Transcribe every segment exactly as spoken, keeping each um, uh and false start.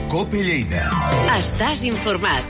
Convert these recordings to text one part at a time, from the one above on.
COPE Lleida. Estàs informat.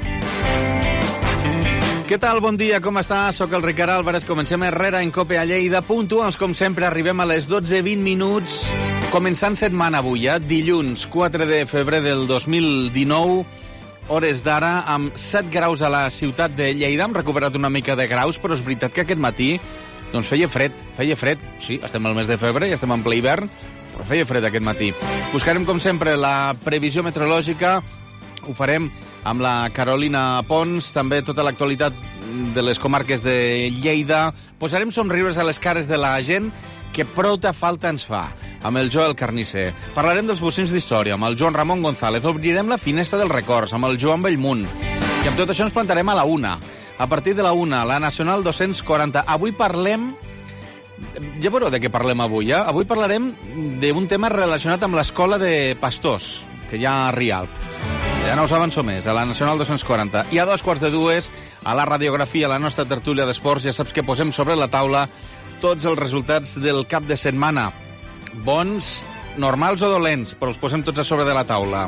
Què tal? Bon dia, com estàs? Soc el Ricard Álvarez. Comencem Herrera en COPE a Lleida. Puntuals, com sempre, arribem a les dotze vint minuts. Començant setmana avui, eh? Dilluns, quatre de febrer del dos mil dinou, hores d'ara, amb set graus a la ciutat de Lleida. Hem recuperat una mica de graus, però és veritat que aquest matí doncs feia fred, feia fred. Sí, estem al mes de febrer i estem en ple hivern, però feia fred aquest matí. Buscarem, com sempre, la previsió meteorològica. Ho farem amb la Carolina Pons, també tota l'actualitat de les comarques de Lleida. Posarem somriures a les cares de la gent que prou-ta falta ens fa, amb el Joel Carnisser. Parlarem dels bocins d'història, amb el Joan Ramon González. Obrirem la finestra dels records, amb el Joan Bellmunt. I amb tot això ens plantarem a la una. A partir de la una, la Nacional dos-cents quaranta. Avui parlem... Ja veureu de què parlem avui, eh? Avui parlarem d'un tema relacionat amb l'escola de pastors, que hi ha a Rialp. Ja no us avanço més, a la Nacional dos-cents quaranta. I a dos quarts de dues, a la radiografia, a la nostra tertúlia d'esports, ja saps que posem sobre la taula tots els resultats del cap de setmana. Bons, normals o dolents, però els posem tots a sobre de la taula.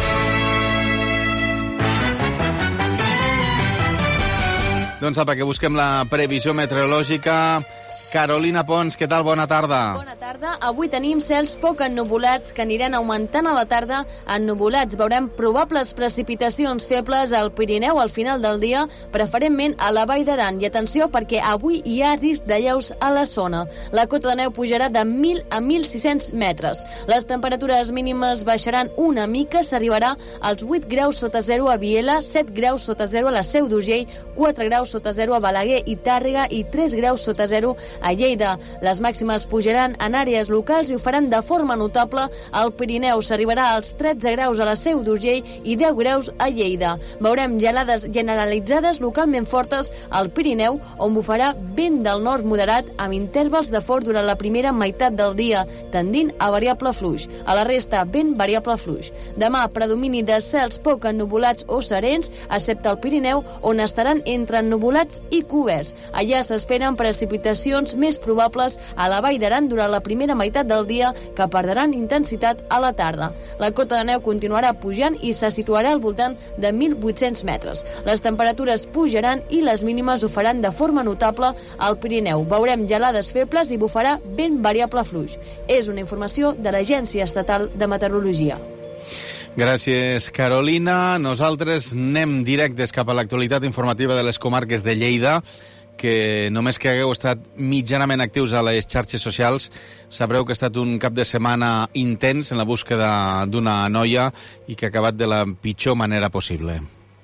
Doncs apa, que busquem la previsió meteorològica. Carolina Pons, què tal? Bona tarda. Bona tarda. Avui tenim cels poc ennuvolats que aniran augmentant a la tarda ennuvolats. Veurem probables precipitacions febles al Pirineu al final del dia, preferentment a la Vall d'Aran. I atenció, perquè avui hi ha risc de lleus a la zona. La cota de neu pujarà de mil a mil sis-cents metres. Les temperatures mínimes baixaran una mica, s'arribarà als vuit graus sota zero a Viela, set graus sota zero a la Seu d'Urgell, quatre graus sota zero a Balaguer i Tàrrega i tres graus sota zero a Lleida. Les màximes pujaran en àrees locals i ho faran de forma notable al Pirineu. S'arribarà als tretze graus a la Seu d'Urgell i deu graus a Lleida. Veurem gelades generalitzades localment fortes al Pirineu, on bufarà vent del nord moderat amb intervals de fort durant la primera meitat del dia, tendint a variable fluix. A la resta, vent variable fluix. Demà, predomini de cels poc ennuvolats o serens, excepte al Pirineu, on estaran entre ennuvolats i coberts. Allà s'esperen precipitacions més probables a la Vall d'Aran durant la primera meitat del dia, que perdran intensitat a la tarda. La cota de neu continuarà pujant i se situarà al voltant de mil vuit-cents metres. Les temperatures pujaran i les mínimes ho faran de forma notable al Pirineu. Veurem gelades febles i bufarà vent variable fluix. És una informació de l'Agència Estatal de Meteorologia. Gràcies, Carolina. Nosaltres anem directes cap a l'actualitat informativa de les comarques de Lleida, que només que hagueu estat mitjanament actius a les xarxes socials sabreu que ha estat un cap de setmana intens en la búsqueda d'una noia i que ha acabat de la pitjor manera possible.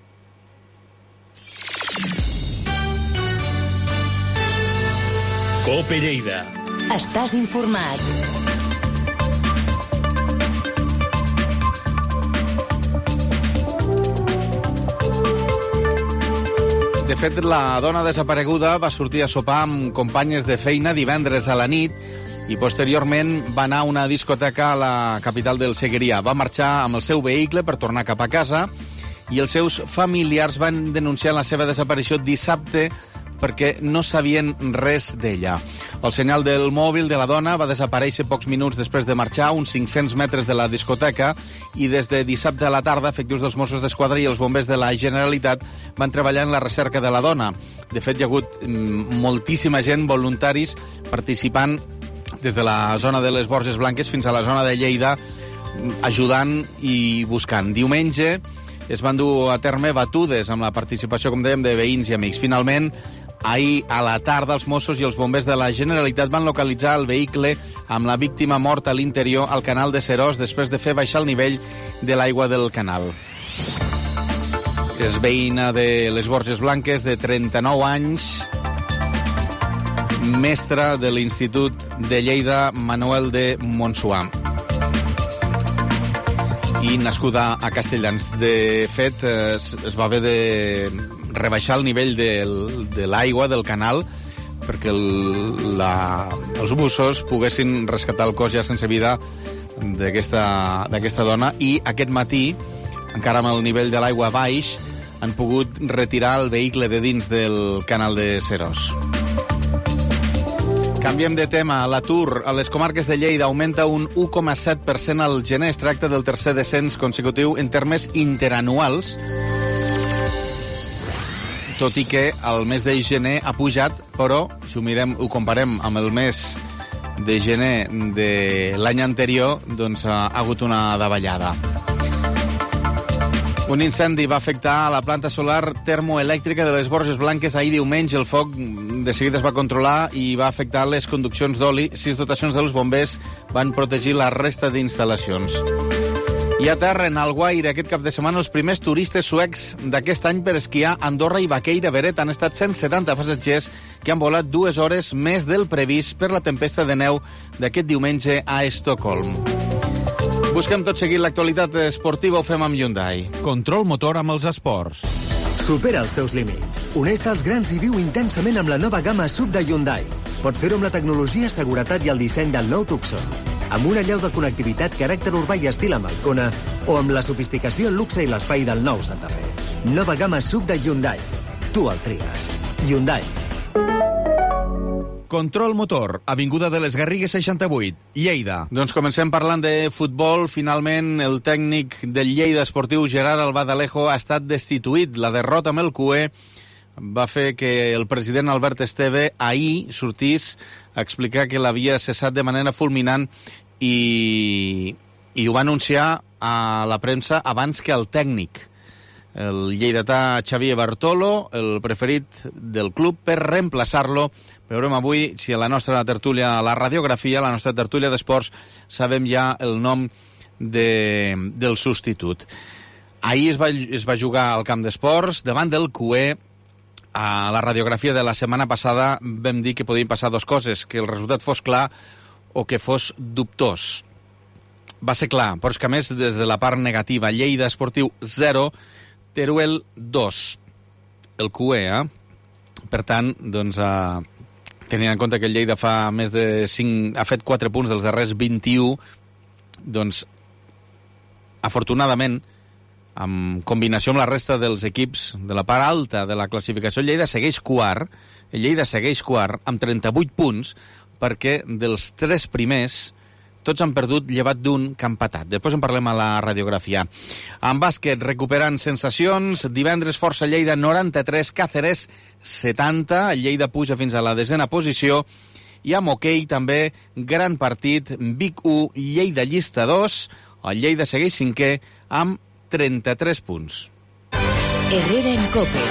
COPE Lleida. Estàs informat. De fet, la dona desapareguda va sortir a sopar amb companyes de feina divendres a la nit i posteriorment va anar a una discoteca a la capital del Segrià. Va marxar amb el seu vehicle per tornar cap a casa i els seus familiars van denunciar la seva desaparició dissabte perquè no sabien res d'ella. El senyal del mòbil de la dona va desaparèixer pocs minuts després de marxar, uns cinc-cents metres de la discoteca, i des de dissabte a la tarda, efectius dels Mossos d'Esquadra i els bombers de la Generalitat van treballar en la recerca de la dona. De fet, hi ha hagut moltíssima gent, voluntaris, participant des de la zona de les Borges Blanques fins a la zona de Lleida, ajudant i buscant. Diumenge es van dur a terme batudes amb la participació, com dèiem, de veïns i amics. Finalment, ahir a la tarda, els Mossos i els bombers de la Generalitat van localitzar el vehicle amb la víctima morta a l'interior al canal de Seròs després de fer baixar el nivell de l'aigua del canal. És veïna de les Borges Blanques, de trenta-nou anys, mestra de l'Institut de Lleida Manuel de Montsuà i nascuda a Castelldans. De fet, es, es va haver de rebaixar el nivell de, de l'aigua del canal perquè el, la, els bussos poguessin rescatar el cos ja sense vida d'aquesta dona, i aquest matí, encara amb el nivell de l'aigua baix, han pogut retirar el vehicle de dins del canal de Seròs. Canviem de tema. L'atur a les comarques de Lleida augmenta un u coma set per cent al gener. Es tracta del tercer descens consecutiu en termes interanuals, tot i que el mes de gener ha pujat, però si ho mirem, ho comparem amb el mes de gener de l'any anterior, doncs ha hagut una davallada. Un incendi va afectar a la planta solar termoelèctrica de les Borges Blanques ahir diumenge. El foc de seguida es va controlar i va afectar les conduccions d'oli. Sis dotacions dels bombers van protegir la resta d'instal·lacions. I a terra, en Alguaire, aquest cap de setmana, els primers turistes suecs d'aquest any per esquiar a Andorra i Baqueira Beret han estat cent setanta passatgers que han volat dues hores més del previst per la tempesta de neu d'aquest diumenge a Estocolm. Busquem tot seguit l'actualitat esportiva, ho fem amb Hyundai. Control motor amb els esports. Supera els teus límits. Uneix-te als grans i viu intensament amb la nova gamma S U V de Hyundai. Pots fer-ho amb la tecnologia, seguretat i el disseny del nou Tucson. Amb una llau de connectivitat, caràcter urbà i estil amb el Kona, o amb la sofisticació, el luxe i l'espai del nou Santa Fe. Nova gamma S U V de Hyundai. Tu el tries. Hyundai. Control motor, avinguda de les Garrigues seixanta-vuit, Lleida. Doncs comencem parlant de futbol. Finalment, el tècnic del Lleida Esportiu, Gerard Albadalejo, ha estat destituït. La derrota amb el C U E va fer que el president Albert Esteve ahir sortís a explicar que l'havia cessat de manera fulminant i, i ho va anunciar a la premsa abans que el tècnic. El lleidatà Xavier Bartolo, el preferit del club, per reemplaçar-lo. Veurem avui si a la nostra tertúlia, a la radiografia, a la nostra tertúlia d'esports, sabem ja el nom de, del substitut. Ahir es va, es va jugar al camp d'esports davant del C U E. A la radiografia de la setmana passada vam dir que podien passar dues coses, que el resultat fos clar o que fos dubtós. Va ser clar, però és que a més, des de la part negativa, Lleida Esportiu zero, Teruel dos. El C U E, eh? Per tant, doncs, eh, tenint en compte que el Lleida fa més de cinc, ha fet quatre punts dels darrers vint-i-u, doncs, afortunadament, en combinació amb la resta dels equips de la part alta de la classificació, el Lleida segueix quart, el Lleida segueix quart amb trenta-vuit punts, perquè dels tres primers tots han perdut llevat d'un que ha empatat. Després en parlem a la radiografia. En bàsquet, recuperant sensacions, divendres Força Lleida noranta-tres, Càceres setanta, el Lleida puja fins a la desena posició, i amb hoquei també gran partit, Vic u, Lleida llista dos, el Lleida segueix cinquè amb trenta-tres punts. Herrera en Cope.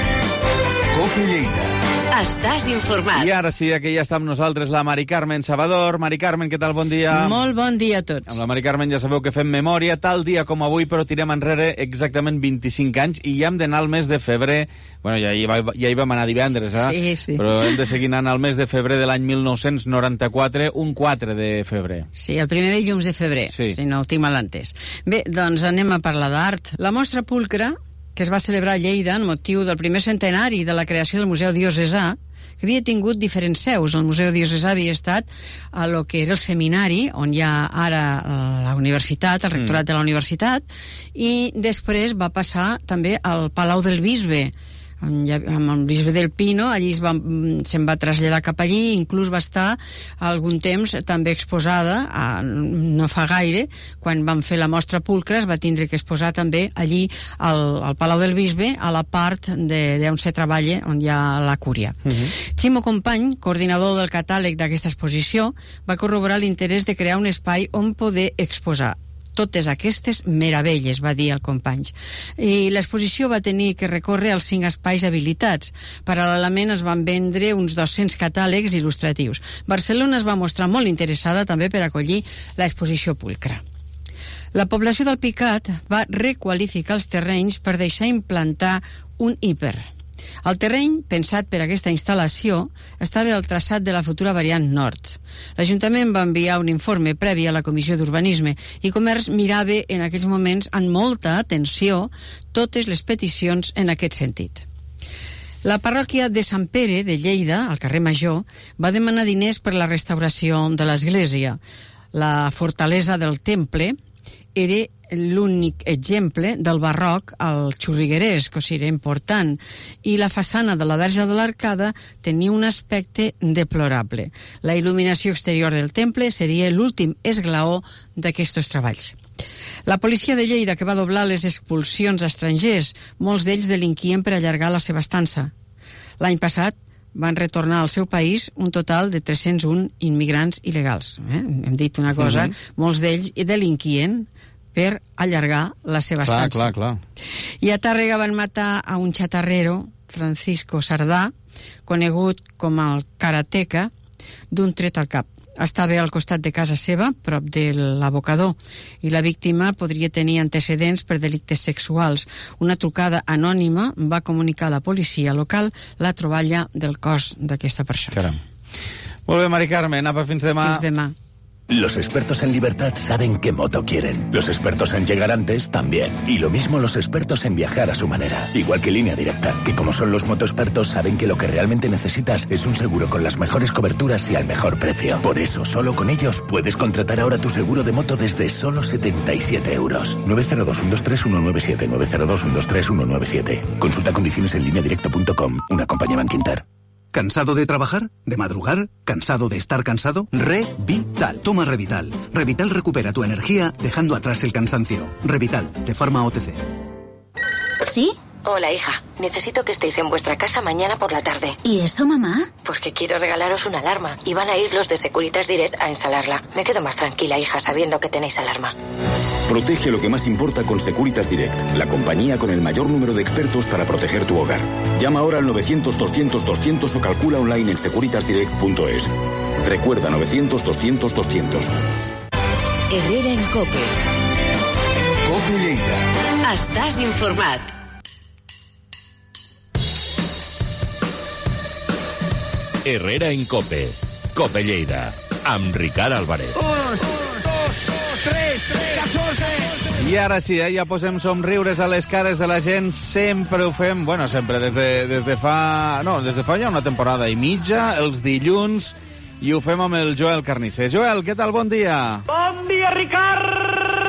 Cope Lleida. Estàs informat. I ara sí, que ja està amb nosaltres la Mari Carmen Salvador. Mari Carmen, què tal? Bon dia. Molt bon dia a tots. Amb la Mari Carmen ja sabeu que fem memòria tal dia com avui, però tirem enrere exactament vint-i-cinc anys i ja hem d'anar al mes de febrer. Bueno, ja hi, va, ja hi vam anar divendres, eh? Sí, sí. Però hem de seguir anant al mes de febrer de l'any mil nou-cents noranta-quatre, un quatre de febrer. Sí, el primer dilluns de febrer, sí. Si no el tinc mal entès. Bé, doncs anem a parlar d'art. La mostra Pulcre, que es va celebrar a Lleida en motiu del primer centenari de la creació del Museu Diocesà, que havia tingut diferents seus. El Museu Diocesà havia estat a lo que era el seminari, on hi ha ara la universitat, el rectorat mm. de la universitat, i després va passar també al Palau del Bisbe, amb el bisbe del Pino. Allí se'n va, se va traslladar cap allí, inclús va estar algun temps també exposada, a, no fa gaire, quan van fer la mostra Pulcre, es va tindre que exposar també allí al, al Palau del Bisbe, a la part de, de on se treballa, on hi ha la cúria. Uh-huh. Ximo Company, coordinador del catàleg d'aquesta exposició, va corroborar l'interès de crear un espai on poder exposar totes aquestes meravelles, va dir el Companys. I l'exposició va tenir que recórrer als cinc espais habilitats. Paral·lelament es van vendre uns dos-cents catàlegs il·lustratius. Barcelona es va mostrar molt interessada també per acollir l'exposició Pulcre. La població del Picat va requalificar els terrenys per deixar implantar un hiper. El terreny, pensat per a aquesta instal·lació, estava al traçat de la futura variant nord. L'Ajuntament va enviar un informe previ a la Comissió d'Urbanisme i Comerç mirava en aquells moments amb molta atenció totes les peticions en aquest sentit. La parròquia de Sant Pere de Lleida, al carrer Major, va demanar diners per la restauració de l'església, la fortalesa del temple era l'únic exemple del barroc al xurriguerès, que o sigui, era important, i la façana de la Verge de l'Arcada tenia un aspecte deplorable. La il·luminació exterior del temple seria l'últim esglaó d'aquests treballs. La policia de Lleida, que va doblar les expulsions a estrangers, molts d'ells delinquien per allargar la seva estança. L'any passat van retornar al seu país un total de tres-cents un immigrants il·legals. Eh? Hem dit una cosa, mm-hmm. molts d'ells delinquien per allargar la seva clar, estança. Clar, clar. I a Tàrrega van matar a un xatarrero, Francisco Sardà, conegut com el Karateka, d'un tret al cap. Estava al costat de casa seva, prop de l'abocador, i la víctima podria tenir antecedents per delictes sexuals. Una trucada anònima va comunicar a la policia local la troballa del cos d'aquesta persona. Caram. Molt bé, Mari Carmen, apa, fins demà. Fins demà. Los expertos en Libertad saben qué moto quieren. Los expertos en llegar antes también. Y lo mismo los expertos en viajar a su manera. Igual que Línea Directa, que como son los motoexpertos saben que lo que realmente necesitas es un seguro con las mejores coberturas y al mejor precio. Por eso, solo con ellos puedes contratar ahora tu seguro de moto desde solo setenta y siete euros. nueve cero dos, uno dos tres, uno nueve siete, nueve cero dos, uno dos tres, uno nueve siete. Consulta condiciones en línea directa punto com, una compañía Bankinter. ¿Cansado de trabajar? ¿De madrugar? ¿Cansado de estar cansado? Revital. Toma Revital. Revital recupera tu energía dejando atrás el cansancio. Revital, de Pharma O T C. ¿Sí? Hola, hija. Necesito que estéis en vuestra casa mañana por la tarde. ¿Y eso, mamá? Porque quiero regalaros una alarma y van a ir los de Securitas Direct a instalarla. Me quedo más tranquila, hija, sabiendo que tenéis alarma. Protege lo que más importa con Securitas Direct, la compañía con el mayor número de expertos para proteger tu hogar. Llama ahora al novecientos, doscientos, doscientos o calcula online en securitas direct punto es. Recuerda novecientos, doscientos, doscientos. Herrera en COPE. COPE Lleida. Estàs informat. Herrera en COPE. COPE Lleida. Amb Ricard Álvarez. Dos, dos, tres, catorze. I ara sí, eh, ja posem somriures a les cares de la gent. Sempre ho fem, bueno, sempre, des de, des de fa... No, des de fa ja una temporada i mitja, els dilluns, i ho fem amb el Joel Carnisser. Joel, què tal? Bon dia. Bon dia, Ricard!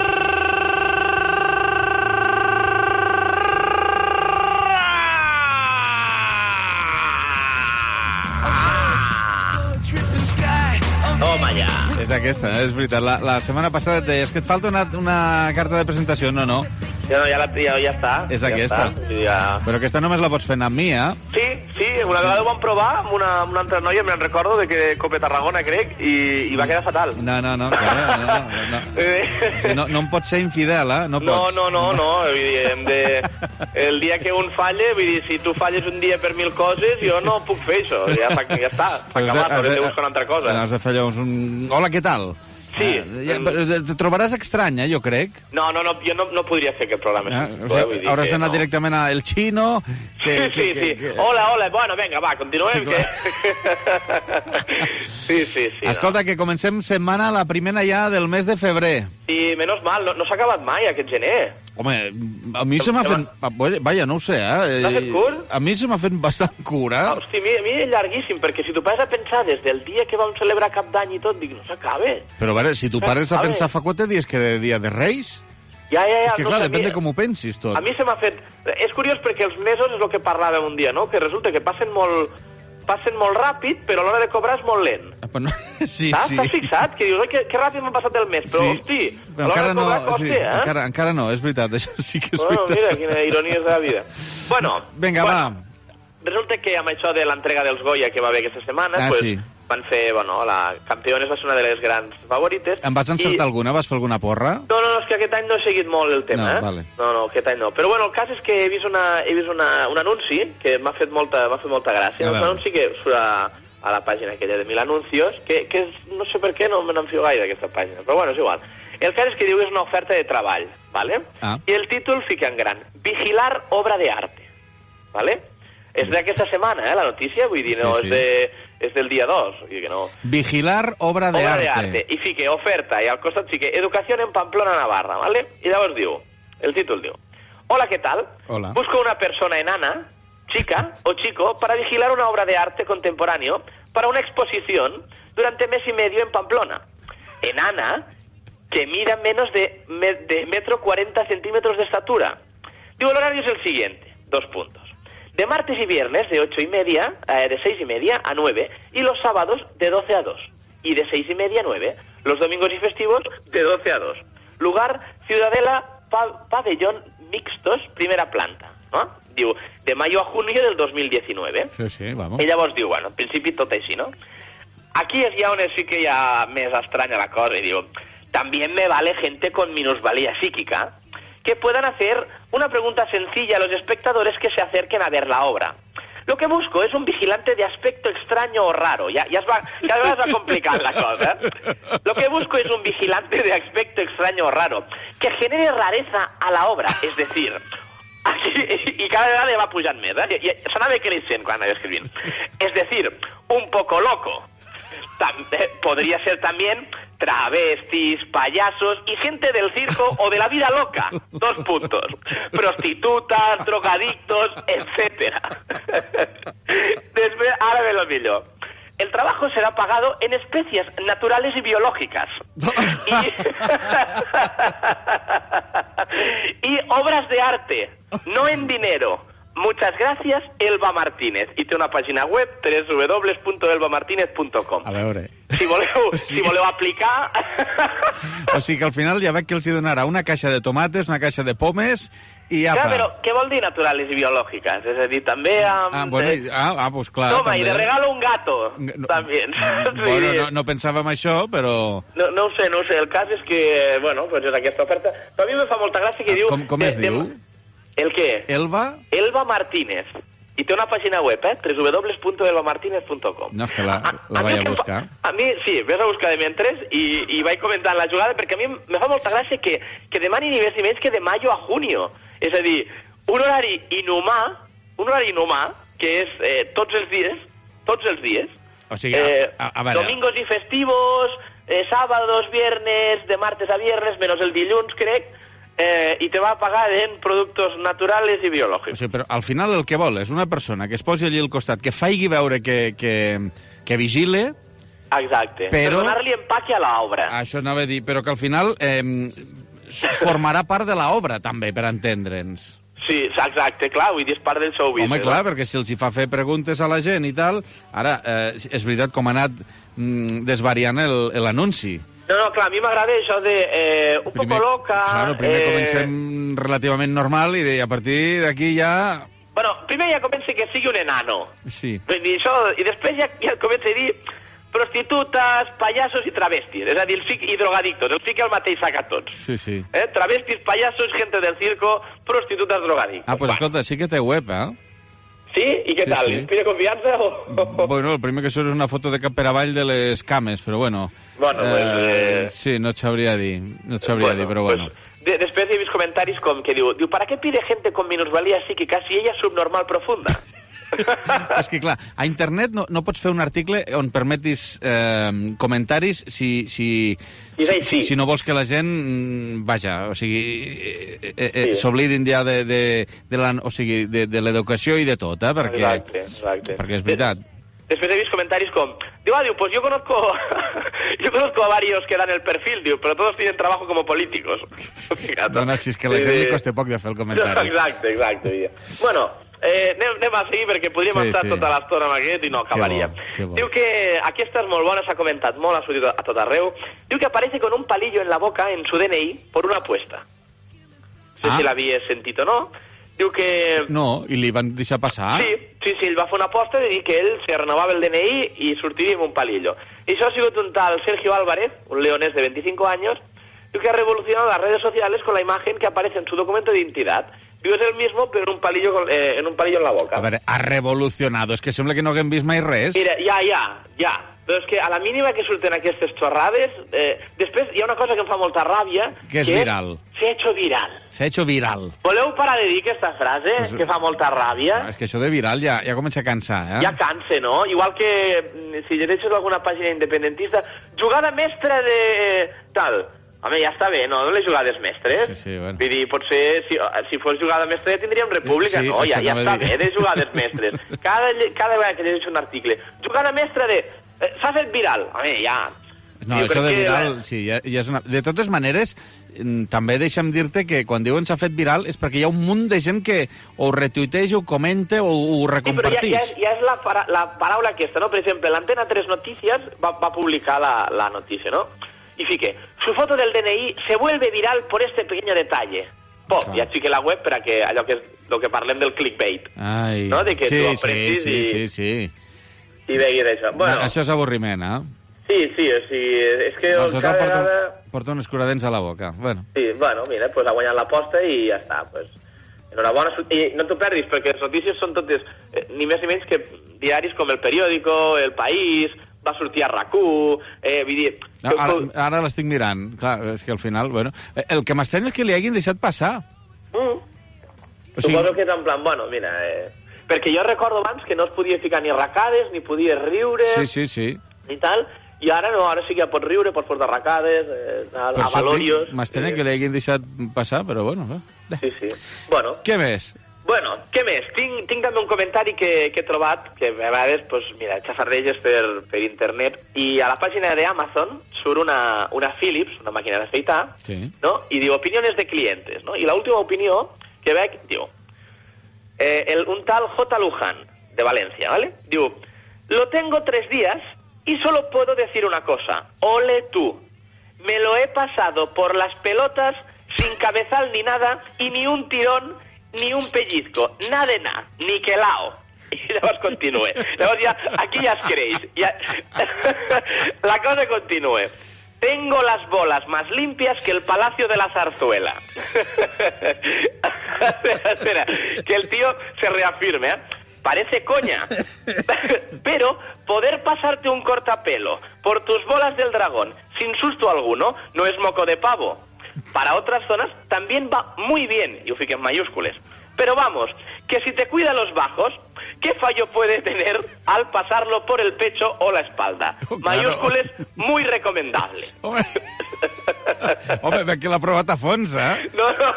Toma ja. És aquesta, és veritat. La, la setmana passada et deies que et falta una, una carta de presentació. No, no. Ja, no, ja, la, ja, ja està. És ja aquesta. Està. Ja... Però aquesta només la pots fer amb mi, eh? Sí, sí. Una vegada ho vam provar amb una, amb una altra noia, me'n recordo, de que Cope Tarragona, crec, i, i va quedar fatal. No, no, no. Clar, no, no, no. no, no em pots ser infidel, eh? No, no, pots. no, no, no. Vull dir, hem de... El dia que un falle, vull dir, si tu falles un dia per mil coses, jo no puc fer això. Ja, fa, ja està, s'ha acabat, haurem de buscar una altra cosa. Has de fer llavors un... Hola, què tal? Sí. Ah, ja, te trobaràs estrany, eh, jo crec. No, no, no, jo no, no podria fer aquest programa. Ah, o sigui, hauràs d'anar no. directament a El Chino... Que, sí, sí, que, sí. Que... Hola, hola, bueno, vinga, va, continuem. Sí, que... sí, sí, sí. Escolta, no. que comencem setmana la primera ja del mes de febrer. I menys mal, no, no s'ha acabat mai aquest gener. Home, a mi se m'ha fet... Vaja, no ho sé, eh? T'ha fet curt? A mi se m'ha fet bastant curt, eh? Ah, hosti, a mi, a mi és llarguíssim, perquè si tu pares a pensar des del dia que vam celebrar Cap d'Any i tot, dic, no s'acaba. Però a veure, si tu pares a pensar fa quatre dies que era dia de Reis... Ja, ja, ja. És que clar, no, depèn mi, de com ho pensis tot. A mi se m'ha fet... És curiós perquè els mesos és el que parlàvem un dia, no? Que resulta que passen molt... passen molt ràpid, però a l'hora de cobrar és molt lent. No, sí, T'has sí. fixat? Que dius, oi, que, que ràpid m'ha passat el mes, però, sí. hosti, a l'hora encara de cobrar no, costa, sí, eh? Encara, encara no, és veritat, això sí que és bueno, veritat. Mira, quina ironia és de la vida. Bueno, Vinga, bueno, va. Resulta que amb això de l'entrega dels Goya que va haver aquesta setmana, ah, pues, sí. van fer, bueno, la Campeones va ser una de les grans favorites. Em vas encertar i... alguna? Vas fer alguna porra? No, no, no, és que aquest any no he seguit molt el tema, no, eh? Vale. No, no, aquest any no. Però bueno, el cas és que he vist, una, he vist una, un anunci que m'ha fet molta, m'ha fet molta gràcia. Un anunci que surt a, a la pàgina aquella de Mil Anuncios, que, que és, no sé per què no me n'enfio gaire d'aquesta pàgina, però bueno, és igual. El cas és que diu que és una oferta de treball, ¿vale? Ah. I el títol fica en gran, Vigilar obra de arte, ¿vale? És d'aquesta setmana, eh, la notícia, vull dir, no, sí, sí. És, de, és del dia dos, vull dir que no. Vigilar obra de obra arte. de arte. I fique oferta, i al costat fique Educación en Pamplona, Navarra, ¿vale? I llavors diu, el títol diu, Hola, ¿qué tal? Hola. Busco una persona enana, chica o chico, para vigilar una obra de arte contemporáneo para una exposición durante mes y medio en Pamplona. Enana, que mida menos de, de metro cuarenta centímetros de estatura. Digo, el horario es el siguiente, dos puntos. De martes y viernes de ocho y media, eh, de seis y media a nueve, y los sábados de doce a dos. Y de seis y media a nueve, los domingos y festivos de doce a dos. Lugar, Ciudadela, pa Pabellón Mixtos, primera planta, no? Diu, de mayo a junio del dos mil diecinueve. Sí, sí, vamos. I llavors diu, bueno, en principi tot així, no? Aquí és ja on sí que ja més estranya la cosa, y digo, también me vale gente con minusvalía psíquica que puedan hacer una pregunta sencilla a los espectadores que se acerquen a ver la obra. Lo que busco es un vigilante de aspecto extraño o raro. Ya, ya, es va, ya me vas a complicar la cosa. Lo que busco es un vigilante de aspecto extraño o raro que genere rareza a la obra. Es decir, aquí, y cada vegada va pujant més, eh? I, i s'anava creixent quan anava escrivint. Es decir, un poco loco. Tam, eh, podría ser también travestis, payasos y gente del circo o de la vida loca. Dos puntos. Prostitutas, drogadictos, etcétera. Después, ahora ve lo millor. El trabajo será pagado en especies naturales y biológicas. Y, y obras de arte, no en dinero. Muchas gracias, Elba Martínez. I té una pàgina web, w w w punt elba martínez punt com. A veure... Si voleu, si voleu aplicar... O sigui que al final ja veig que els hi donarà una caixa de tomates, una caixa de pomes i apa. Clar, però què vol dir naturales i biològiques? És a dir, també amb... Ah, bueno, ah, ah pues clar. Toma, també. i le regalo un gato, no, també. Bueno, no, no pensàvem això, però... No, no ho sé, no ho sé. El cas és que, bueno, pues és aquesta oferta. Però a mi me fa molta gràcia que diu... Com, com es de, diu? De... El què? Elba? Elba Martínez. I té una pàgina web, eh? w w w punt elba martínez punt com. No, és que la, la vaig a buscar. A mi, sí, ves a buscar de mentres i, i vaig comentant la jugada, perquè a mi me fa molta gràcia que, que demanin ni més ni menys que de mayo a junio. És a dir, un horari inhumà, un horari inhumà, que és eh, tots els dies, tots els dies, o sigui, eh, a, a, a veure... domingos i festivos, eh, sábados, viernes, de martes a viernes, menos el dilluns, crec, Eh, i te va pagar en productos naturales i biològics. O sigui, però al final el que vol és una persona que es posi allí al costat, que faci veure que, que, que vigile... Exacte, però... per donar-li empaque a l'obra. Això anava a dir, però que al final eh, formarà part de l'obra, també, per entendre'ns. Sí, exacte, clar, vull dir, és part del show business. Home, clar, perquè si els hi fa fer preguntes a la gent i tal... Ara, eh, és veritat com ha anat mm, desvariant l'anunci. No, no, clar, a mi m'agrada això de eh, un primer, poco loca... Claro, primer eh... comencem relativament normal i de, a partir d'aquí ja... Bueno, primer ja comença que sigui un enano. Sí. I, això, i després ja, ja comença a dir prostitutes, pallassos i travestis. És a dir, el fic i drogadictos. El fica el mateix sac a tots. Sí, sí. Eh? Travestis, pallassos, gente del circo, prostitutes, drogadictos. Ah, pues escolta, sí que té web, eh? Sí? I què sí, tal? Sí. Inspira confiança o...? Bueno, el primer que surt és una foto de cap per avall de les cames, però bueno... Bueno, pues... Eh, sí, no et sabria dir, no et sabria bueno, dir, però bueno. Pues, de, després he vist comentaris com que diu, diu, ¿para qué pide gente con minusvalía psíquica si ella es subnormal profunda? És que, clar, a internet no, no pots fer un article on permetis eh, comentaris si, si, si, si, si no vols que la gent, vaja, o sigui, eh, eh, sí. s'oblidin ja de, de, de, la, o sigui, de, de l'educació i de tot, eh, perquè, exacte, exacte. perquè és veritat. Després he vist comentaris com, diu, ah, diu, pues yo conozco, yo conozco a varios que dan el perfil, diu, pero todos tienen trabajo como políticos. No, no, si és que a la gent li costa poc de fer el comentari. Exacte, exacte. Bueno, eh, anem, anem a seguir perquè podríem sí, estar sí. tota l'estona amb aquest i no acabaria. Que bo, que bo. Diu que aquesta és molt bona, s'ha comentat molt, ha sortit a tot arreu. Diu que aparece con un palillo en la boca en su D N I por una apuesta. No sé ah. si l'havies sentit o no. Diu que... No, i li van deixar passar? Sí, sí, sí, ell va fer una aposta de dir que ell se renovava el D N I i sortiria amb un palillo. I això ha sigut un tal Sergio Álvarez, un leonés de veinticinco años, diu que ha revolucionado las redes sociales con la imagen que aparece en su documento de identidad. Diu, és el mismo, però en un palillo, eh, en un palillo en la boca. A veure, ha revolucionado. És que sembla que no haguem vist mai res. Mira, ja, ja, ja. Però és que a la mínima que surten aquestes xorrades... Eh, després hi ha una cosa que em fa molta ràbia... Que és que viral. Se ha hecho viral. Se ha hecho viral. Voleu parar de dir aquesta frase, pues, que fa molta ràbia? És que això de viral ja, ja comença a cansar, eh? Ja cansa, no? Igual que, si llegeixes alguna pàgina independentista, jugada mestra de... tal... Home, ja està bé, no? Les jugades mestres. Sí, sí, bueno. Vull dir, potser, si, si fos jugada mestra ja tindríem república. Sí, no, ja, ja està bé de jugades mestres. Cada, cada vegada que llegeixo un article, jugada mestra de... Eh, s'ha fet viral. Home, ja... No, jo això de que... viral, sí, ja, ja és una... De totes maneres, també deixa'm dir-te que quan diuen s'ha fet viral és perquè hi ha un munt de gent que o retuiteja, o comenta, o ho recomparteix. Sí, però ja, ja, ja és la, para, la paraula aquesta, no? Per exemple, l'Antena tres Noticias va, va publicar la, la notícia, no? I fique, su foto del D N I se vuelve viral por este pequeño detalle. Pop, ja aixeque la web per a que allò que, és, lo que parlem del clickbait. Ai, no? De que sí, tu aprecis sí, i... sí, sí, sí. I veguis això. Bueno, no, això és avorriment, eh? Sí, sí, o sigui, és que doncs cada porta, vegada... Porta un escuradents a la boca. Bueno. Sí, bueno, mira, pues ha guanyat l'aposta i ja està, pues... Enhorabona, i no t'ho perdis, perquè les notícies són totes, eh, ni més ni menys que diaris com El Periódico, El País, va sortir a RAC u, eh, vull dir... No, ara ara l'estic mirant, clar, és que al final, bueno... El que m'estranya és que li hagin deixat passar. Mm. O sigui... Suposo que és en plan, bueno, mira... Eh... Perquè jo recordo abans que no es podia ficar ni arracades, ni podia riure... Sí, sí, sí. I tal... I ara no, ara sí que ja pots riure, pots portar arracades, eh, a, a valorios... M'estranya sí. que li hagin deixat passar, però bueno... Eh. Sí, sí. Bueno... Què més? Bueno, què més? Tinc, tinc també un comentari que, que he trobat, que a vegades, pues, mira, xafardeges per, per internet, i a la pàgina d'Amazon surt una, una Philips, una màquina d'afeitar, sí. no? I diu, opiniones de clientes, no? I l'última opinió que veig, diu, eh, el, un tal J. Luján, de València, ¿vale? Diu, lo tengo tres días... Y solo puedo decir una cosa, ole tú, me lo he pasado por las pelotas sin cabezal ni nada, y ni un tirón, ni un pellizco, nada de nada, ni que lao. Y llavors continúe. Llavors ja, aquí ja es creix. Ja... La cosa continúe. Tengo las bolas más limpias que el Palacio de la Zarzuela. espera, espera, que el tío se reafirme, ¿eh? Parece coña, pero poder pasarte un cortapelo por tus bolas del dragón sin susto alguno no es moco de pavo. Para otras zonas también va muy bien, y fique en mayúsculas. Pero vamos, que si te cuida los bajos, ¿qué fallo puede tener al pasarlo por el pecho o la espalda? Oh, claro. Mayúsculas, muy recomendable. Home, Home veig que l'ha provat a fons, eh? No, no.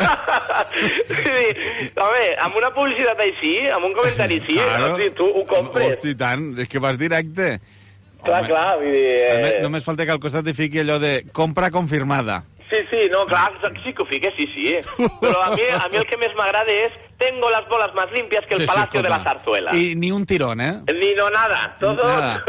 Sí, home, amb una publicitat així, amb un comentari així, claro. Hosti, tu ho compres. Hosti, tant, és que vas directe. Clar, home, clar, vull dir... Eh... Només, només falta que al costat hi fiqui allò de compra confirmada. Sí, sí, no, clar, sí que ho fique, sí, sí. Però a mi, a mi el que més m'agrada és tengo las bolas más limpias que el sí, Palacio sí, de la Zarzuela. I ni un tirón, ¿eh? Ni no nada, todo... Nada.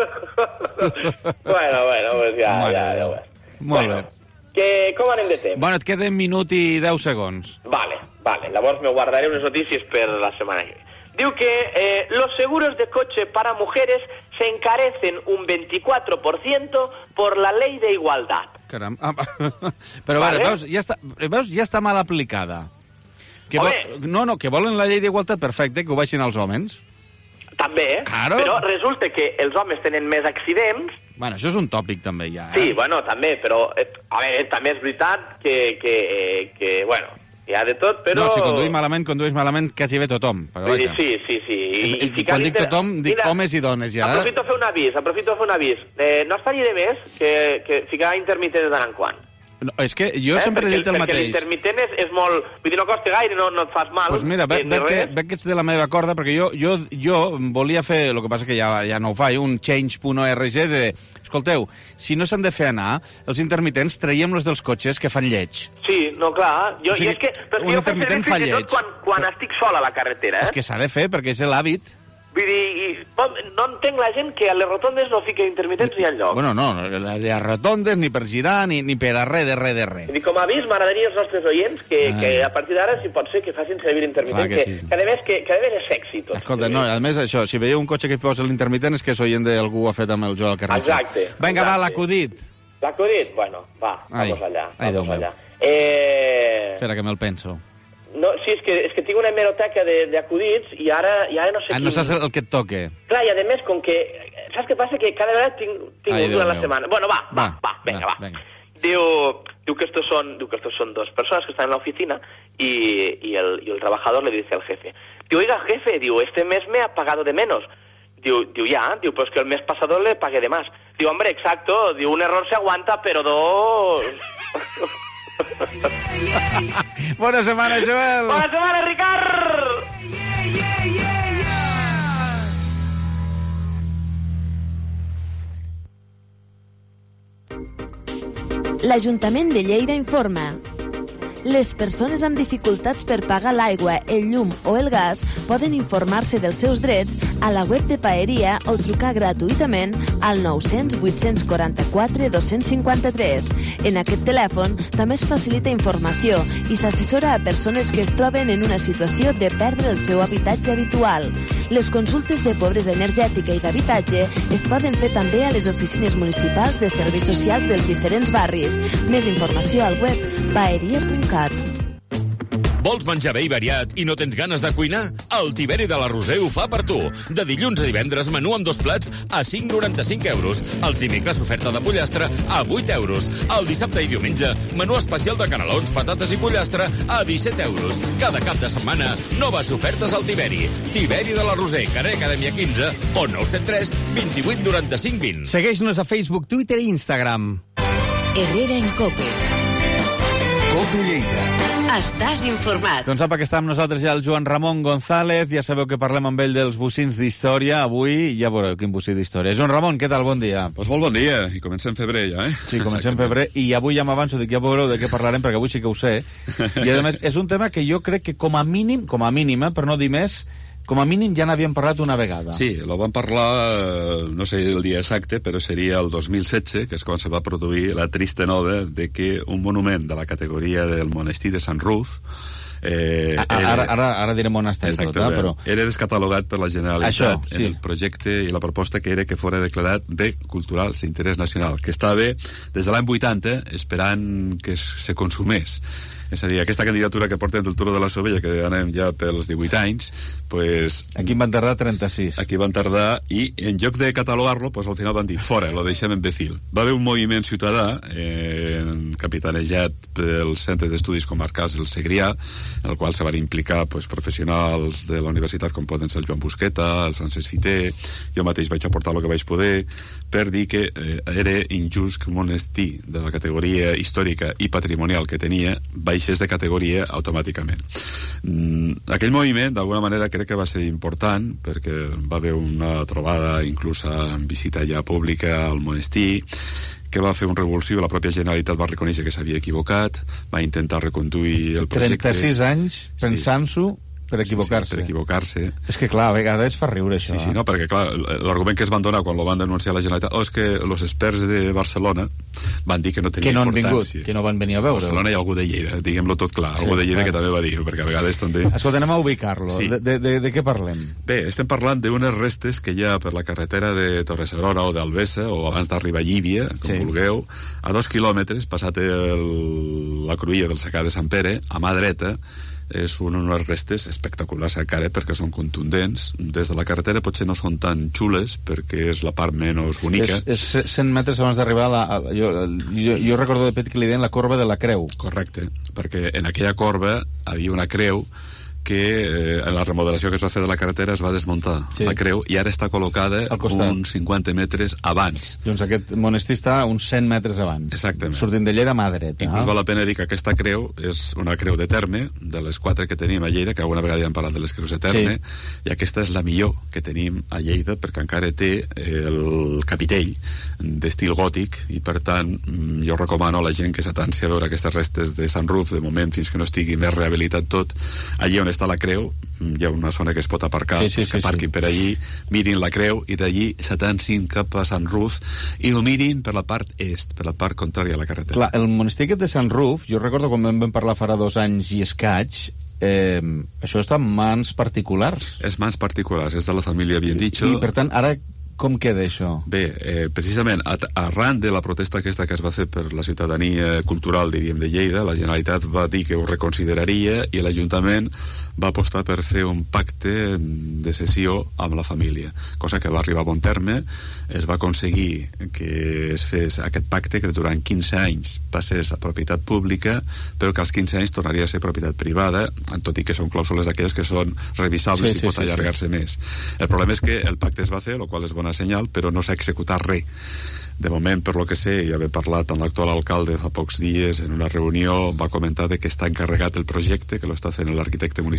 bueno, bueno, pues ja, bueno, ja, ja, ja. Molt bueno, bé. Que, com anem de temps? Bueno, et queden minut i deu segons. Vale, vale, llavors me guardaré unes notícies per la setmana que ve. Diu que eh, los seguros de coche para mujeres se encarecen un veinticuatro por ciento por la ley de igualdad. Caram. Ah, però vale. veure, veus, ja està, veus, ja està mal aplicada. Que vol, no, no, que volen la llei d'igualtat, perfecte, que ho baixin els homes. També, eh? Claro. Però resulta que els homes tenen més accidents. Bueno, això és un tòpic també ja, eh? Sí, bueno, també, però a veure, també és veritat que, que, que bueno, hi ha de tot, però... No, si conduïs malament, conduïs malament quasi bé tothom. Però sí, sí, sí, sí. I, I, i quan dic tothom, dic mira, homes i dones, ja. Aprofito a fer un avís, aprofito a fer un avís. Eh, no estaria de més que, que ficar intermitent de tant en quant. No, és que jo eh? sempre perquè, he dit el perquè mateix. Perquè l'intermitent és, és molt... Vull dir, no costa gaire, no, no et fas mal. Doncs pues mira, veig que, ve que ets de la meva corda, perquè jo, jo, jo volia fer, el que passa que ja, ja no ho faig, un change punt org de... Escolteu, si no s'han de fer anar, els intermitents traiem-los dels cotxes que fan lleig. Sí, no, clar. Jo, o sigui, i és que, però un jo intermitent fa lleig. Quan, quan estic sola a la carretera, eh? És que s'ha de fer, perquè és l'hàbit. Vull dir, i, no entenc la gent que a les rotondes no fica intermitents ni enlloc. Bueno, no, a les rotondes ni per girar ni, ni per a res de res de res. I com a avís m'agradaria als nostres oients que, ah. que a partir d'ara, si pot ser, que facin servir l'intermitent, que, que, sí. que, a més, que, que a més és sexy tot. Escolta, no, a més això, si veieu un cotxe que posa l'intermitent és que és oient d'algú ho ha fet amb el Joel Carrasco. Exacte. Vinga, exacte. va, l'acudit. L'acudit? Bueno, va, ai, vamos allà. Ai, vamos allà. Eh... Espera, que me'l penso. No, sí, és que, és que tinc una hemeroteca d'acudits i ara, i ara no sé ah, quin... no saps el que et toque. Clar, i a més, com que... Saps què passa? Que cada vegada tinc, tinc ai, un durant la setmana. Bueno, va, va, va, va venga, va. Venga. Diu, diu, que estos son, diu que estos son dos personas que están en la oficina y, y, el, y el trabajador le dice al jefe, diu, oiga, jefe, diu, este mes me ha pagado de menos. Diu, diu, ya, diu, pues que el mes pasado le pagué de más. Diu, hombre, exacto, diu, un error se aguanta, pero dos... Bona setmana, Joel! Bona setmana, Ricard! L'Ajuntament de Lleida informa. Les persones amb dificultats per pagar l'aigua, el llum o el gas poden informar-se dels seus drets a la web de Paeria o trucar gratuïtament al nou cents vuit cents quaranta-quatre dos cents cinquanta-tres. En aquest telèfon també es facilita informació i s'assessora a persones que es troben en una situació de perdre el seu habitatge habitual. Les consultes de pobresa energètica i d'habitatge es poden fer també a les oficines municipals de serveis socials dels diferents barris. Més informació al web paeria punt cat. Vols menjar bé i variat i no tens ganes de cuinar? El Tiberi de la Roser ho fa per tu. De dilluns a divendres, menú amb dos plats a cinc coma noranta-cinc euros. Els dimecres, oferta de pollastre a vuit euros. El dissabte i diumenge, menú especial de canelons, patates i pollastre a disset euros. Cada cap de setmana, noves ofertes al Tiberi. Tiberi de la Roser, carrer Acadèmia quinze o nou set tres vint vuit noranta-cinc vint. Segueix-nos a Facebook, Twitter i Instagram. Herrera en Cope. Cope Lleida. Estàs informat. Doncs apa, que està amb nosaltres ja el Joan Ramon González. Ja sabeu que parlem amb ell dels bocins d'història. Avui ja veureu quin bocí d'història. Joan Ramon, què tal? Bon dia. Pues molt bon dia. I comencem febrer ja, eh? Sí, comencem febrer. I avui ja m'avanço, dic, ja veureu de què parlarem, perquè avui sí que ho sé. I a més, és un tema que jo crec que com a mínim, com a mínim, eh, per no dir més, com a mínim ja n'havíem parlat una vegada. Sí, lo vam parlar, no sé el dia exacte, però seria el dos mil setze, que és quan se va produir la trista nova de que un monument de la categoria del monestir de Sant Ruf Eh, era, ara, ara, ara direm on està tot, eh, però... era descatalogat per la Generalitat. Això, sí. En el projecte i la proposta que era que fora declarat bé cultural d'interès nacional, que estava des de l'any vuitanta esperant que se consumés. És a dir, aquesta candidatura que portem del Turo de la Sovella, que anem ja pels divuit anys, pues... Aquí van tardar trenta-sis. Aquí van tardar, i en lloc de catalogar-lo, pues al final van dir, fora, lo deixem en Becil. Va haver un moviment ciutadà, eh, capitanejat pels centres d'estudis comarcals del Segrià, en el qual se van implicar pues, professionals de la universitat, com poden ser el Joan Busqueta, el Francesc Fiter, jo mateix vaig aportar el que vaig poder, per dir que eh, era injust que un monestir de la categoria històrica i patrimonial que tenia baixés de categoria automàticament. Mm, aquell moviment, d'alguna manera, crec que va ser important, perquè va haver una trobada, inclús en visita ja pública al monestir, que va fer un revulsiu, la pròpia Generalitat va reconèixer que s'havia equivocat, va intentar reconduir el projecte... trenta-sis anys pensant-s'ho per equivocar-se. Sí, sí, per equivocar-se. És que, clar, a vegades fa riure, això. Sí, sí, no, perquè, clar, l'argument que es van donar quan lo van denunciar a la Generalitat, oh, és que els experts de Barcelona van dir que no tenia que no importància. Vingut, que no van venir a veure. A Barcelona hi ha algú de Lleida, diguem-lo tot clar, algú sí, de Lleida clar. Que també va dir, perquè a vegades també... Escolta, anem a ubicar-lo. Sí. De, de, de, de què parlem? Bé, estem parlant d'unes restes que hi ha per la carretera de Torre-serona o d'Albesa, o abans d'arribar a Llívia, com sí. vulgueu, a dos quilòmetres, passat el, la cruïlla del secà de Sant Pere, a mà dreta, és unes restes espectaculars encara perquè són contundents. Des de la carretera potser no són tan xules perquè és la part menys bonica. És, és cent metres abans d'arribar a la... A, jo, jo, jo recordo de petit que li deien la corba de la Creu. Correcte, perquè en aquella corba havia una creu que eh, en la remodelació que es va fer de la carretera es va desmuntar sí. la creu i ara està col·locada uns cinquanta metres abans. Doncs aquest monestir està uns cent metres abans. Exactament. Sortint de Lleida a mà dreta. Inclús val la pena dir que aquesta creu és una creu de terme, de les quatre que tenim a Lleida, que alguna vegada ja hem parlat de les creus de terme, sí. i aquesta és la millor que tenim a Lleida perquè encara té el capitell d'estil gòtic i per tant jo recomano a la gent que s'atanci a veure aquestes restes de Sant Ruf de moment fins que no estigui més rehabilitat tot. Allí on està la creu, hi ha una zona que es pot aparcar, sí, sí, pues que sí, parquin sí. per allí, mirin la creu i d'allí s'atancin cap a Sant Ruf i ho mirin per la part est, per la part contrària a la carretera. Clar, el monestir aquest de Sant Ruf, jo recordo quan vam parlar farà dos anys i escaig, eh, això està en mans particulars. És mans particulars, és de la família Biendicho. I per tant, ara com queda això? Bé, eh, precisament arran de la protesta aquesta que es va fer per la ciutadania cultural, diríem, de Lleida, la Generalitat va dir que ho reconsideraria i l'Ajuntament va apostar per fer un pacte de cessió amb la família, cosa que va arribar a bon terme. Es va aconseguir que es fes aquest pacte que durant quinze anys passés a propietat pública, però que als quinze anys tornaria a ser propietat privada, tot i que són clàusules aquelles que són revisables sí, i pot sí, allargar-se sí. més. El problema és que el pacte es va fer, el qual és bona senyal, però no s'ha executat res. De moment, per lo que sé, ja he parlat amb l'actual alcalde fa pocs dies, en una reunió va comentar de que està encarregat el projecte, que lo està fent l'arquitecte municipal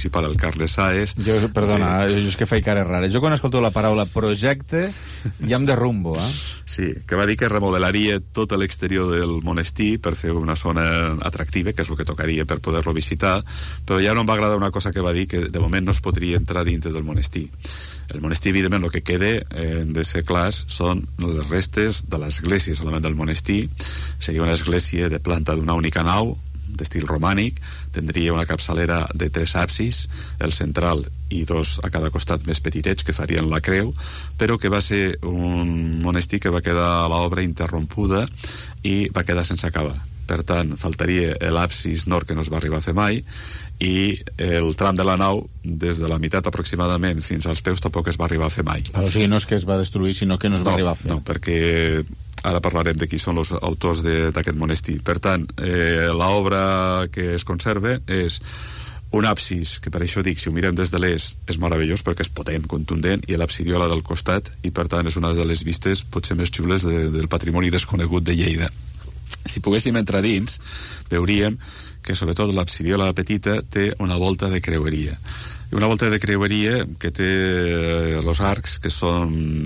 principal, el Carles Sáez. Jo, perdona, que... jo és que faig cares rares. Jo quan escolto la paraula projecte ja em derrumbo, eh? Sí, que va dir que remodelaria tot l'exterior del monestir per fer una zona atractiva, que és el que tocaria per poder-lo visitar, però ja no em va agradar una cosa que va dir, que de moment no es podria entrar dintre del monestir. El monestir, evidentment, el que queda, eh, de ser clars, són les restes de l'església solament del monestir. Seria una església de planta d'una única nau, d'estil romànic, tindria una capçalera de tres absis, el central i dos a cada costat més petitets que farien la creu, però que va ser un monestir que va quedar a l'obra interrompuda i va quedar sense acabar. Per tant, faltaria l'absis nord, que no es va arribar a fer mai, i el tram de la nau, des de la meitat aproximadament fins als peus, tampoc es va arribar a fer mai. O sigui, no és que es va destruir, sinó que no es no, va arribar a fer. No, perquè ara parlarem de qui són els autors d'aquest monestir. Per tant, eh, l'obra que es conserva és un absis, que per això dic, si ho mirem des de l'est, és meravellós, perquè és potent, contundent, i l'absidiola del costat, i per tant és una de les vistes potser més xules de, del patrimoni desconegut de Lleida. Si poguéssim entrar dins, veuríem que sobretot l'absidiola petita té una volta de creueria. I una volta de creueria que té els arcs, que són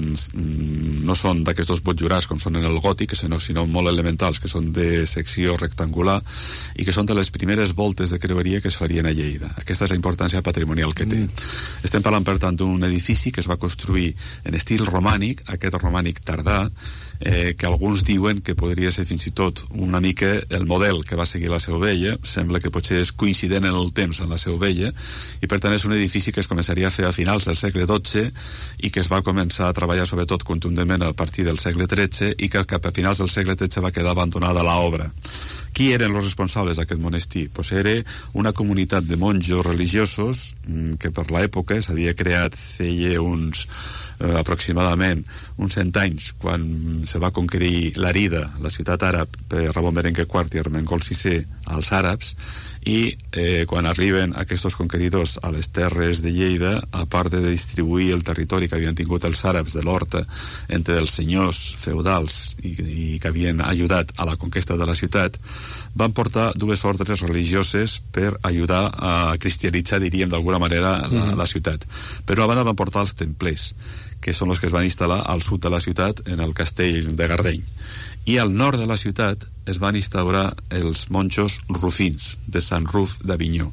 no són d'aquests dos motllurats com són en el gòtic, sinó, sinó molt elementals, que són de secció rectangular i que són de les primeres voltes de creueria que es farien a Lleida. Aquesta és la importància patrimonial que té. Mm. Estem parlant, per tant, d'un edifici que es va construir en estil romànic, aquest romànic tardà, eh, que alguns diuen que podria ser fins i tot una mica el model que va seguir la Seu Vella. Sembla que potser és coincident en el temps amb la Seu Vella, i per tant és un edifici que es començaria a fer a finals del segle dotze i que es va començar a treballar sobretot contundentment a partir del segle tretze i que cap a finals del segle tretze va quedar abandonada l'obra. Qui eren els responsables d'aquest monestir? Pues era una comunitat de monjos religiosos que per l'època s'havia creat feia uns eh, aproximadament uns cent anys, quan se va conquerir l'Arida, la ciutat àrab, per Ramon Berenguer quart i Ermengol sisè als àrabs, i eh, quan arriben aquests conqueridors a les terres de Lleida, a part de distribuir el territori que havien tingut els àrabs de l'Horta entre els senyors feudals i, i que havien ajudat a la conquesta de la ciutat, van portar dues ordres religioses per ajudar a cristianitzar, diríem d'alguna manera, la, mm-hmm. la ciutat. Per una banda van portar els templers, que són els que es van instal·lar al sud de la ciutat, en el castell de Gardeny. I al nord de la ciutat es van instaurar els monjos rufins de Sant Ruf d'Avinyó.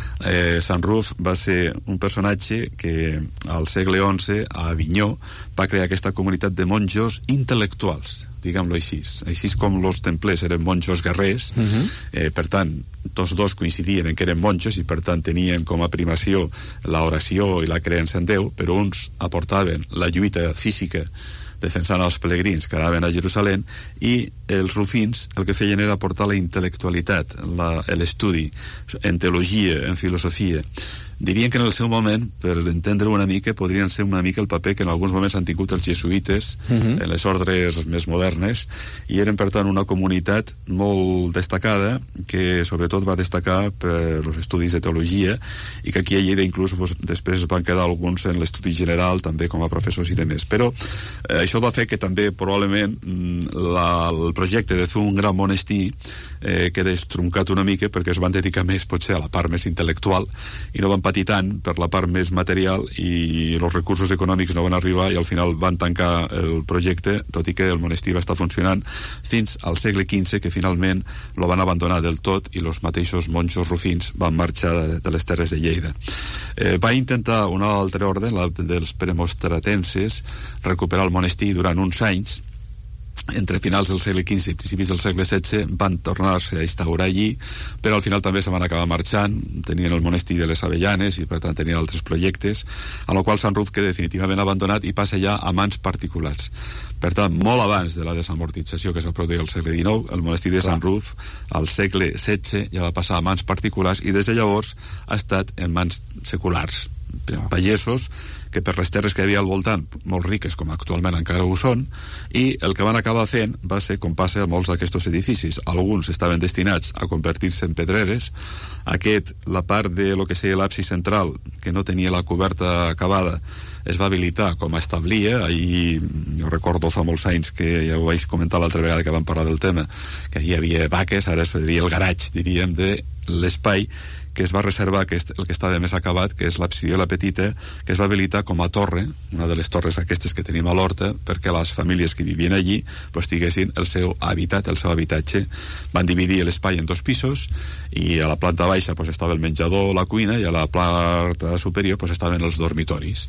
Eh, Sant Ruf va ser un personatge que al segle onze a Avinyó va crear aquesta comunitat de monjos intel·lectuals, diguem-lo així. Així com els templers eren monjos guerrers, uh-huh. eh, per tant, tots dos coincidien en que eren monjos i per tant tenien com a primació l'oració i la creença en Déu, però uns aportaven la lluita física defensant els pelegrins que anaven a Jerusalem, i els rufins el que feien era aportar la intel·lectualitat, la, l'estudi en teologia, en filosofia. Dirien que en el seu moment, per entendre una mica, podrien ser una mica el paper que en alguns moments han tingut els jesuïtes uh-huh. en les ordres més modernes, i eren per tant una comunitat molt destacada, que sobretot va destacar per els estudis de teologia, i que aquí a Lleida inclús pues, després van quedar alguns en l'estudi general també com a professors i demés. Però eh, això va fer que també probablement la, el projecte de fer un gran monestir eh, quedés truncat una mica, perquè es van dedicar més potser a la part més intel·lectual i no van patir tant per la part més material, i els recursos econòmics no van arribar i al final van tancar el projecte, tot i que el monestir va estar funcionant fins al segle quinze, que finalment lo van abandonar del tot i els mateixos monjos rufins van marxar de, de les terres de Lleida. Eh, va intentar una altra ordre, la dels premostratenses, recuperar el monestir durant uns anys. Entre finals del segle quinze i principis del segle setze van tornar-se a instaurar allí, però al final també se van acabar marxant. Tenien el monestir de les Avellanes i per tant tenien altres projectes, a la qual Sant Ruf queda definitivament abandonat i passa ja a mans particulars. Per tant, molt abans de la desamortització que es va produir al segle dinou, el monestir de Sant Ruf al segle setze ja va passar a mans particulars i des de llavors ha estat en mans seculars, pagesos que per les terres que hi havia al voltant, molt riques com actualment encara ho són, i el que van acabar fent va ser com passa a molts d'aquests edificis. Alguns estaven destinats a convertir-se en pedreres. Aquest, la part de lo que seria l'absis central, que no tenia la coberta acabada, es va habilitar com a establia. Ahir, jo recordo fa molts anys, que ja ho vaig comentar l'altra vegada que vam parlar del tema, que hi havia vaques, ara seria el garatge, diríem, de l'espai que es va reservar, que és el que estava més acabat, que és l'absidiola la petita, que es va habilitar com a torre, una de les torres aquestes que tenim a l'Horta, perquè les famílies que vivien allí pues, tinguessin el seu hàbitat, el seu habitatge. Van dividir l'espai en dos pisos, i a la planta baixa pues, estava el menjador, la cuina, i a la planta superior pues, estaven els dormitoris.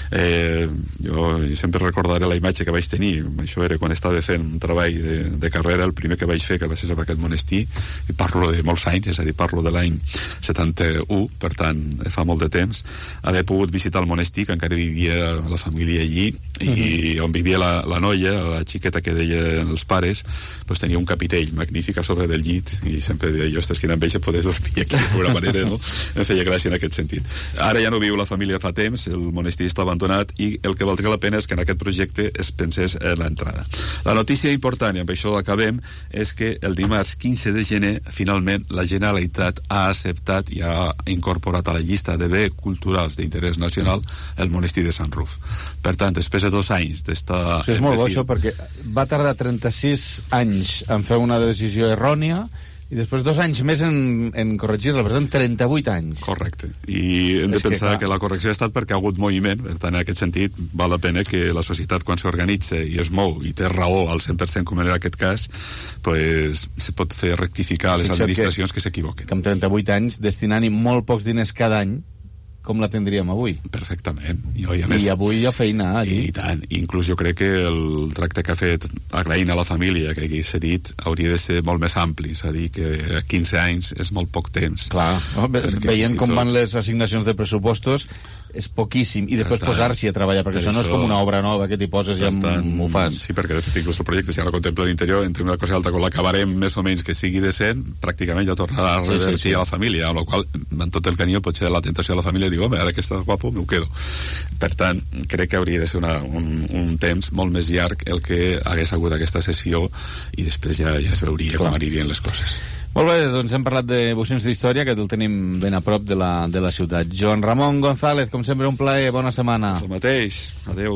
Eh, jo sempre recordaré la imatge que vaig tenir, això era quan estava fent un treball de, de carrera, el primer que vaig fer, que va ser sobre aquest monestir, i parlo de molts anys, és a dir, parlo de l'any setanta-u, per tant, fa molt de temps, haver pogut visitar el monestir, que encara vivia la família allí, i uh-huh. on vivia la, la noia, la xiqueta que deien els pares, pues tenia un capitell magnífic a sobre del llit, i sempre deia, jo, estàs quina enveja poder dormir aquí d'alguna manera, no? Em feia gràcia en aquest sentit. Ara ja no viu la família fa temps, el monestir està abandonat, i el que valdria la pena és que en aquest projecte es pensés en l'entrada. La notícia important, i amb això acabem, és que el dimarts quinze de gener, finalment, la Generalitat ha acceptat i ha incorporat a la llista de bé culturals d'interès nacional el monestir de Sant Ruf. Per tant, després de dos anys d'estar... Sí, és molt bo això, perquè va tardar trenta-sis anys en fer una decisió errònia i després dos anys més en, en corregir-la, per tant, trenta-vuit anys. Correcte. I hem de és pensar que, que la correcció ha estat perquè ha hagut moviment, per tant, en aquest sentit, val la pena que la societat, quan s'organitza i es mou i té raó al cent per cent, com en aquest cas, pues, se pot fer rectificar les Fixa't administracions que, que s'equivoquen. Que amb trenta-vuit anys, destinant-hi molt pocs diners cada any, com la tindríem avui. Perfectament. I, oi, a més, I avui hi ha feina allí. I, i tant. Inclús jo crec que el tracte que ha fet agraint a la família que aquí s'ha dit hauria de ser molt més ampli, és a dir, que quinze anys és molt poc temps. Clar, no? Veient com tot... van les assignacions de pressupostos és poquíssim, i després posar-s'hi a treballar, perquè això no és com una obra nova que t'hi poses i ja m'ho fas. Sí, perquè de fet inclús el projecte, si ara contempla l'interior, entre una cosa alta, quan l'acabarem més o menys que sigui decent, pràcticament ja tornarà a revertir sí, sí, sí. a la família, amb la qual en tot el canió potser la tentació de la família diu, home, ara que està guapo, m'ho quedo. Per tant, crec que hauria de ser una, un, un temps molt més llarg el que hagués hagut aquesta sessió, i després ja, ja es veuria Clar. com anirien les coses. Molt bé, doncs hem parlat de Bocins d'Història, que el tenim ben a prop de la, de la ciutat. Joan Ramon González, com sempre, un plaer, bona setmana. El mateix, adeu.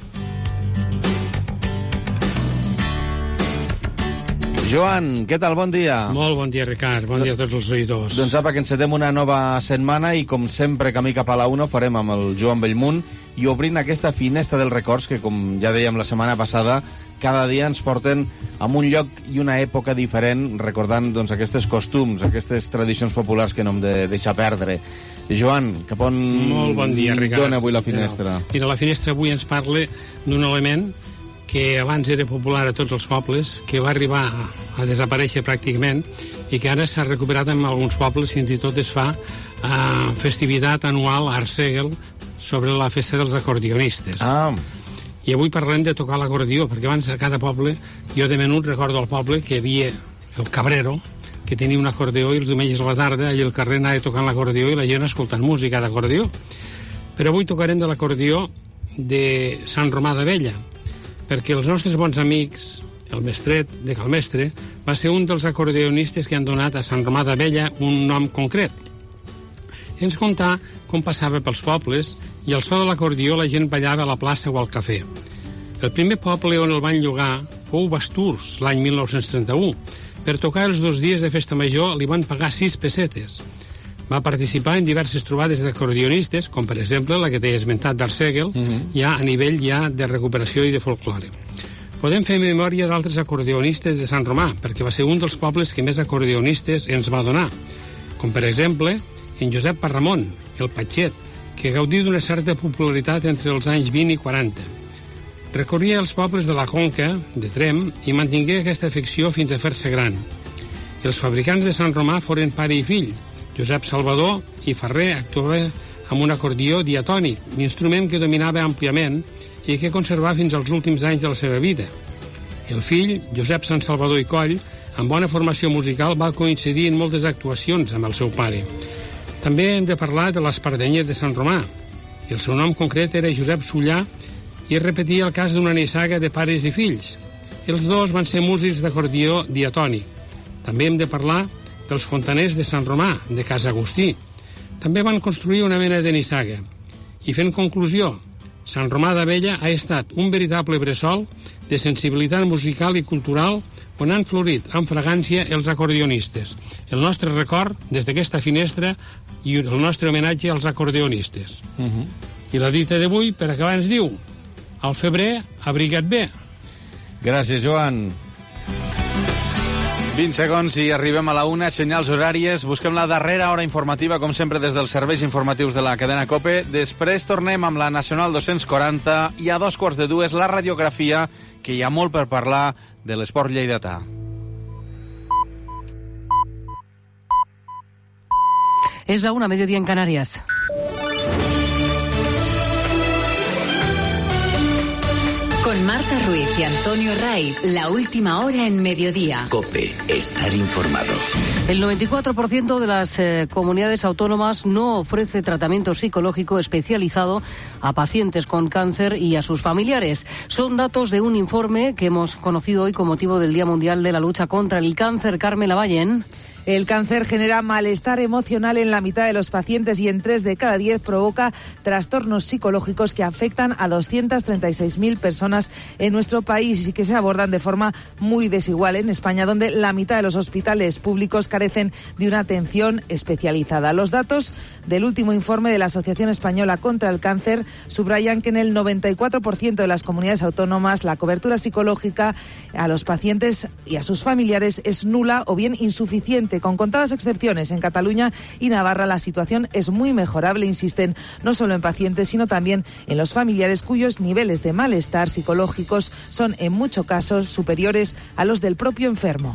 Joan, què tal? Bon dia. Molt bon dia, Ricard. Bon dia a tots els oïdors. Doncs apa, que encetem una nova setmana i, com sempre, camí cap a la una, farem amb el Joan Bellmunt i obrint aquesta finestra dels records que, com ja dèiem la setmana passada, cada dia ens porten a un lloc i una època diferent, recordant doncs, aquests costums, aquestes tradicions populars que no hem de deixar perdre. Joan, cap on Molt bon dia, Ricard. dona avui la finestra? Mira, mira, la finestra avui ens parla d'un element que abans era popular a tots els pobles, que va arribar a desaparèixer pràcticament i que ara s'ha recuperat en alguns pobles, fins i tot es fa uh, festivitat anual a Arsèguel sobre la festa dels acordionistes. Ah. I avui parlem de tocar l'acordió, perquè abans a cada poble, jo de menut recordo al poble que hi havia el cabrero, que tenia un acordió, i els diumenges a la tarda allà al carrer anava tocant l'acordió i la gent escoltant música d'acordió. Però avui tocarem de l'acordió de Sant Romà d'Abella, perquè els nostres bons amics, el mestret de Calmestre, va ser un dels acordionistes que han donat a Sant Romà d'Abella un nom concret. Ens contà com passava pels pobles i al so de l'acordió la gent ballava a la plaça o al cafè. El primer poble on el van llogar fou Basturs, l'any mil nou-cents trenta-u. Per tocar els dos dies de festa major li van pagar sis pessetes. Va participar en diverses trobades d'acordionistes, com per exemple la que t'he esmentat d'Arsèguel, uh-huh. ja a nivell ja de recuperació i de folklore. Podem fer memòria d'altres acordionistes de Sant Romà, perquè va ser un dels pobles que més acordionistes ens va donar, com per exemple en Josep Parramon, el Patxet, que gaudí d'una certa popularitat entre els anys vint i quaranta. Recorria els pobles de la Conca, de Trem, i mantingué aquesta afecció fins a fer-se gran. Els fabricants de Sant Romà foren pare i fill. Josep Salvador i Ferrer actuava amb un acordió diatònic, un instrument que dominava àmpliament i que conservava fins als últims anys de la seva vida. El fill, Josep Sant Salvador i Coll, amb bona formació musical, va coincidir en moltes actuacions amb el seu pare. També hem de parlar de l'Espardenyer de Sant Romà. El seu nom concret era Josep Sullà i repetia el cas d'una nissaga de pares i fills. Els dos van ser músics d'acordió diatònic. També hem de parlar dels fontaners de Sant Romà, de Casa Agustí. També van construir una mena de nissaga. I fent conclusió, Sant Romà d'Abella ha estat un veritable bressol de sensibilitat musical i cultural on han florit amb fragància els acordionistes. El nostre record des d'aquesta finestra i el nostre homenatge als acordionistes. Uh-huh. I la dita d'avui, per acabar, ens diu: al febrer, abriga't bé. Gràcies, Joan. vint segons i arribem a la una, senyals horàries. Busquem la darrera hora informativa, com sempre, des dels serveis informatius de la cadena COPE. Després tornem amb la Nacional dos-cents quaranta i a dos quarts de dues la radiografia, que hi ha molt per parlar de l'esport lleidatà. Es la una, mediodía en Canarias. Con Marta Ruiz y Antonio Raiz, la última hora en mediodía. COPE, estar informado. El noventa y cuatro por ciento de las eh, comunidades autónomas no ofrece tratamiento psicológico especializado a pacientes con cáncer y a sus familiares. Son datos de un informe que hemos conocido hoy con motivo del Día Mundial de la Lucha contra el Cáncer. Carmen Lavallén. El cáncer genera malestar emocional en la mitad de los pacientes y en tres de cada diez provoca trastornos psicológicos que afectan a doscientas treinta y seis mil personas en nuestro país y que se abordan de forma muy desigual en España, donde la mitad de los hospitales públicos carecen de una atención especializada. Los datos del último informe de la Asociación Española contra el Cáncer subrayan que en el noventa y cuatro por ciento de las comunidades autónomas la cobertura psicológica a los pacientes y a sus familiares es nula o bien insuficiente. Con contadas excepciones, en Cataluña y Navarra la situación es muy mejorable, insisten, no solo en pacientes, sino también en los familiares cuyos niveles de malestar psicológicos son en muchos casos superiores a los del propio enfermo.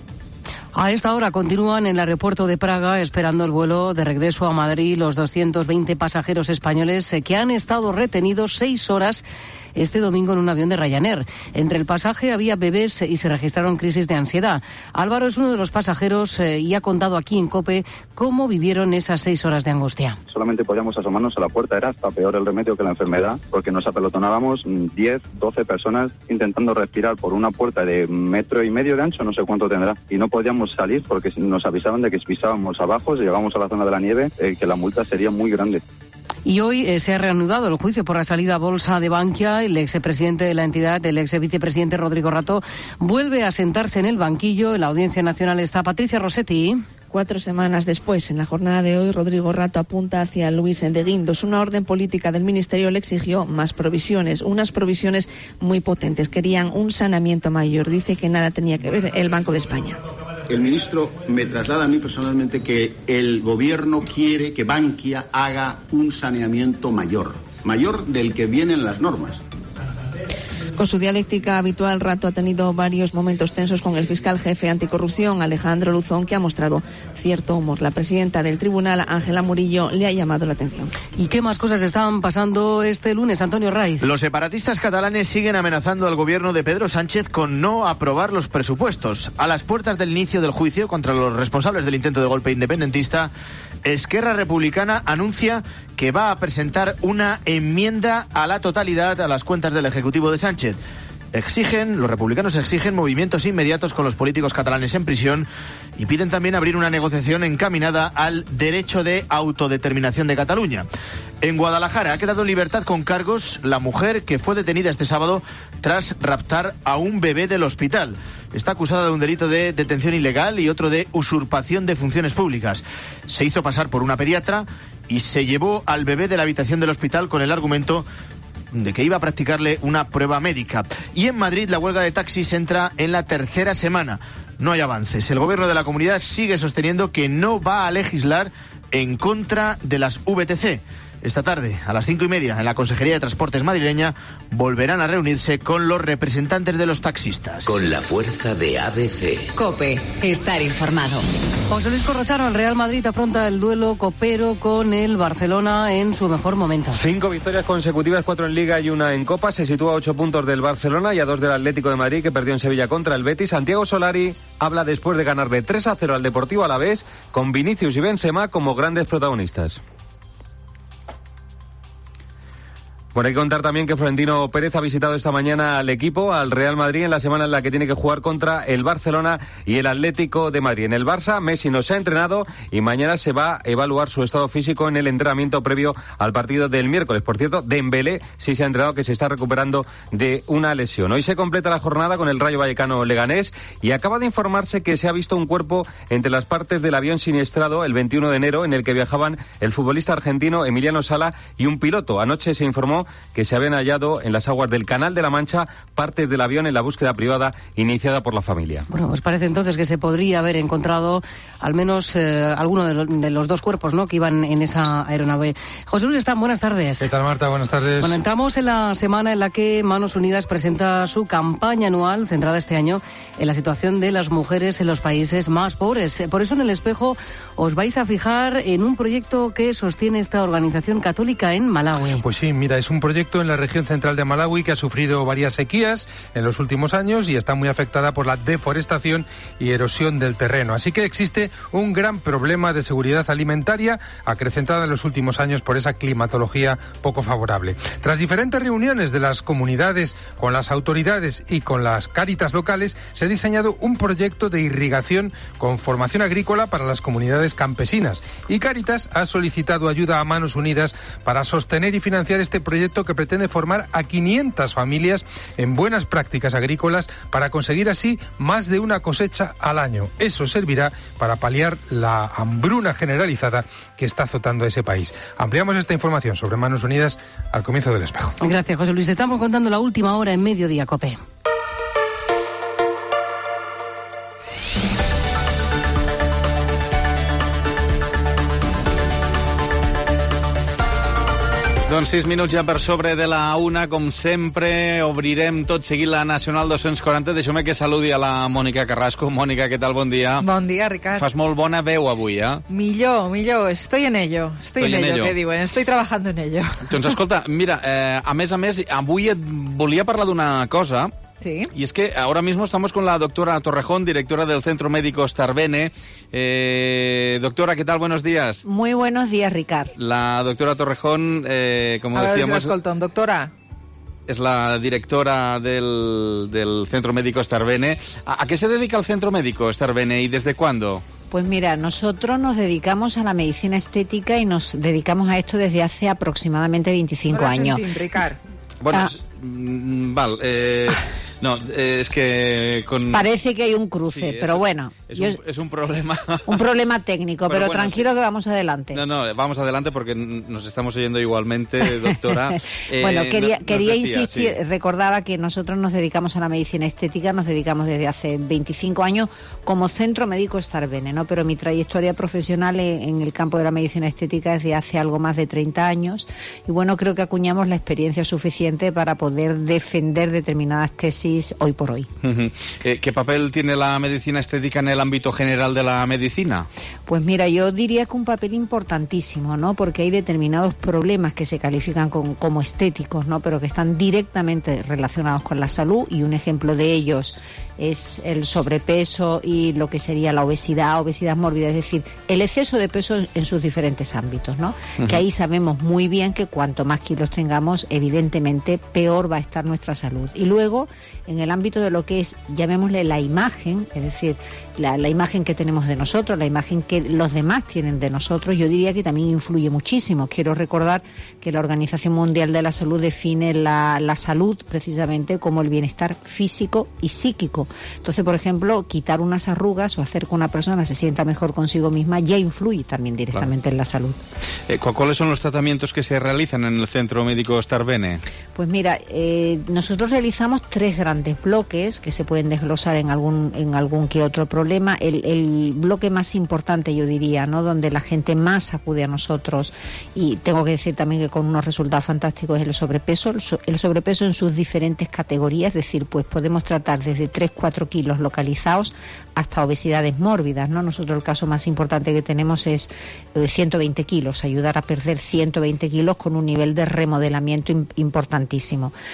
A esta hora continúan en el aeropuerto de Praga esperando el vuelo de regreso a Madrid los doscientos veinte pasajeros españoles que han estado retenidos seis horas este domingo en un avión de Ryanair. Entre el pasaje había bebés y se registraron crisis de ansiedad. Álvaro es uno de los pasajeros eh, y ha contado aquí en COPE cómo vivieron esas seis horas de angustia. Solamente podíamos asomarnos a la puerta, era hasta peor el remedio que la enfermedad, porque nos apelotonábamos diez, doce personas intentando respirar por una puerta de metro y medio de ancho, no sé cuánto tendrá, y no podíamos salir porque nos avisaban de que si pisábamos abajo, si llegábamos a la zona de la nieve, eh, que la multa sería muy grande. Y hoy eh, se ha reanudado el juicio por la salida a bolsa de Bankia. El expresidente de la entidad, el ex vicepresidente Rodrigo Rato, vuelve a sentarse en el banquillo. En la Audiencia Nacional está Patricia Rossetti. Cuatro semanas después, en la jornada de hoy, Rodrigo Rato apunta hacia Luis de Guindos. Una orden política del Ministerio le exigió más provisiones, unas provisiones muy potentes. Querían un saneamiento mayor. Dice que nada tenía que ver el Banco de España. El ministro me traslada a mí personalmente que el gobierno quiere que Bankia haga un saneamiento mayor, mayor del que vienen las normas. Con su dialéctica habitual, Rato ha tenido varios momentos tensos con el fiscal jefe anticorrupción, Alejandro Luzón, que ha mostrado cierto humor. La presidenta del tribunal, Ángela Murillo, le ha llamado la atención. ¿Y qué más cosas estaban pasando este lunes, Antonio Raiz? Los separatistas catalanes siguen amenazando al gobierno de Pedro Sánchez con no aprobar los presupuestos. A las puertas del inicio del juicio contra los responsables del intento de golpe independentista, Esquerra Republicana anuncia que va a presentar una enmienda a la totalidad a las cuentas del Ejecutivo de Sánchez. Exigen, los republicanos exigen movimientos inmediatos con los políticos catalanes en prisión y piden también abrir una negociación encaminada al derecho de autodeterminación de Cataluña. En Guadalajara ha quedado en libertad con cargos la mujer que fue detenida este sábado tras raptar a un bebé del hospital. Está acusada de un delito de detención ilegal y otro de usurpación de funciones públicas. Se hizo pasar por una pediatra y se llevó al bebé de la habitación del hospital con el argumento de que iba a practicarle una prueba médica. Y en Madrid la huelga de taxis entra en la tercera semana. No hay avances. El gobierno de la comunidad sigue sosteniendo que no va a legislar en contra de las V T C. Esta tarde, a las cinco y media, en la Consejería de Transportes madrileña, volverán a reunirse con los representantes de los taxistas. Con la fuerza de A B C. COPE, estar informado. José Luis Corrochano, el Real Madrid afronta el duelo copero con el Barcelona en su mejor momento. Cinco victorias consecutivas, cuatro en Liga y una en Copa. Se sitúa a ocho puntos del Barcelona y a dos del Atlético de Madrid, que perdió en Sevilla contra el Betis. Santiago Solari habla después de ganarle tres a cero al Deportivo Alavés, con Vinicius y Benzema como grandes protagonistas. Bueno, hay que contar también que Florentino Pérez ha visitado esta mañana al equipo, al Real Madrid, en la semana en la que tiene que jugar contra el Barcelona y el Atlético de Madrid. En el Barça, Messi no se ha entrenado y mañana se va a evaluar su estado físico en el entrenamiento previo al partido del miércoles. Por cierto, Dembélé sí se ha entrenado, que se está recuperando de una lesión. Hoy se completa la jornada con el Rayo Vallecano Leganés y acaba de informarse que se ha visto un cuerpo entre las partes del avión siniestrado el veintiuno de enero en el que viajaban el futbolista argentino Emiliano Sala y un piloto. Anoche se informó que se habían hallado en las aguas del Canal de la Mancha partes del avión en la búsqueda privada iniciada por la familia. Bueno, ¿os parece entonces que se podría haber encontrado al menos eh, alguno de, lo, de los dos cuerpos, ¿no?, que iban en esa aeronave? José Luis Están, buenas tardes. ¿Qué tal, Marta? Buenas tardes. Bueno, entramos en la semana en la que Manos Unidas presenta su campaña anual centrada este año en la situación de las mujeres en los países más pobres. Por eso en El Espejo os vais a fijar en un proyecto que sostiene esta organización católica en Malaui. Pues sí, mira, es un proyecto en la región central de Malaui que ha sufrido varias sequías en los últimos años y está muy afectada por la deforestación y erosión del terreno. Así que existe un gran problema de seguridad alimentaria acrecentada en los últimos años por esa climatología poco favorable. Tras diferentes reuniones de las comunidades con las autoridades y con las cáritas locales, se ha diseñado un proyecto de irrigación con formación agrícola para las comunidades campesinas. Y Cáritas ha solicitado ayuda a Manos Unidas para sostener y financiar este proyecto que pretende formar a quinientas familias en buenas prácticas agrícolas para conseguir así más de una cosecha al año. Eso servirá para paliar la hambruna generalizada que está azotando a ese país. Ampliamos esta información sobre Manos Unidas al comienzo del Espejo. Gracias, José Luis. Te estamos contando la última hora en Mediodía, COPE. Doncs sis minuts ja per sobre de la una, com sempre, obrirem tot seguit la Nacional dos-cents quaranta. Deixeu-me que saludi a la Mònica Carrasco. Mònica, què tal? Bon dia. Bon dia, Ricard. Fas molt bona veu avui, eh? Millor, millor. Estoy en ello. Estoy, Estoy en, en ello, ello, que diuen. Estoy trabajando en ello. Doncs escolta, mira, eh, a més a més, avui et volia parlar d'una cosa. Sí. Y es que ahora mismo estamos con la doctora Torrejón, directora del Centro Médico Starbene. Eh, doctora, ¿qué tal? Buenos días. Muy buenos días, Ricard. La doctora Torrejón, eh, como a decíamos... A ver, doctora. Es la directora del, del Centro Médico Starbene. ¿A, ¿A qué se dedica el Centro Médico Starbene y desde cuándo? Pues mira, nosotros nos dedicamos a la medicina estética y nos dedicamos a esto desde hace aproximadamente veinticinco años. Sentim, Ricard. Bueno, ah. es, mm, vale, eh, no, eh, es que con... Parece que hay un cruce, sí, pero es, bueno. Es, yo, un, es un problema. Un problema técnico, pero, pero bueno, tranquilo sí. que vamos adelante. No, no, vamos adelante porque nos estamos oyendo igualmente, doctora. eh, bueno, quería, no, quería decía, insistir, sí. recordaba que nosotros nos dedicamos a la medicina estética, nos dedicamos desde hace veinticinco años como Centro Médico Starbene, ¿no? Pero mi trayectoria profesional en el campo de la medicina estética es de hace algo más de treinta años y bueno, creo que acuñamos la experiencia suficiente para poder defender determinadas tesis hoy por hoy. Uh-huh. eh, ¿Qué papel tiene la medicina estética en el ámbito general de la medicina? Pues mira, yo diría que un papel importantísimo, ¿no? Porque hay determinados problemas que se califican con, como estéticos, ¿no? Pero que están directamente relacionados con la salud y un ejemplo de ellos es el sobrepeso y lo que sería la obesidad, obesidad mórbida, es decir, el exceso de peso en sus diferentes ámbitos, ¿no? Uh-huh. Que ahí sabemos muy bien que cuanto más kilos tengamos, evidentemente peor va a estar nuestra salud. Y luego, en el ámbito de lo que es, llamémosle la imagen, es decir, la, la imagen que tenemos de nosotros, la imagen que los demás tienen de nosotros, yo diría que también influye muchísimo. Quiero recordar que la Organización Mundial de la Salud define la, la salud precisamente como el bienestar físico y psíquico. Entonces, por ejemplo, quitar unas arrugas o hacer que una persona se sienta mejor consigo misma ya influye también directamente claro. en la salud. Eh, ¿Cuáles son los tratamientos que se realizan en el Centro Médico Starbene? Pues mira, eh, nosotros realizamos tres grandes bloques que se pueden desglosar en algún en algún que otro problema. El, el bloque más importante, yo diría, ¿no? Donde la gente más acude a nosotros, y tengo que decir también que con unos resultados fantásticos, es el sobrepeso. El, so, el sobrepeso en sus diferentes categorías, es decir, pues podemos tratar desde tres a cuatro kilos localizados hasta obesidades mórbidas, ¿no? Nosotros el caso más importante que tenemos es eh, ciento veinte kilos, ayudar a perder ciento veinte kilos con un nivel de remodelamiento imp- importantísimo.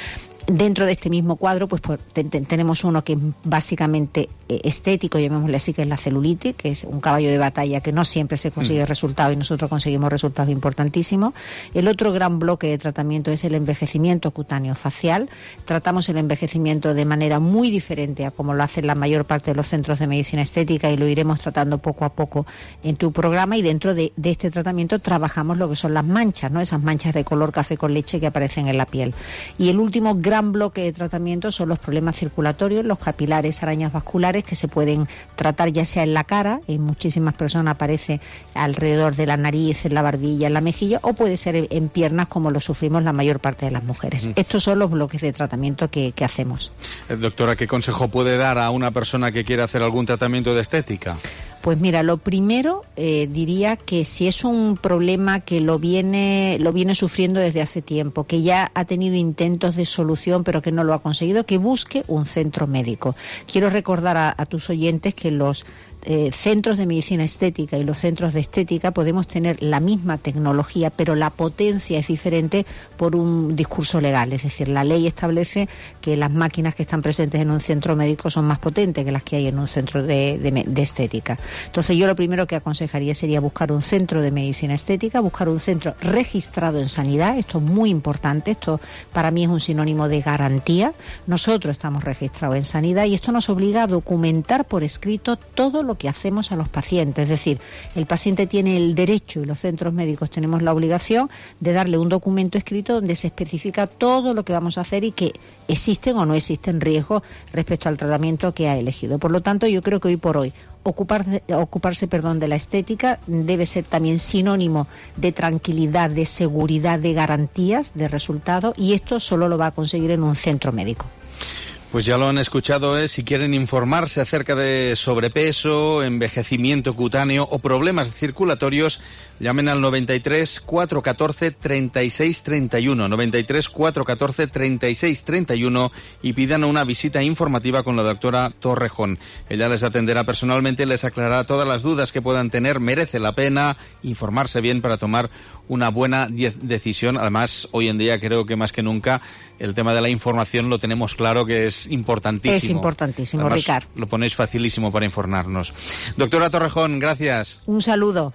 Dentro de este mismo cuadro, pues, pues te, te, tenemos uno que es básicamente eh, estético, llamémosle así, que es la celulitis, que es un caballo de batalla que no siempre se consigue mm. resultados, y nosotros conseguimos resultados importantísimos. El otro gran bloque de tratamiento es el envejecimiento cutáneo facial. Tratamos el envejecimiento de manera muy diferente a como lo hacen la mayor parte de los centros de medicina estética, y lo iremos tratando poco a poco en tu programa. Y dentro de, de este tratamiento trabajamos lo que son las manchas, ¿no? Esas manchas de color café con leche que aparecen en la piel. Y el último gran bloque de tratamiento son los problemas circulatorios, los capilares, arañas vasculares, que se pueden tratar ya sea en la cara, en muchísimas personas aparece alrededor de la nariz, en la barbilla, en la mejilla, o puede ser en piernas, como lo sufrimos la mayor parte de las mujeres. Mm. Estos son los bloques de tratamiento que, que hacemos. Eh, doctora, ¿qué consejo puede dar a una persona que quiere hacer algún tratamiento de estética? Pues mira, lo primero eh, diría que si es un problema que lo viene lo viene sufriendo desde hace tiempo, que ya ha tenido intentos de solución pero que no lo ha conseguido, que busque un centro médico. Quiero recordar a, a tus oyentes que los Eh, centros de medicina estética y los centros de estética podemos tener la misma tecnología, pero la potencia es diferente por un discurso legal. Es decir, la ley establece que las máquinas que están presentes en un centro médico son más potentes que las que hay en un centro de, de, de estética. Entonces, yo lo primero que aconsejaría sería buscar un centro de medicina estética, buscar un centro registrado en sanidad. Esto es muy importante, esto para mí es un sinónimo de garantía. Nosotros estamos registrados en sanidad y esto nos obliga a documentar por escrito todo lo que hacemos a los pacientes. Es decir, el paciente tiene el derecho, y los centros médicos tenemos la obligación de darle un documento escrito donde se especifica todo lo que vamos a hacer y que existen o no existen riesgos respecto al tratamiento que ha elegido. Por lo tanto, yo creo que hoy por hoy ocupar, ocuparse perdón, de la estética debe ser también sinónimo de tranquilidad, de seguridad, de garantías, de resultados, y esto solo lo va a conseguir en un centro médico. Pues ya lo han escuchado, ¿eh? Si quieren informarse acerca de sobrepeso, envejecimiento cutáneo o problemas circulatorios, llamen al noventa y tres, cuatrocientos catorce, treinta y seis treinta y uno, noventa y tres, cuatrocientos catorce, treinta y seis treinta y uno, y pidan una visita informativa con la doctora Torrejón. Ella les atenderá personalmente y les aclarará todas las dudas que puedan tener. Merece la pena informarse bien para tomar una buena decisión. Además, hoy en día creo que más que nunca el tema de la información lo tenemos claro que es importantísimo. Es importantísimo, Además, Ricard. Lo ponéis facilísimo para informarnos. Doctora Torrejón, gracias. Un saludo.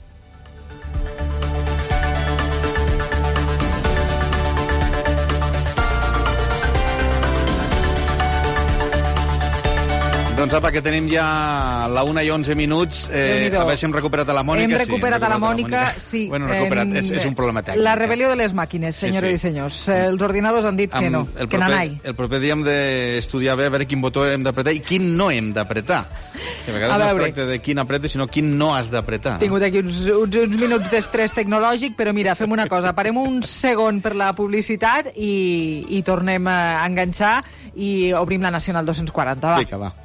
Doncs apa, que tenim ja la una i onze minuts. Eh, a veure si hem recuperat a la Mònica. Hem recuperat sí, a la Mònica, sí. Bueno, recuperat, és, és un problema tècnic. La rebel·lió de les màquines, senyores sí, sí. i senyors. Els ordinadors han dit que no, el que proper, nanai. El proper dia hem d'estudiar bé a veure quin botó hem d'apretar i quin no hem d'apretar. Que a vegades a no es tracta de quin apreta, sinó quin no has d'apretar. Tingut aquí uns, uns, uns minuts d'estrès tecnològic, però mira, fem una cosa. Parem un segon per la publicitat i, i tornem a enganxar i obrim la Nacional dos-cents quaranta. Va. Vinga, va.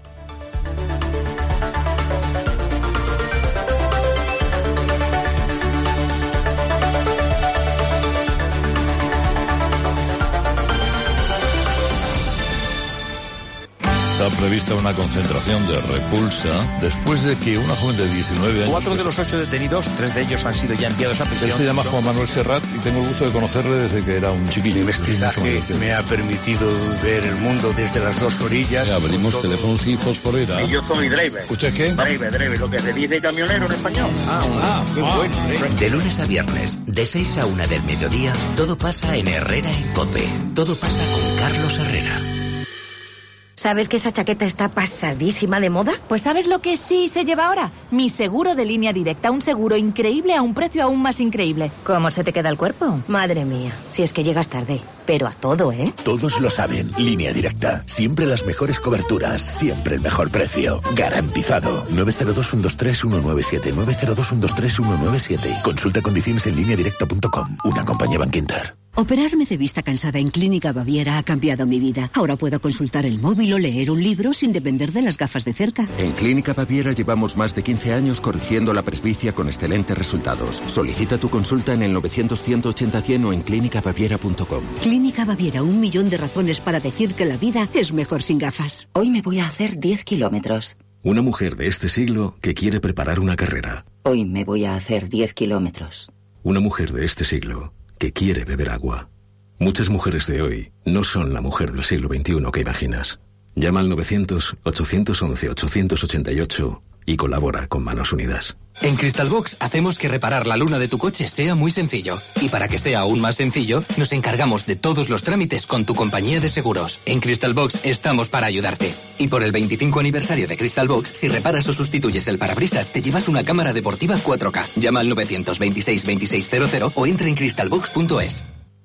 Está prevista una concentración de repulsa después de que una joven de diecinueve años... Cuatro de los ocho detenidos, tres de ellos han sido ya enviados a prisión. Él se llama Juan Manuel Serrat y tengo el gusto de conocerle desde que era un chiquillo. Mi mestizaje me ha permitido ver el mundo desde las dos orillas. Ya abrimos todo... teléfonos y fosforera. Y yo soy driver. ¿Usted qué? Driver, driver, lo que se dice camionero en español. Ah, ah, qué ah, bueno. ¿eh? De lunes a viernes, de seis a una del mediodía, todo pasa en Herrera en COPE. Todo pasa con Carlos Herrera. ¿Sabes que esa chaqueta está pasadísima de moda? Pues ¿sabes lo que sí se lleva ahora? Mi seguro de línea directa, un seguro increíble a un precio aún más increíble. ¿Cómo se te queda el cuerpo? Madre mía, si es que llegas tarde. Pero a todo, ¿eh? Todos lo saben. Línea directa. Siempre las mejores coberturas. Siempre el mejor precio. Garantizado. nueve cero dos, uno dos tres, uno nueve siete. nueve cero dos, uno dos tres, uno nueve siete. Consulta condiciones en línea directa punto com. Una compañía Bankinter. Operarme de vista cansada en Clínica Baviera ha cambiado mi vida. Ahora puedo consultar el móvil o leer un libro sin depender de las gafas de cerca. En Clínica Baviera llevamos más de quince años corrigiendo la presbicia con excelentes resultados. Solicita tu consulta en el novecientos, ciento ochenta, cien o en clínica baviera punto com. Clínica Baviera, un millón de razones para decir que la vida es mejor sin gafas. Hoy me voy a hacer diez kilómetros. Una mujer de este siglo que quiere preparar una carrera. Hoy me voy a hacer diez kilómetros. Una mujer de este siglo que quiere beber agua. Muchas mujeres de hoy no son la mujer del siglo veintiuno que imaginas. Llama al novecientos, ochocientos once, ochocientos ochenta y ocho y colabora con Manos Unidas. En Crystalbox hacemos que reparar la luna de tu coche sea muy sencillo. Y para que sea aún más sencillo, nos encargamos de todos los trámites con tu compañía de seguros. En Crystalbox estamos para ayudarte. Y por el veinticinco aniversario de Crystalbox, si reparas o sustituyes el parabrisas, te llevas una cámara deportiva cuatro K. Llama al novecientos veintiséis veintiséis cero cero o entra en crystalbox punto es.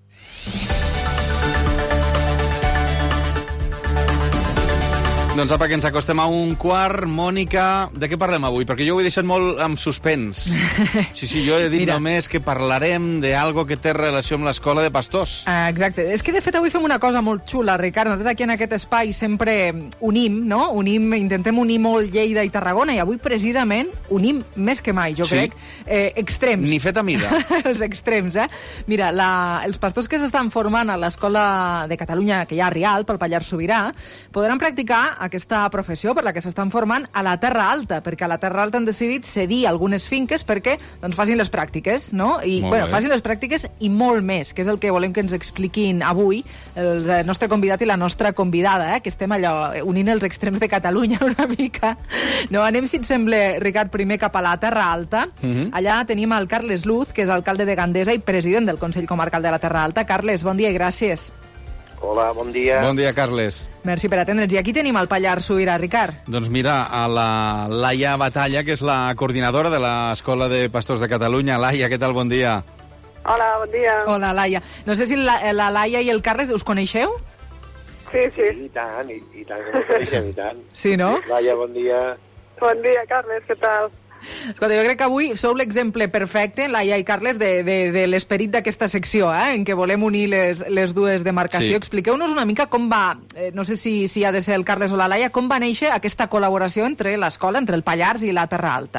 Doncs apa, que ens acostem a un quart. Mònica, de què parlem avui? Perquè jo ho he deixat molt amb suspens. Sí, sí, jo he dit Mira. només que parlarem d'algo que té relació amb l'escola de pastors. Uh, exacte. És que, de fet, avui fem una cosa molt xula, Ricard. Nosaltres aquí en aquest espai sempre unim, no? Unim, intentem unir molt Lleida i Tarragona, i avui, precisament, unim més que mai, jo sí. crec, eh, extrems. Ni fet a mida. Els extrems, eh? Mira, la, els pastors que s'estan formant a l'Escola de Catalunya, que hi ha a Rialp, al Pallars Sobirà, podran practicar aquesta professió per la que s'estan formant a la Terra Alta, perquè a la Terra Alta han decidit cedir algunes finques perquè doncs, facin les pràctiques, no? I, molt bueno, bé. facin les pràctiques i molt més, que és el que volem que ens expliquin avui el nostre convidat i la nostra convidada, eh? Que estem allò unint els extrems de Catalunya una mica. No, anem, si et sembla, Ricard, primer cap a la Terra Alta. Uh-huh. Allà tenim el Carles Luz, que és alcalde de Gandesa i president del Consell Comarcal de la Terra Alta. Carles, bon dia i gràcies. Hola, bon dia. Bon dia, Carles. Merci per atendre'ns. I aquí tenim el Pallars Sobirà, Ricard. Doncs mira, a la Laia Batalla, que és la coordinadora de l'Escola de Pastors de Catalunya. Laia, què tal? Bon dia. Hola, bon dia. Hola, Laia. No sé si la, la Laia i el Carles us coneixeu? Sí, sí. I tant, i, i tant que ens coneixem, i tant. Sí, no? Laia, bon dia. Bon dia, Carles, què tal? Escolta, jo crec que avui sou l'exemple perfecte, Laia i Carles, de, de, de l'esperit d'aquesta secció, eh, en què volem unir les, les dues demarcacions. Sí. Expliqueu-nos una mica com va, eh, no sé si, si ha de ser el Carles o la Laia, com va néixer aquesta col·laboració entre l'escola, entre el Pallars i la Terra Alta.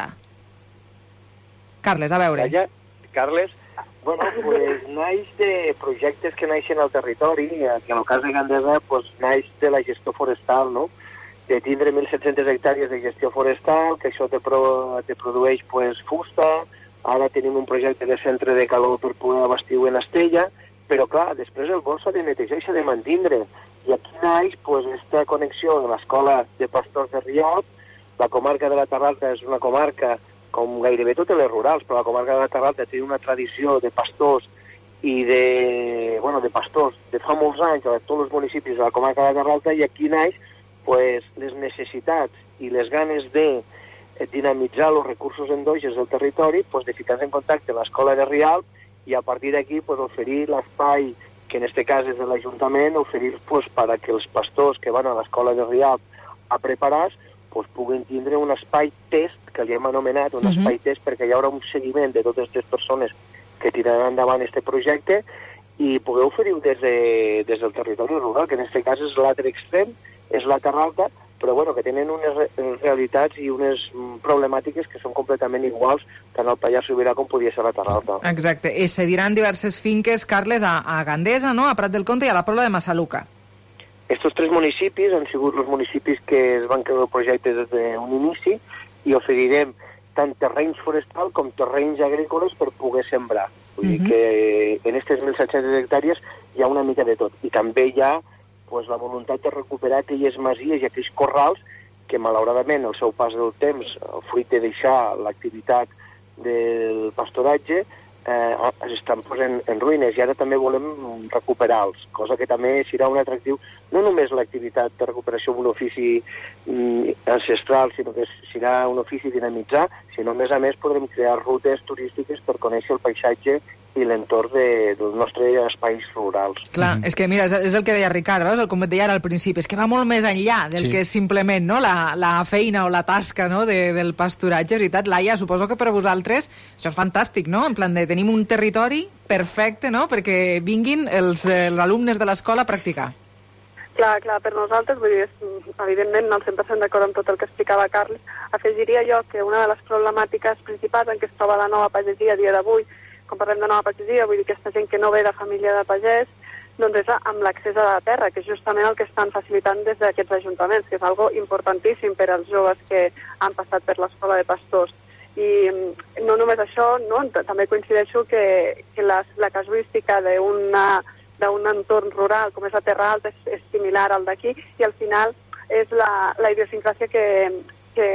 Carles, a veure. Laia, Carles, bueno, pues naix de projectes que naixen al territori, que en el cas de Gandesa, pues naix de la gestió forestal, no?, de tindre mil set-centes hectàrees de gestió forestal, que això te, pro, te produeix pues, fusta. Ara tenim un projecte de centre de calor per poder abastir-ho en Estella, però clar, després el bosc s'ha de netejar i s'ha de mantindre. I aquí naix pues, esta connexió de l'Escola de Pastors de Rialp. La comarca de la Terra Alta és una comarca, com gairebé totes les rurals, però la comarca de la Terra Alta té una tradició de pastors i de, bueno, de pastors de fa molts anys a tots els municipis de la comarca de la Terra Alta, i aquí naix pues, les necessitats i les ganes de dinamitzar els recursos endoges del territori, pues, de ficar-se en contacte amb l'Escola de Rialp i a partir d'aquí pues, oferir l'espai, que en este cas és de l'Ajuntament, oferir pues, per a que els pastors que van a l'Escola de Rialp a preparar pues, puguin tindre un espai test, que li hem anomenat un uh-huh. espai test, perquè hi haurà un seguiment de totes les persones que tiraran endavant aquest projecte i poder oferir-ho des, de, des del territori rural, que en aquest cas és l'altre extrem, és la Terra Alta, però bueno, que tenen unes realitats i unes problemàtiques que són completament iguals tant al Pallars Sobirà com podia ser la Terra Alta. Exacte. I se diran diverses finques, Carles, a, a Gandesa, no?, a Prat del Comte i a la Pobla de Massaluca. Estos tres municipis han sigut els municipis que es van crear el projecte des d'un inici i oferirem tant terrenys forestal com terrenys agrícoles per poder sembrar. Vull uh-huh. dir que en aquestes mil set-centes hectàrees hi ha una mica de tot. I també hi ha pues, la voluntat de recuperar aquelles masies i aquells corrals que, malauradament, el seu pas del temps, fruit de deixar l'activitat del pastoratge, eh, estan posant en ruïnes i ara també volem recuperar-los, cosa que també serà un atractiu, no només l'activitat de recuperació d'un ofici mm, ancestral, sinó que serà un ofici dinamitzar, sinó a més a més podrem crear rutes turístiques per conèixer el paisatge i l'entorn de, dels nostres espais rurals. Clar, mm-hmm. és que mira, és, és el que deia Ricard, veus? El com et deia ara al principi, és que va molt més enllà del sí. que és simplement no? la, la feina o la tasca no? de, del pasturatge, veritat. Laia, suposo que per a vosaltres això és fantàstic, no? En plan de tenim un territori perfecte, no?, perquè vinguin els, els alumnes de l'escola a practicar. Clar, clar, per nosaltres, vull dir, evidentment, no al cent per cent d'acord amb tot el que explicava Carles, afegiria jo que una de les problemàtiques principals en què es troba la nova pagesia a dia d'avui, quan parlem de nova pagesia, vull dir aquesta gent que no ve de família de pagès, doncs és amb l'accés a la terra, que és justament el que estan facilitant des d'aquests ajuntaments, que és algo importantíssim per als joves que han passat per l'escola de pastors. I no només això, no? També coincideixo que, que la, la casuística d'una d'un entorn rural com és la Terra Alta és, és similar al d'aquí, i al final és la, la idiosincràsia que, que,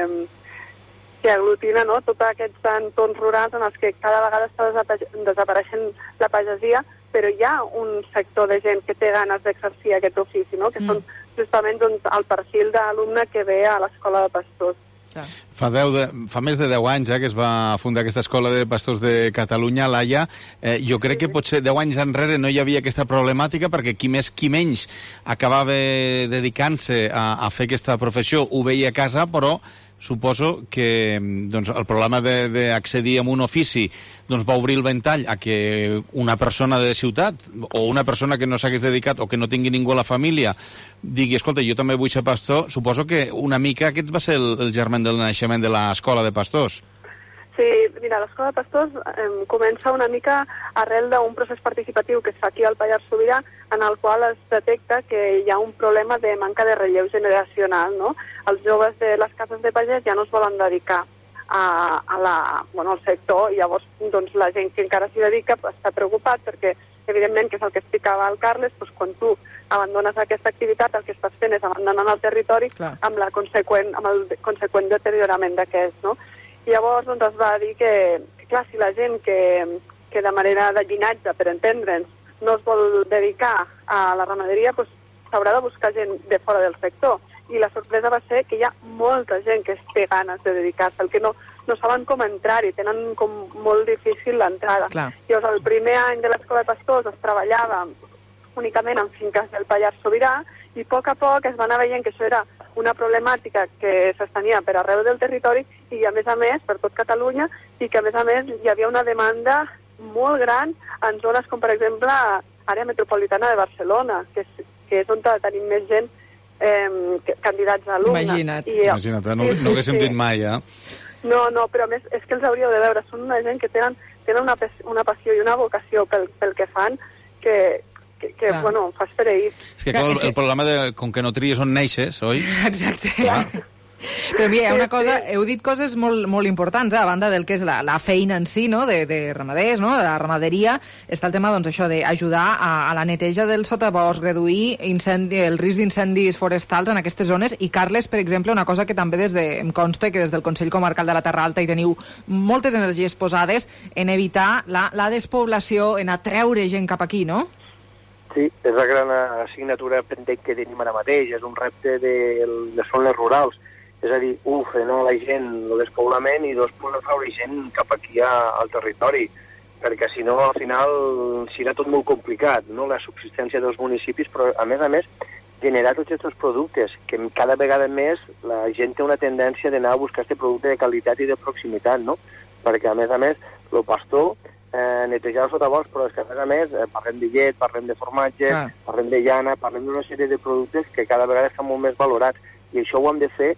que aglutina, no?, tots aquests entorns rurals en els que cada vegada està desapareixent la pagesia, però hi ha un sector de gent que té ganes d'exercir aquest ofici, no?, que mm. són justament doncs, el perfil d'alumne que ve a l'escola de pastors. Fa, deu de, fa més de deu anys eh, que es va fundar aquesta escola de pastors de Catalunya, Laia. Eh, jo crec que potser deu anys enrere no hi havia aquesta problemàtica perquè qui més qui menys acabava dedicant-se a, a fer aquesta professió ho veia a casa, però suposo que doncs, el problema d'accedir a un ofici doncs, va obrir el ventall a que una persona de ciutat o una persona que no s'hagués dedicat o que no tingui ningú a la família digui, escolta, jo també vull ser pastor. Suposo que una mica aquest va ser el, el germen del naixement de l'escola de pastors. Sí, mira, l'escola de pastors eh, comença una mica arrel d'un procés participatiu que es fa aquí al Pallars Sobirà, en el qual es detecta que hi ha un problema de manca de relleu generacional, no? Els joves de les cases de pagès ja no es volen dedicar a, a la, bueno, al sector, i llavors doncs, la gent que encara s'hi dedica està preocupat perquè, evidentment, que és el que explicava el Carles, doncs, quan tu abandones aquesta activitat, el que estàs fent és abandonant el territori amb, la conseqüent, amb el conseqüent deteriorament d'aquest, no? I llavors doncs, es va dir que, que, clar, si la gent que, que de manera de llinatge, per entendre'ns, no es vol dedicar a la ramaderia, doncs s'haurà de buscar gent de fora del sector. I la sorpresa va ser que hi ha molta gent que té ganes de dedicar-se, el que no, no saben com entrar-hi, tenen com molt difícil l'entrada. Llavors, el primer any de l'escola de pastors es treballava únicament en finques del Pallars Sobirà, i a poc a poc es va anar veient que això era una problemàtica que s'estenia per arreu del territori i, a més a més, per tot Catalunya, i que, a més a més, hi havia una demanda molt gran en zones com, per exemple, l'àrea metropolitana de Barcelona, que és, que és on tenim més gent, eh, candidats a alumnes. Imagina't. I, Imagina't, no, sí, sí, no haguéssim sí. dit mai, eh? No, no, però a més és que els hauríeu de veure. Són una gent que tenen, tenen una, una passió i una vocació pel, pel que fan, que... que, que bueno, fas pereir. És que clar, el, el problema de, com que no tries on neixes, oi? Exacte. Clar. Però mira, una cosa, heu dit coses molt, molt importants, eh? A banda del que és la, la feina en si, no?, de, de ramaders, no?, de la ramaderia, està el tema, doncs, això d'ajudar a, a la neteja del sotabosc, reduir incendi, el risc d'incendis forestals en aquestes zones. I, Carles, per exemple, una cosa que també des de, em consta que des del Consell Comarcal de la Terra Alta hi teniu moltes energies posades en evitar la, la despoblació, en atreure gent cap aquí, no? Sí, és la gran assignatura pendent que tenim ara mateix, és un repte de les zones rurals. És a dir, un, frenar la gent, el despoblament, i dos, pues, atraure gent cap aquí a, al territori, perquè si no, al final, serà tot molt complicat, no?, la subsistència dels municipis, però, a més a més, generar tots aquests productes, que cada vegada més la gent té una tendència d'anar a buscar aquest producte de qualitat i de proximitat, no?, perquè, a més a més, el pastor, eh, netejar el sotabosc, però és que, a més a més, eh, parlem de llet, parlem de formatge, ah. parlem de llana, parlem d'una sèrie de productes que cada vegada estan molt més valorats, i això ho hem de fer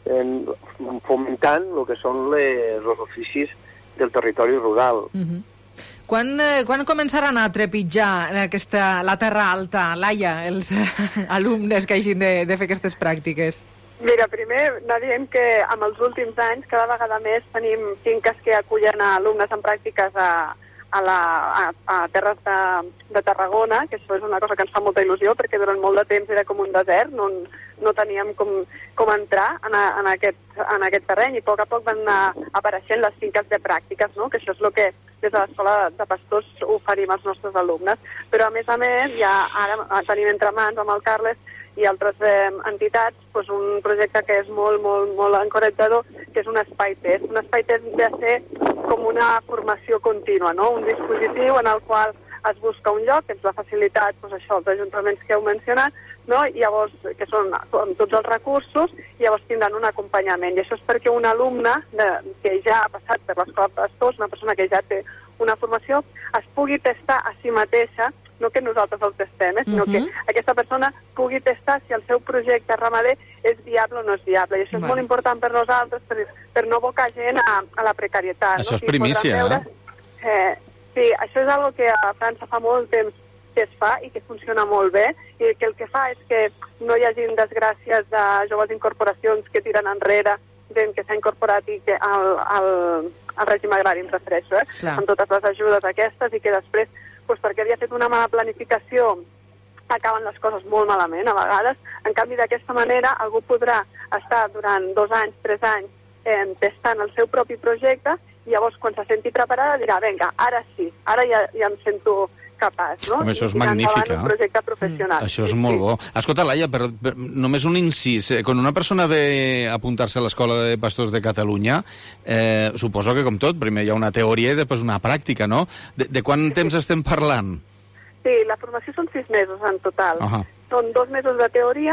fomentant el que són les, els oficis del territori rural. Uh-huh. Quan, eh, quan començaran a trepitjar aquesta, la Terra Alta, Laia, els alumnes que hagin de, de fer aquestes pràctiques? Mira, primer anar dient que amb els últims anys cada vegada més tenim finques que acullen a alumnes en pràctiques a, a, la, a, a terres de, de Tarragona, que això és una cosa que ens fa molta il·lusió perquè durant molt de temps era com un desert, no, no teníem com, com entrar en, a, en, aquest, en aquest terreny, i a poc a poc van anar apareixent les finques de pràctiques, no?, que això és el que des de l'escola de pastors oferim als nostres alumnes. Però a més a més ja ara tenim entre mans amb el Carles i altres eh, entitats doncs un projecte que és molt, molt, molt encoratjador, que és un espai test. Un espai test de ser com una formació contínua, no?, un dispositiu en el qual es busca un lloc, que és la facilitat, doncs això, els ajuntaments que heu mencionat, no?, i llavors, que són amb tots els recursos, i llavors tindran un acompanyament. I això és perquè un alumne de, que ja ha passat per l'escola de pastors, una persona que ja té una formació, es pugui testar a si mateixa, no que nosaltres el testem, eh, sinó uh-huh. que aquesta persona pugui testar si el seu projecte ramader és viable o no és viable. I això és bueno. molt important per nosaltres, per, per no abocar gent a, a la precarietat. Això no? és primícia, veure, eh? eh? Sí, això és una que a França fa molt temps que es fa i que funciona molt bé, i que el que fa és que no hi hagi desgràcies de joves incorporacions que tiren enrere, gent que s'ha incorporat i que al, al, al règim agrari em refereixo, eh? amb totes les ajudes aquestes, i que després doncs perquè havia fet una mala planificació, acaben les coses molt malament a vegades. En canvi, d'aquesta manera, algú podrà estar durant dos anys, tres anys, eh, testant el seu propi projecte, i llavors, quan se senti preparada, dirà, vinga, ara sí, ara ja, ja em sento capaç, no? Home, això és I magnífic, un projecte professional. Això és molt bo. Escolta, Laia, per, per, només un incís. Eh, quan una persona ve a apuntar-se a l'Escola de Pastors de Catalunya, eh, suposo que, com tot, primer hi ha una teoria i després una pràctica, no? De, de quant temps estem parlant? Sí, la formació són sis mesos en total. Uh-huh. Són dos mesos de teoria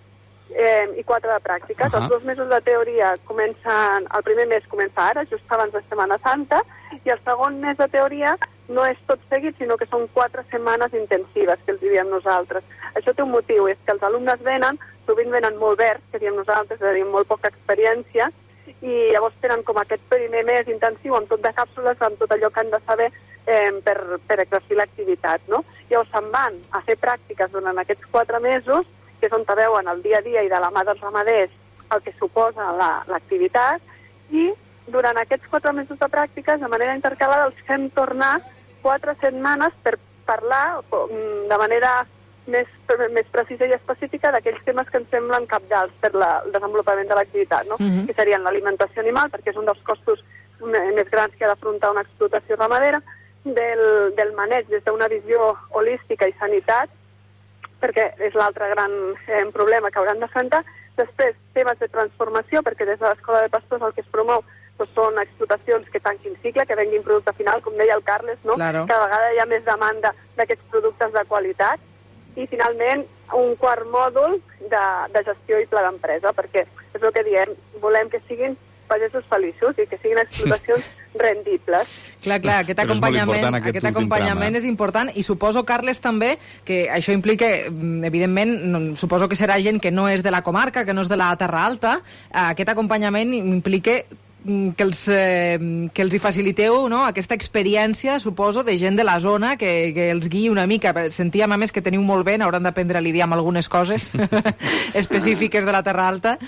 eh, i quatre de pràctiques. Uh-huh. Els dos mesos de teoria comencen... El primer mes comença ara, just abans de Setmana Santa, i el segon mes de teoria no és tot seguit, sinó que són quatre setmanes intensives, que els diem nosaltres. Això té un motiu, és que els alumnes venen, sovint venen molt verds, que diem nosaltres, és a dir, molt poca experiència, i llavors tenen com aquest primer mes intensiu amb tot de càpsules, amb tot allò que han de saber eh, per, per exercir l'activitat, no? Llavors se'n van a fer pràctiques durant aquests quatre mesos, que és on veuen el dia a dia i de la mà dels ramaders el que suposa l'activitat, i durant aquests quatre mesos de pràctiques, de manera intercalada, els fem tornar quatre setmanes per parlar de manera més, més precisa i específica d'aquells temes que ens semblen cabdals per la, el desenvolupament de l'activitat, no? Uh-huh. Que serien l'alimentació animal, perquè és un dels costos més grans que ha d'afrontar una explotació ramadera, del, del maneig des d'una visió holística i sanitat, perquè és l'altre gran eh, problema que hauran d'afrontar. Després, temes de transformació, perquè des de l'Escola de Pastors el que es promou doncs són explotacions que tanquin cicle, que venguin producte final, com deia el Carles, no? Claro. Cada vegada hi ha més demanda d'aquests productes de qualitat. I, finalment, un quart mòdul de, de gestió i pla d'empresa, perquè és el que diem, volem que siguin pagesos feliços i que siguin explotacions rendibles. Clar, clar, aquest acompanyament, és, aquest acompanyament és important, i suposo, Carles, també, que això implica, evidentment, suposo que serà gent que no és de la comarca, que no és de la Terra Alta, aquest acompanyament implica que els, eh, que els hi faciliteu, no?, aquesta experiència, suposo, de gent de la zona que, que els guiï una mica. Sentíem, a més, que teniu molt bé, hauran d'aprendre a lidiar amb algunes coses específiques de la Terra Alta.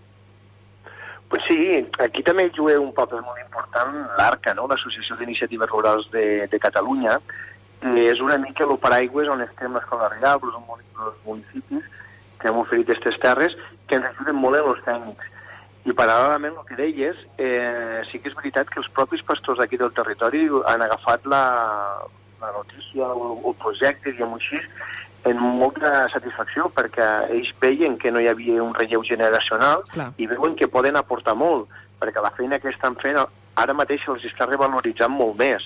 Pues sí, aquí també juga un paper molt important l'ARCA, no?, l'Associació d'Iniciatives Rurals de, de Catalunya, que és una mica el paraigües on estem l'Escola Real, els municipis que hem oferit aquestes terres, que ens ajuden molt en els tècnics. I paral·lelament, el que deies, eh, sí que és veritat que els propis pastors d'aquí del territori han agafat la, la notícia o el projecte, diguem-ho així, en molta satisfacció, perquè ells veien que no hi havia un relleu generacional. Clar. I veuen que poden aportar molt, perquè la feina que estan fent ara mateix els està revaloritzant molt més.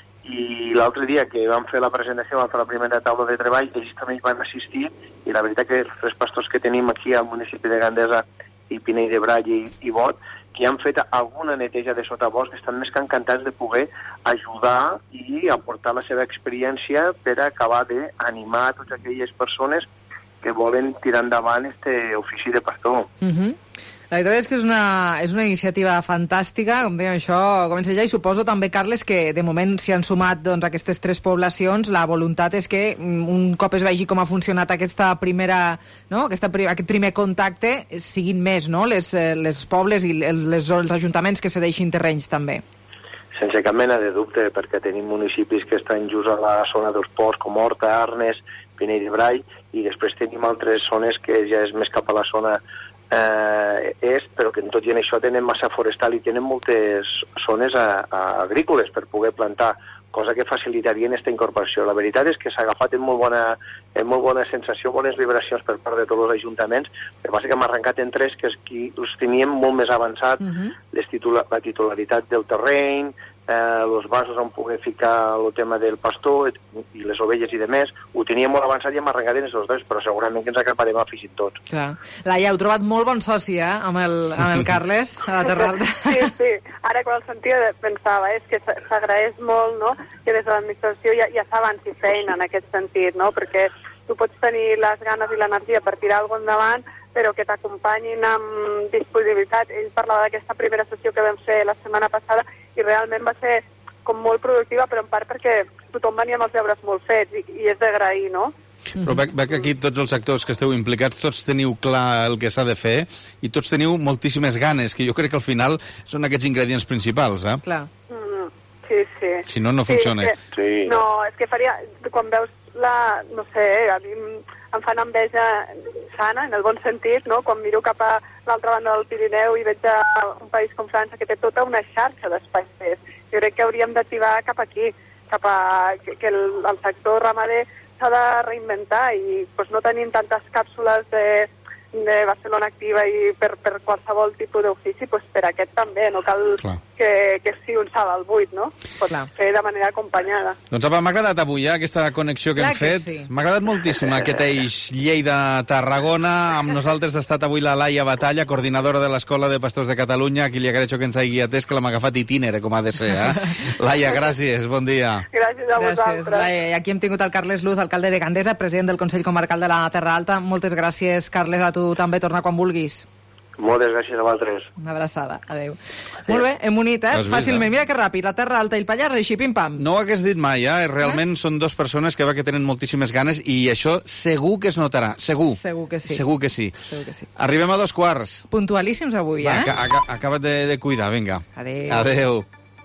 I l'altre dia que vam fer la presentació, vam fer la primera taula de treball, ells també hi van assistir, i la veritat que els tres pastors que tenim aquí al municipi de Gandesa, i Pinell de Brai i, i Bot, que han fet alguna neteja de sotabosc, estan més que encantats de poder ajudar i aportar la seva experiència per acabar d'animar a totes aquelles persones que volen tirar endavant este ofici de pastor. Uh-huh. La veritat és que és una, és una iniciativa fantàstica, com dèiem, això comença ja, i suposo també, Carles, que de moment s'hi han sumat doncs, aquestes tres poblacions. La voluntat és que un cop es vegi com ha funcionat aquesta primera, no? aquesta, aquest primer contacte, siguin més, no?, les, les pobles i les, els ajuntaments que cedeixin terrenys també. Sense cap mena de dubte, perquè tenim municipis que estan just a la zona dels ports, com Horta, Arnes, Pinell de Brai, i després tenim altres zones que ja és més cap a la zona eh, est, però que tot i en això tenen massa forestal i tenen moltes zones a, a agrícoles per poder plantar, cosa que facilitaria aquesta incorporació. La veritat és que s'ha agafat en molt bona, en molt bona sensació, bones vibracions per part de tots els ajuntaments. El que passa que hem arrencat en tres, que és qui els teníem molt més avançat, uh-huh. les titula, la titularitat del terreny, eh, els vasos on poder ficar el tema del pastor i les ovelles i demés, ho teníem molt avançat i hem arrencat en els dos, però segurament que ens acabarem afegint tot. Clar. Laia, heu trobat molt bon soci, eh, amb el, amb el Carles, a la Terra Alta. Sí, sí. Ara quan el sentia pensava, és que s'agraeix molt, no?, que des de l'administració ja, ja s'avanci feina en aquest sentit, no?, perquè tu pots tenir les ganes i l'energia per tirar alguna cosa endavant, però que t'acompanyin amb disponibilitat. Ell parlava d'aquesta primera sessió que vam fer la setmana passada i realment va ser com molt productiva, però en part perquè tothom venia amb els deures molt fets i, i és d'agrair, no? Però veig, veig que aquí tots els actors que esteu implicats, tots teniu clar el que s'ha de fer i tots teniu moltíssimes ganes, que jo crec que al final són aquests ingredients principals, eh? Clar. Mm. Sí, sí. Si no, no funciona. Sí, és que, sí. No, és que faria... Quan veus la... No sé, a mi em fan enveja sana, en el bon sentit, no? Quan miro cap a l'altra banda del Pirineu i veig un país com França que té tota una xarxa d'espais verds. Jo crec que hauríem d'activar cap aquí, cap a... que, que el, el sector ramader s'ha de reinventar i pues, no tenim tantes càpsules de... de Barcelona Activa i per, per qualsevol tipus d'ofici, pues per aquest també, no cal que, que sigui un salt al buit, no? Pot fer de manera acompanyada. Doncs apa, m'ha agradat avui eh, aquesta connexió que Clar hem fet. sí. M'ha agradat moltíssim aquest eix Lleida-Tarragona. Amb nosaltres ha estat avui la Laia Batalla, coordinadora de l'Escola de Pastors de Catalunya, a qui li agraeixo que ens hagi atès, que l'hem agafat itinere, com ha de ser. Eh? Laia, gràcies, bon dia. Gràcies a vosaltres. Gràcies, Laia. Aquí hem tingut el Carles Luz, alcalde de Gandesa, president del Consell Comarcal de la Terra Alta. Moltes gràcies, Carles, a tu també, torna quan vulguis. Moltes gràcies a vosaltres. Una abraçada, adeu. Molt bé, hem unit, eh? Fàcilment, mira que ràpid, la Terra Alta i el Pallars, així, pim-pam. No ho hagués dit mai, eh? Realment eh? Són dues persones que va que tenen moltíssimes ganes i això segur que es notarà, segur. Segur que sí. Segur que sí. Segur que sí. Arribem a dos quarts. Puntualíssims avui, va, eh? Ac ac acaba't de, de cuidar, vinga. Adeu. Adeu.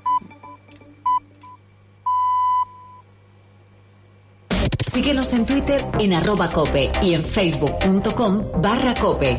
Síguenos en Twitter en arroba cope y en facebook.com barra cope.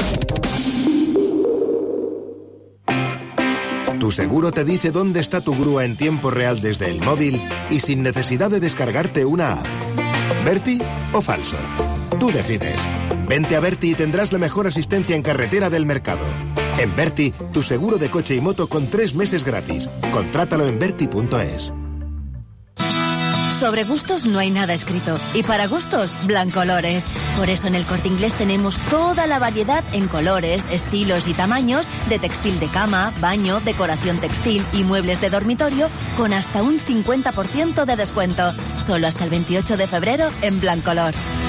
Tu seguro te dice dónde está tu grúa en tiempo real desde el móvil y sin necesidad de descargarte una app. ¿Berti o falso? Tú decides. Vente a Berti y tendrás la mejor asistencia en carretera del mercado. En Berti, tu seguro de coche y moto con tres meses gratis. Contrátalo en berti punto es. Sobre gustos no hay nada escrito. Y para gustos, Blancolores. Por eso en el Corte Inglés tenemos toda la variedad en colores, estilos y tamaños de textil de cama, baño, decoración textil y muebles de dormitorio con hasta un cincuenta por ciento de descuento. Solo hasta el veintiocho de febrero en Blancolor.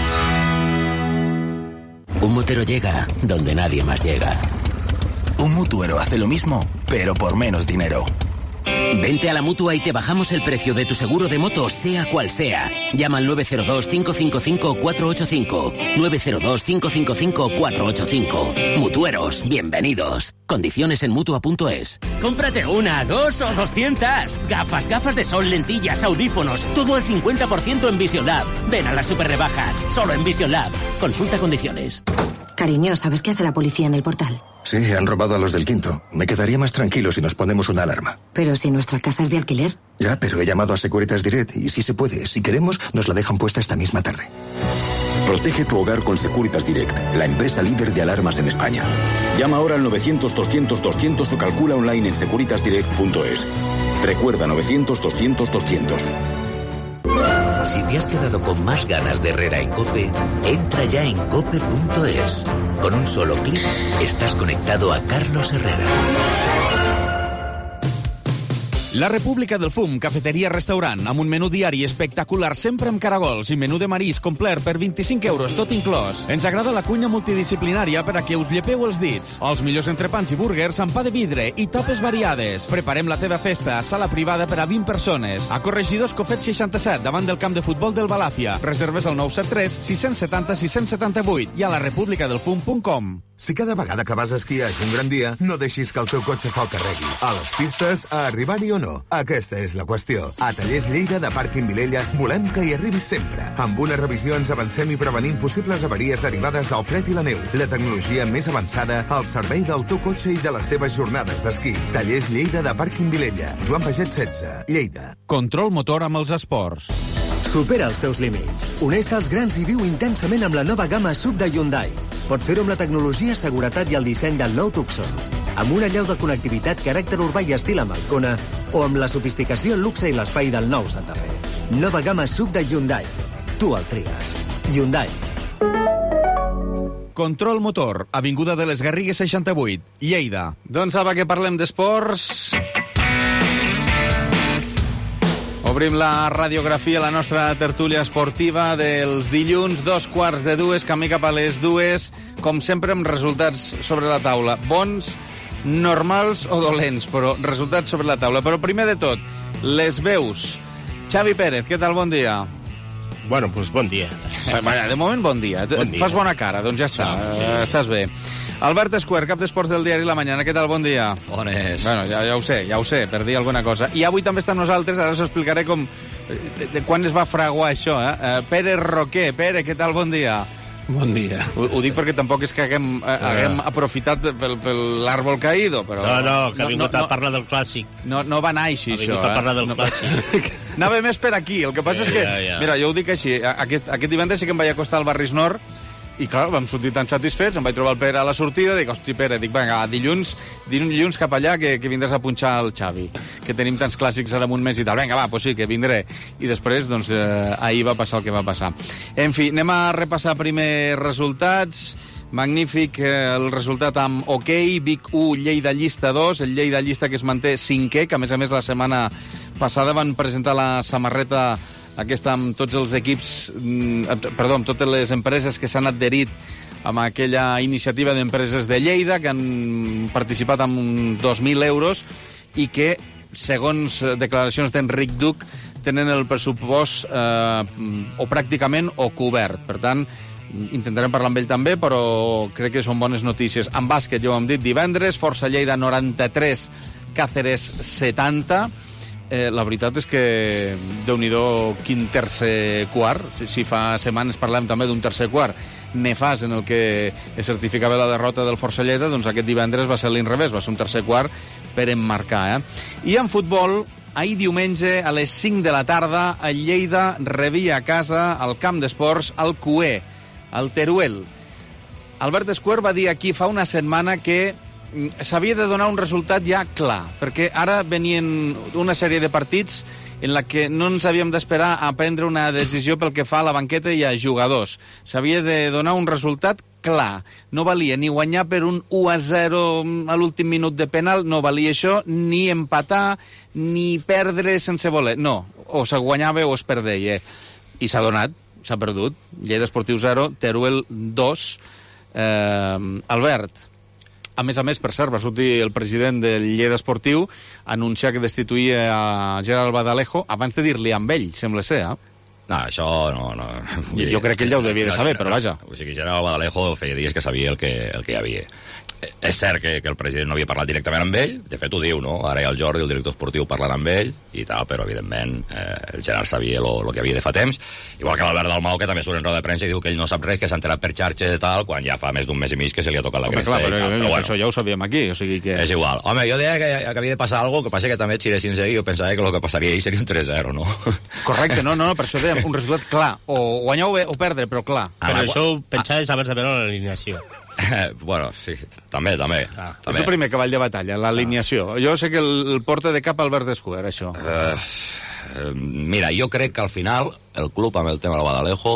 Un motero llega donde nadie más llega. Un mutuero hace lo mismo, pero por menos dinero. Vente a la Mutua y te bajamos el precio de tu seguro de moto, sea cual sea. Llama al nueve cero dos, cinco cinco cinco, cuatro ocho cinco. nueve cero dos, cinco cinco cinco, cuatro ocho cinco. Mutueros, bienvenidos. Condiciones en Mutua punto es. Cómprate una, dos o doscientas. Gafas, gafas de sol, lentillas, audífonos. Todo al cincuenta por ciento en Vision Lab. Ven a las super rebajas. Solo en Vision Lab. Consulta condiciones. Cariño, ¿sabes qué hace la policía en el portal? Sí, han robado a los del quinto. Me quedaría más tranquilo si nos ponemos una alarma. Pero si nuestra casa es de alquiler. Ya, pero he llamado a Securitas Direct y si se puede, si queremos, nos la dejan puesta esta misma tarde. Protege tu hogar con Securitas Direct, la empresa líder de alarmas en España. Llama ahora al novecientos, doscientos, doscientos o calcula online en securitas direct punto es. Recuerda novecientos, doscientos, doscientos. Si te has quedado con más ganas de Herrera en COPE, entra ya en cope punto es. Con un solo clic estás conectado a Carlos Herrera. La República del Fum, cafeteria restaurant, amb un menú diari espectacular, sempre amb caragols i menú de marís complet per vint-i-cinc euros, tot inclòs. Ens agrada la cuina multidisciplinària per a que us llepeu els dits. Els millors entrepans i búrguers amb pa de vidre i tapes variades. Preparem la teva festa a sala privada per a vint persones. A Corregidors Cofet seixanta-set, davant del camp de futbol del Balàfia. Reserves al nou set tres, sis set zero, sis set vuit i a la republica del fum punt com. Si cada vegada que vas a esquiar és un gran dia, no deixis que el teu cotxe se'l carregui. A les pistes, a arribar-hi o no. Aquesta és la qüestió. A Tallers Lleida de Pàrquing Vilella volem que hi arribis sempre. Amb una revisió ens avancem i prevenim possibles avaries derivades del fred i la neu. La tecnologia més avançada al servei del teu cotxe i de les teves jornades d'esquí. Tallers Lleida de Pàrquing Vilella. Joan Paget setze, Lleida. Control motor amb els esports. Supera els teus límits. Uneix-te als grans i viu intensament amb la nova gamma S U V de Hyundai. Pots fer-ho amb la tecnologia, seguretat i el disseny del nou Tucson. Amb una llau de connectivitat, caràcter urbà i estil amb el Kona, o amb la sofisticació, luxe i l'espai del nou Santa Fe. Nova gamma S U V de Hyundai. Tu el trigues. Hyundai. Control motor, avinguda de les Garrigues seixanta-vuit, Lleida. Doncs ara que parlem d'esports... Obrim la radiografia, la nostra tertúlia esportiva dels dilluns, dos quarts de dues, camí cap a les dues, com sempre amb resultats sobre la taula. Bons, normals o dolents, però resultats sobre la taula. Però primer de tot, les veus. Xavi Pérez, què tal? Bon dia. Bueno, doncs bon dia. De moment, bon dia. Bon dia. Fas bona cara, doncs ja està, Sí, sí. estàs bé. Albert Esquer, cap d'esports del diari La Mañana. Què tal? Bon dia. Bones. Bueno, ja, ja ho sé, ja ho sé, per dir alguna cosa. I avui també està amb nosaltres, ara us explicaré com... De, de quan es va fraguar això, eh? Uh, Pere Roquer. Pere, què tal? Bon dia. Bon dia. Ho, ho dic perquè tampoc és que haguem, uh, haguem aprofitat pel, pel l'àrbol caído, però... No, no, que ha vingut no, no, a parlar del clàssic. No, no va anar així, ha això. Ha vingut a parlar eh? del no, clàssic. Anava més per aquí. El que passa ja, és que... Ja, ja. Mira, jo ho dic així. Aquest, aquest divendres sí que em vaig acostar al Barris Nord i, clar, vam sortir tan satisfets, em vaig trobar el Pere a la sortida, dic, hosti, Pere, dic, vinga, dilluns, dilluns cap allà que, que vindràs a punxar el Xavi, que tenim tants clàssics ara damunt mes i tal. Vinga, va, pues sí, que vindré. I després, doncs, eh, ahir va passar el que va passar. En fi, anem a repassar primer resultats. Magnífic eh, el resultat amb hoquei, Vic u, Lleida Llista dos, el Lleida Llista que es manté cinquè, que a més a més la setmana passada van presentar la samarreta aquesta amb tots els equips, perdó, amb totes les empreses que s'han adherit amb aquella iniciativa d'empreses de Lleida, que han participat amb dos mil euros i que, segons declaracions d'Enric Duc, tenen el pressupost eh, o pràcticament o cobert. Per tant, intentarem parlar amb ell també, però crec que són bones notícies. En bàsquet, ja ho hem dit, divendres, Força Lleida noranta-tres, Càceres setanta. Eh, la veritat és que Déu-n'hi-do quin tercer quart. Si, si fa setmanes parlem també d'un tercer quart nefast en el que es certificava la derrota del Força Lleida, doncs aquest divendres va ser l'inrevés, va ser un tercer quart per emmarcar. Eh? I en futbol, ahir diumenge a les cinc de la tarda el Lleida rebia a casa al camp d'esports el Cué, el Teruel. Albert Esquer va dir aquí fa una setmana que s'havia de donar un resultat ja clar, perquè ara venien una sèrie de partits en la que no ens havíem d'esperar a prendre una decisió pel que fa a la banqueta i a jugadors. S'havia de donar un resultat clar. No valia ni guanyar per un u a zero a l'últim minut de penal, no valia això, ni empatar, ni perdre sense voler. No, o se guanyava o es perdeia. I s'ha donat, s'ha perdut. Lleida Esportiu zero, Teruel dos. Eh, Albert... A més a més, per cert, va sortir el president del Lleida Esportiu a anunciar que destituïa a Gerard Badalejo abans de dir-li amb ell, sembla ser, eh? No, això no... no. Jo crec que ell ja ho devia de saber, però vaja. O sigui, Gerard Badalejo feia dies que sabia el que, el que hi havia. És cert que, que el president no havia parlat directament amb ell, de fet ho diu, no? Ara hi ha el Jordi, el director esportiu, parlant amb ell i tal, però evidentment eh, el Gerard sabia el que havia de fa temps, igual que l'Albert Dalmau, que també surt en roda de premsa i diu que ell no sap res, que s'ha enterat per xarxes i tal, quan ja fa més d'un mes i mig que se li ha tocat la Home, cresta. Clar, però, tal, però, però bueno, això ja ho sabíem aquí, o sigui que... És igual. Home, jo deia que, que havia de passar alguna cosa, que passa que també xiressin seguir, jo pensava que el que passaria ahir seria un tres zero, no? Correcte, no, no, no, per això dèiem un resultat clar, o guanyar o, o perdre, però clar. Ah, però això ho pensaves haver de veure l'alineació. Eh, bueno, sí, també, també. Ah, també. És el primer cavall de batalla, l'alineació. Ah. Jo sé que el, el porta de cap Albert Esquer, això. Uh, mira, jo crec que al final el club amb el tema del Badalejo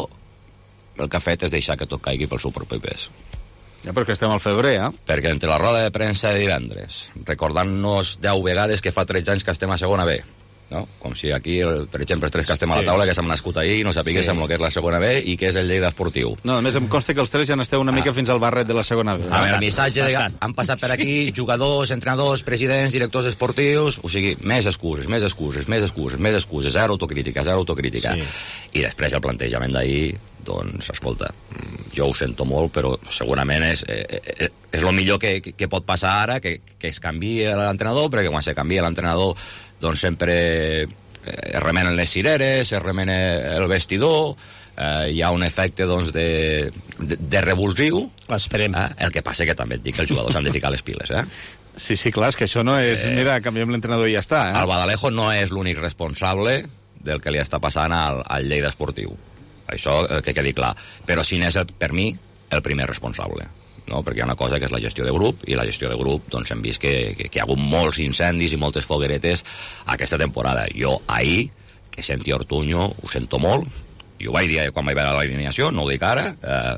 el que ha fet és deixar que tot caigui pel seu propi pes. Ja, perquè estem al febrer, eh? Perquè entre la roda de premsa de divendres, recordant-nos deu vegades que fa tretze anys que estem a segona B, no? Com si aquí, per exemple, els tres que estem a la taula, que s'hem nascut ahir i no sapiguéssim sí. el que és la segona B i què és el Lleida Esportiu. No, a més em consta que els tres ja n'esteu una ah. mica fins al barret de la segona B. A veure, el missatge de... Han passat per aquí jugadors, entrenadors, presidents, directors esportius... O sigui, més excuses, més excuses, més excuses, més excuses, zero autocrítica, zero autocrítica. Sí. I després el plantejament d'ahir, doncs, escolta, jo ho sento molt, però segurament és, és, és el millor que, que pot passar ara, que, que es canviï l'entrenador, perquè quan se canvia l'entrenador doncs sempre es remenen les cireres, es remena el vestidor, eh, hi ha un efecte doncs, de, de, de revulsiu. Esperem. Eh? El que passa que també et dic que els jugadors han de ficar les piles, eh? Sí, sí, clar, és que això no és... Eh, mira, canviem l'entrenador i ja està, eh? El Badalejo no és l'únic responsable del que li està passant al, al Lleida Esportiu. Això eh, que quedi clar. Però sí n'és, el, per mi, el primer responsable. No? Perquè hi ha una cosa que és la gestió de grup, i la gestió de grup doncs hem vist que, que, que hi ha hagut molts incendis i moltes fogueretes aquesta temporada. Jo ahir, que senti Ortuño, ho sento molt, i ho vaig dir quan vaig veure l'alineació, no ho dic ara, eh,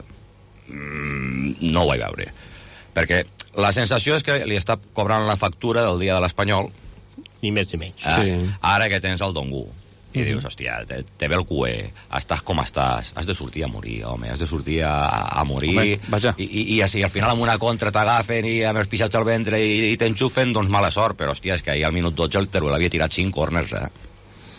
no ho vaig veure. Perquè la sensació és que li està cobrant la factura del dia de l'Espanyol. Ni més ni menys. Eh, sí. Ara que tens el Dongu. I mm-hmm. dius, hòstia, te, te ve el cué, estàs com estàs, has de sortir a morir, home, has de sortir a, a morir, home, vaja. I, i, i si al final amb una contra t'agafen i amb els pixats al ventre i, i t'enxufen, doncs mala sort, però hòstia, és que ahir al minut dotze el Teruel havia tirat cinc corners, eh?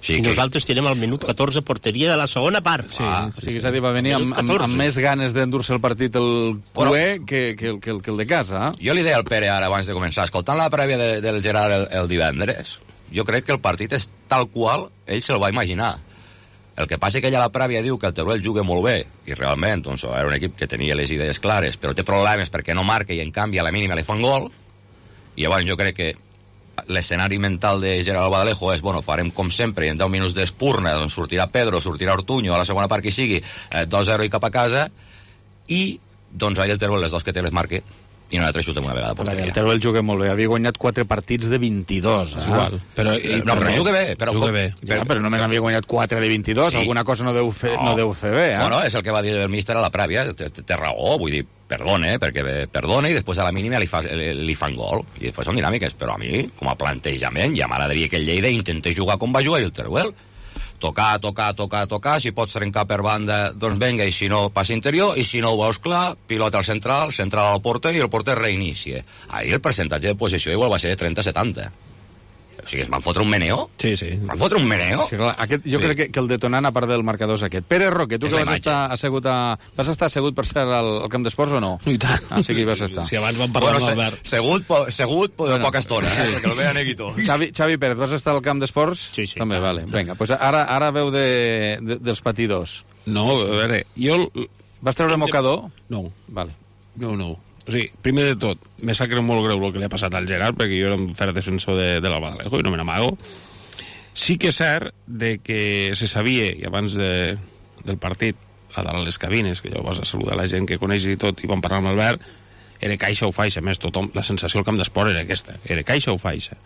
I nosaltres tenim al minut catorze porteria de la segona part. Sí, ah, o sigui, és a dir, va venir amb, amb, amb més ganes d'endur-se el partit el cué que, que, que, que el de casa. Jo li deia al Pere ara, abans de començar, escoltant la prèvia de, del Gerard el, el divendres, jo crec que el partit és tal qual ell se'l va imaginar. El que passa que ella a la prèvia diu que el Teruel juga molt bé, i realment doncs, era un equip que tenia les idees clares, però té problemes perquè no marca i en canvi a la mínima li fan gol, i llavors jo crec que l'escenari mental de Gerard Albadalejo és, bueno, farem com sempre, i en deu minuts d'espurna doncs sortirà Pedro, sortirà Ortuño, a la segona part que sigui, eh, dos zero i cap a casa, i doncs ahir el Teruel les dos que té les marque, i nosaltres xutem una vegada a porteria. El Teruel juga molt bé, havia guanyat quatre partits de vint-i-dos. Eh? Igual. Però, i, no, però juga bé. Però, juga bé. Ja, però només havia guanyat quatre de vint-i-dos, sí. Alguna cosa no deu fer, no. No deu fer bé. Eh? Bueno, és el que va dir el míster a la prèvia, té, té raó, vull dir, perdone, perquè perdona i després a la mínima li, fa, li, li fan gol, i després són dinàmiques, però a mi, com a plantejament, ja m'agradaria que el Lleida intenti jugar com va jugar i el Teruel. Tocar, tocar, tocar, tocar, si pots trencar per banda, doncs venga, i si no, passa interior, i si no ho veus clar, pilota al central, central al porter, i el porter reinicia. Ahir el percentatge de possessió igual va ser de trenta a setanta. O sigui, es van fotre un meneo? Sí, sí. Es van fotre un meneo? Sí, clar, aquest, jo sí. crec que, que el detonant, a part del marcador, és aquest. Pere Roque, tu és que vas estar, assegut a... vas estar assegut per ser al, al camp d'esports o no? I tant. Ah, sí que hi vas estar. Si abans vam parlar bueno, amb l'Albert. Se, segut, po, segut po, bueno, poca estona, eh, perquè el veia neguito. Xavi, Xavi Pérez, vas estar al camp d'esports? Sí, sí. També, vale. Vinga, pues ara, ara veu de, de, dels patidors. No, a veure, jo... Vas treure mocador? No. Vale. No, no. O sigui, primer de tot, me sap greu molt greu el que li ha passat al Gerard, perquè jo era un ferm defensor de, de l'Albadalejo i no me n'amago. Sí que és cert de que se sabia, i abans de, del partit, a dalt a les cabines, que jo vas a saludar la gent que coneix i tot, i vam parlar amb l'Albert, era caixa o faixa, més tothom, la sensació al camp d'esport era aquesta, era caixa o faixa.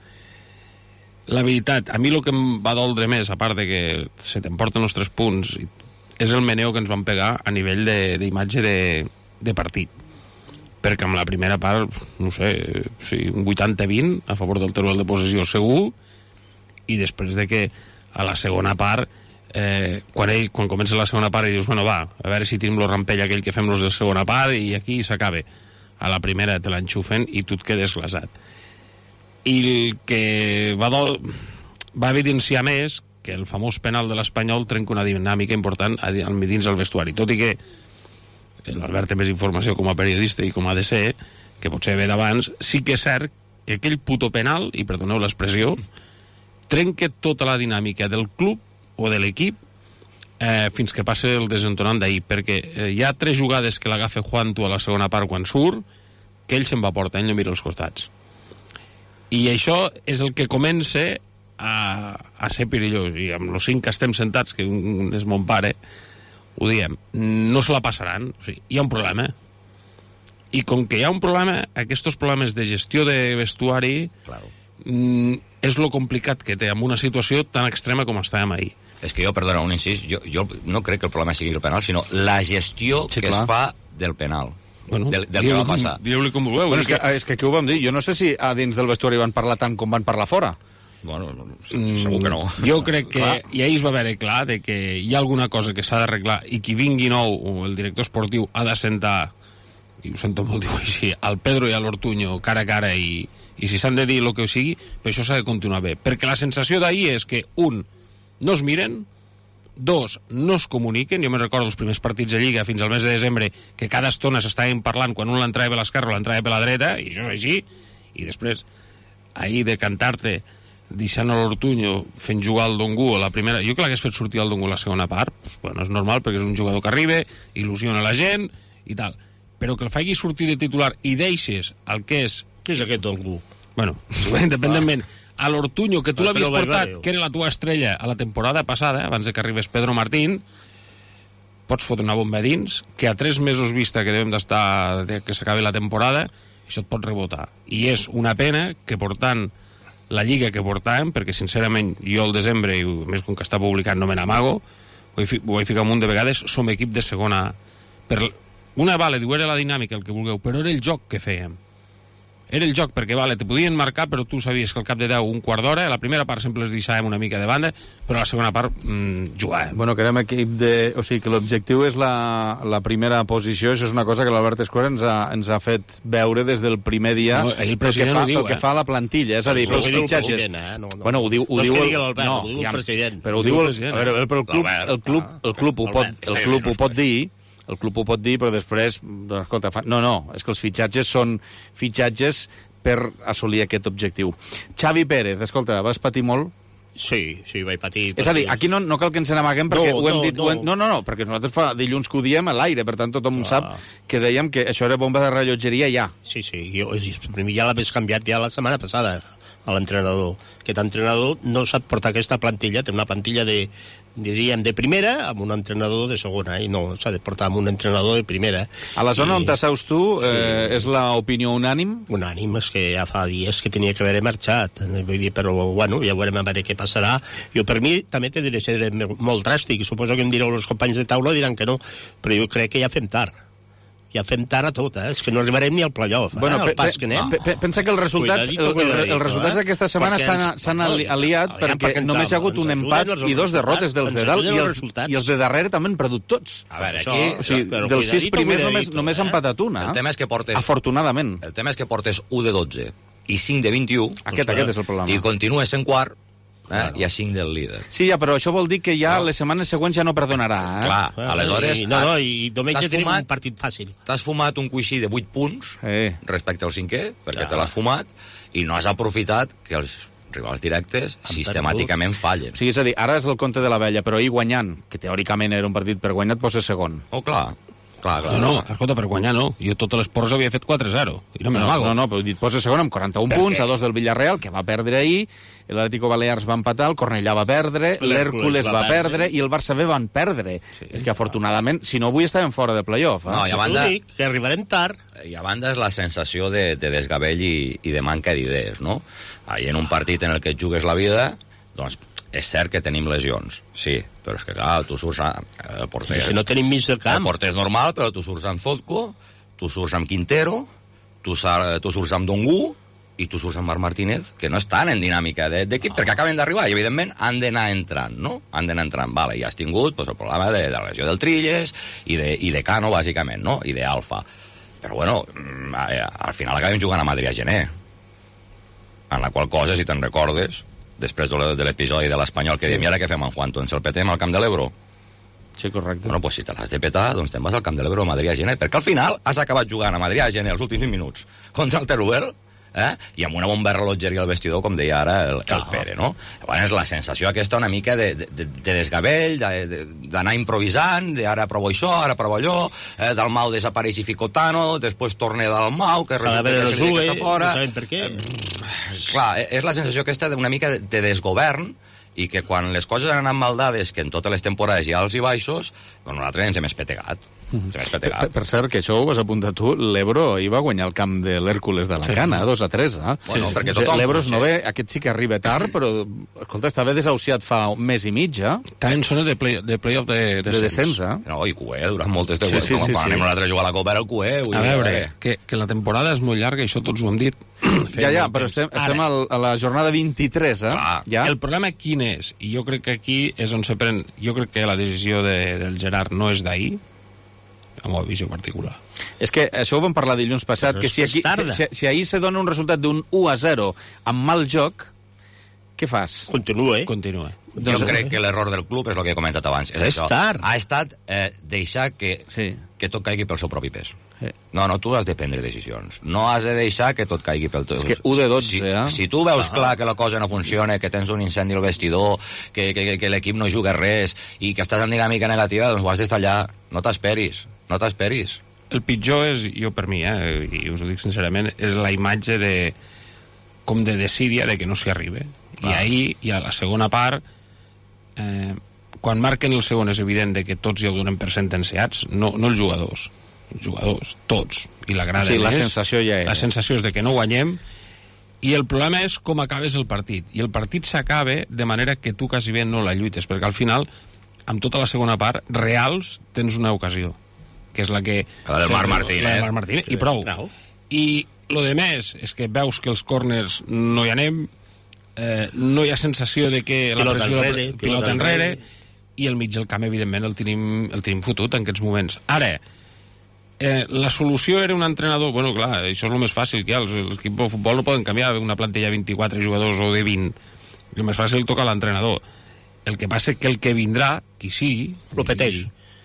La veritat, a mi el que em va doldre més, a part de que se t'emporten els tres punts, és el meneo que ens van pegar a nivell d'imatge de, de, de partit. Perquè amb la primera part, no sé, sí, un vuitanta vint a favor del Teruel de possessió segur, i després de que a la segona part, eh, quan, ell, quan comença la segona part i dius, bueno, va, a veure si tenim el rampell aquell que fem los de segona part i aquí s'acaba. A la primera te l'enxufen i tu et quedes glasat. I el que va, do... va evidenciar més que el famós penal de l'Espanyol trenca una dinàmica important dins el vestuari, tot i que l'Albert té més informació com a periodista i com a D C, que potser ve d'abans, sí que és cert que aquell puto penal, i perdoneu l'expressió, trenca tota la dinàmica del club o de l'equip eh, fins que passa el desentonant d'ahir, perquè eh, hi ha tres jugades que l'agafa Juanto a la segona part quan surt, que ell se'n va portar, ell no mira els costats. I això és el que comença a, a ser perillós, i amb els cinc que estem sentats, que un és mon pare, ho diem, no se la passaran. O sigui, hi ha un problema. I com que hi ha un problema, aquests problemes de gestió de vestuari claro. mm, és lo complicat que té amb una situació tan extrema com estàvem ahir. És que jo, perdona, un incís, jo, jo no crec que el problema sigui el penal, sinó la gestió sí, que clar. es fa del penal. Bueno, del, del que va passar. Dieu-li com vulgueu. Bueno, és, que, és que aquí ho vam dir. Jo no sé si a dins del vestuari van parlar tant com van parlar fora. Bueno, segur que no. Jo crec que, i ahir es va veure clar, de que hi ha alguna cosa que s'ha d'arreglar i qui vingui nou, o el director esportiu, ha de sentar, i ho sento molt dir així, al Pedro i a l'Ortuño cara a cara i, i si s'han de dir el que sigui, però això s'ha de continuar bé. Perquè la sensació d'ahir és que, un, no es miren, dos, no es comuniquen. Jo me'n recordo els primers partits de Lliga fins al mes de desembre que cada estona s'estaven parlant quan un l'entrava per l'esquerra o l'entrava per la dreta, i això és així, i després ahir de cantar-te deixant l'Ortuño fent jugar el Dongu a la primera, jo que l'hagués fet sortir el Dongu a la segona part, pues, bueno, és normal perquè és un jugador que arriba, il·lusiona la gent i tal, però que el faci sortir de titular i deixes el que és... Què és aquest Dongu? Bueno, independentment, a l'Ortuño, que tu l'havies portat, que era la tua estrella a la temporada passada, abans de que arribés Pedro Martín, pots fotre una bomba dins, que a tres mesos vista que devem d'estar, que s'acabi la temporada, això et pot rebotar. I és una pena que portant la lliga que portàvem, perquè sincerament jo al desembre, i més com que està publicat no me n'amago, ho vaig ficar un munt de vegades, som equip de segona A. Per una vale, diu, era la dinàmica el que vulgueu, però era el joc que fèiem. era el joc, perquè vale, te podien marcar, però tu sabies que al cap de deu, un quart d'hora, la primera part sempre els deixàvem una mica de banda, però la segona part mmm, jugàvem. Bueno, que érem equip de... O sigui, que l'objectiu és la, la primera posició, això és una cosa que l'Albert Escura ens ha, ens ha fet veure des del primer dia, no, el pel, que fa, diu, pel que eh? fa a la plantilla, és a dir, no, pels fitxatges. Eh? No, no. Bueno, ho diu, ho no diu és que el, digui l'Albert, no, ho diu ja, el president. Però ho diu el, a veure, el, el club, el club, el club ho pot, el club ho pot dir, el club ho pot dir, però després, doncs, escolta, fa... no, no, és que els fitxatges són fitxatges per assolir aquest objectiu. Xavi Pérez, escolta, vas patir molt? Sí, sí, vaig patir. És a dir, aquí no, no cal que ens n'amaguem perquè no, ho hem no, dit... No. Ho hem, no, no, no, perquè nosaltres fa dilluns que ho diem a l'aire, per tant tothom ah. sap que dèiem que això era bomba de rellotgeria ja. Sí, sí, jo, per mi ja l'havies canviat ja la setmana passada a l'entrenador. Aquest entrenador no sap portar aquesta plantilla, té una plantilla de, diríem, de primera amb un entrenador de segona, i no, s'ha de portar amb un entrenador de primera. A la zona I, on t'asseus tu, eh, sí. és l'opinió unànim? Unànim, és que ja fa dies que tenia que haver marxat, vull dir, però, bueno, ja veurem a veure què passarà. Jo, per mi, també te diré, seré molt dràstic, suposo que em direu els companys de taula, diran que no, però jo crec que ja fem tard. Ja fem tard a tot, eh? És que no arribarem ni al playoff, bueno, eh? Al pas que anem. Pe, pe, pensa que els resultats, cuidadito, cuidadito, el, el, els resultats d'aquesta eh? setmana s'han aliat no, perquè ja només hi ha hagut un empat i dos derrotes dels de dalt i els, i els de darrere també han perdut tots. A veure, Això, aquí... O sigui, dels sis primers només, només eh? han empatat una. El tema és que portes... Afortunadament. El tema és que portes u de dotze i cinc de vint-i-u. Aquest, aquest és el problema. I continues en quart, Eh? Claro. I a cinc del líder. Sí, ja, però això vol dir que ja no. les setmanes següents ja no perdonarà. Eh? Clar, ah, aleshores... I, no, no, i diumenge tenim un partit fàcil. T'has fumat un coixí de vuit punts sí. respecte al cinquè, perquè ah. te l'has fumat, i no has aprofitat que els rivals directes han sistemàticament perdut. fallen. O sigui, és a dir, ara és el conte de la vella, però ahir guanyant, que teòricament era un partit per guanyar, et poses segon. Oh, clar. Clar, clar, no, no, escolta, per guanyar no. Jo totes les porres havia fet quatre zero. I no me n'amago. No, no, però et posa segon amb quaranta-un per punts, què? A dos del Villarreal, que va perdre ahir, l'Atlético Balears va empatar, el Cornellà va perdre, l'Hèrcules va, va perdre i el Barça B van perdre. Sí. És que, afortunadament, si no avui estàvem fora de playoff. Eh? No, i a banda... que arribarem tard. I a banda és la sensació de, de desgavell i, i de manca d'idees, no? Ahir en un partit en el que et jugues la vida, doncs... És cert que tenim lesions, sí, però és que, clar, tu surts... A, el porter, si no tenim mig del camp. El porter és normal, però tu surts amb Zotko, tu surts amb Quintero, tu, tu surts amb Dongu i tu surts amb Marc Martínez, que no estan en dinàmica d'equip, oh. perquè acaben d'arribar i, evidentment, han d'anar entrant, no? Han d'anar entrant. Vale, i has tingut pues, el problema de, de la lesió del Trilles i de, i de Cano, bàsicament, no? I d'Alfa. Però, bueno, al final acabem jugant a Madrid a gener, en la qual cosa, si te'n recordes... després de l'episodi de l'Espanyol, que sí. diem, i ara què fem, en Juanto? Ens el petem al Camp de l'Ebro? Sí, correcte. Bueno, pues si te l'has de petar, doncs te'n vas al Camp de l'Ebro a Madrid a gener, perquè al final has acabat jugant a Madrid a gener els últims vint minuts contra el Teruel, eh? I amb una bomba rellotgeria al vestidor, com deia ara el, el Pere, no? Llavors és la sensació aquesta una mica de, de, de desgavell, d'anar improvisant, de ara provo això, ara provo allò, eh, del Mau desapareix i fico Tano, després torna del Mau, que resulta que se li està fora... No sabem per què. Eh, clar, és la sensació aquesta d'una mica de desgovern, i que quan les coses han anat mal dades, que en totes les temporades hi ha alts i baixos, doncs nosaltres ens hem espetegat. Per, per cert, que això ho vas apuntar tu, l'Ebro hi va guanyar el camp de l'Hèrcules de Alacant, sí. dos a tres, eh? Bueno, sí, perquè tothom... L'Ebro no ve, aquest sí que arriba tard, però, escolta, estava desahuciat fa un mes i mig, eh? Està en zona de play-off de, play de, de, de descens, eh? No, i Q E, durant moltes de... Sí, sí, quan sí, sí, anem sí. nosaltres a jugar a la Copa era el Q E. A veure, que, que la temporada és molt llarga, i això tots ho hem dit. Ja, ja, però estem, estem al, a la jornada vint-i-tres, eh? Ah, ja. El problema quin és? I jo crec que aquí és on se pren... Jo crec que la decisió de, del Gerard no és d'ahir, amb la visió particular. És que això ho vam parlar dilluns passat, però que si, aquí, si, si ahir se dona un resultat d'un u a zero amb mal joc, què fas? Continua, eh? Continua. Jo doncs, crec que l'error del club és el que he comentat abans. És, és tard. Ha estat eh, deixar que, sí. que tot caigui pel seu propi pes. Sí. No, no, tu has de prendre decisions. No has de deixar que tot caigui pel teu... És que u de dotze, si, eh? Si tu veus ah. clar que la cosa no funciona, que tens un incendi al vestidor, que, que, que l'equip no juga res i que estàs en dinàmica negativa, doncs ho has d'estar allà. No t'esperis, no t'esperis. El pitjor és, jo per mi, eh, i us ho dic sincerament, és la imatge de com de desídia de que no s'hi arriba. Ah. I ahir, i a la segona part, eh, quan marquen el segon és evident de que tots ja ho donen per sentenciats, no, no els jugadors, els jugadors, tots, i la grada sí, la és, sensació ja és. La sensació és de que no guanyem, i el problema és com acabes el partit. I el partit s'acaba de manera que tu quasi bé no la lluites, perquè al final, amb tota la segona part, reals, tens una ocasió, que és la que... La del Marc Martínez. La del Marc Martínez, sí. I prou. No. I Lo de més és que veus que els corners no hi anem, eh, no hi ha sensació de que la Pilota pressió... enrere, pilota, pilota enrere, enrere. i el mig del camp, evidentment, el tenim, el tenim fotut en aquests moments. Ara, eh, la solució era un entrenador... Bueno, clar, això és el més fàcil que hi ha. Els, els equips de futbol no poden canviar una plantilla de vint-i-quatre jugadors o de vint. El més fàcil toca l'entrenador. El que passa és que el que vindrà, qui sigui... Lopetegi.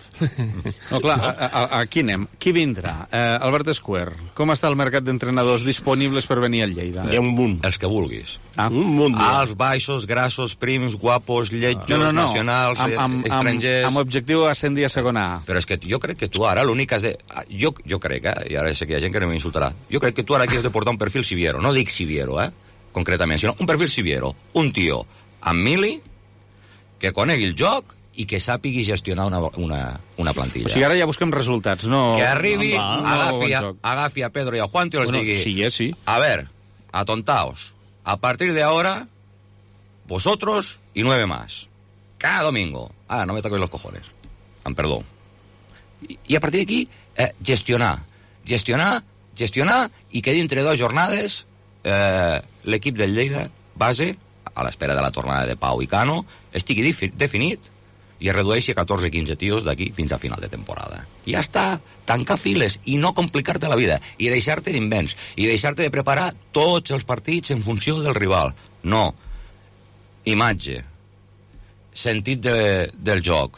No, clar, a, a, aquí anem. Qui vindrà? Eh, Albert Esquer, com està el mercat d'entrenadors disponibles per venir al Lleida? Hi ha un munt. Els que vulguis. Ah. Un munt. Alts, baixos, grassos, prims, guapos, lletjos, no, no, no. nacionals, amb, amb, estrangers... Amb, amb objectiu ascendir a segona A. Però és que jo crec que tu ara l'únic que has de... Jo, jo crec, eh? I ara sé que hi ha gent que no m'insultarà. Jo crec que tu ara aquí has de portar un perfil Siviero. No dic Siviero, eh? Concretament, sinó un perfil Siviero. Un tio amb mili, que conegui el joc i que sàpigui gestionar una, una, una plantilla. O sigui, ara ja busquem resultats, no... Que arribi, no, no, agafi, no, a, agafi a Pedro y a Juan y les bueno, digui... Sí, eh, sí. A ver, atontaos. A partir de ahora, vosotros y nueve más. Cada domingo. Ah, no me toquéis los cojones. Amb perdó. I, i a partir d'aquí, eh, gestionar. Gestionar, gestionar, i que dintre de dues jornades eh, l'equip del Lleida, base, a l'espera de la tornada de Pau i Cano, estigui definit i es redueixi a catorze quinze tios d'aquí fins a final de temporada. I ja està, tancar files i no complicar-te la vida, i deixar-te d'invents, i deixar-te de preparar tots els partits en funció del rival. No. Imatge. Sentit de, del joc.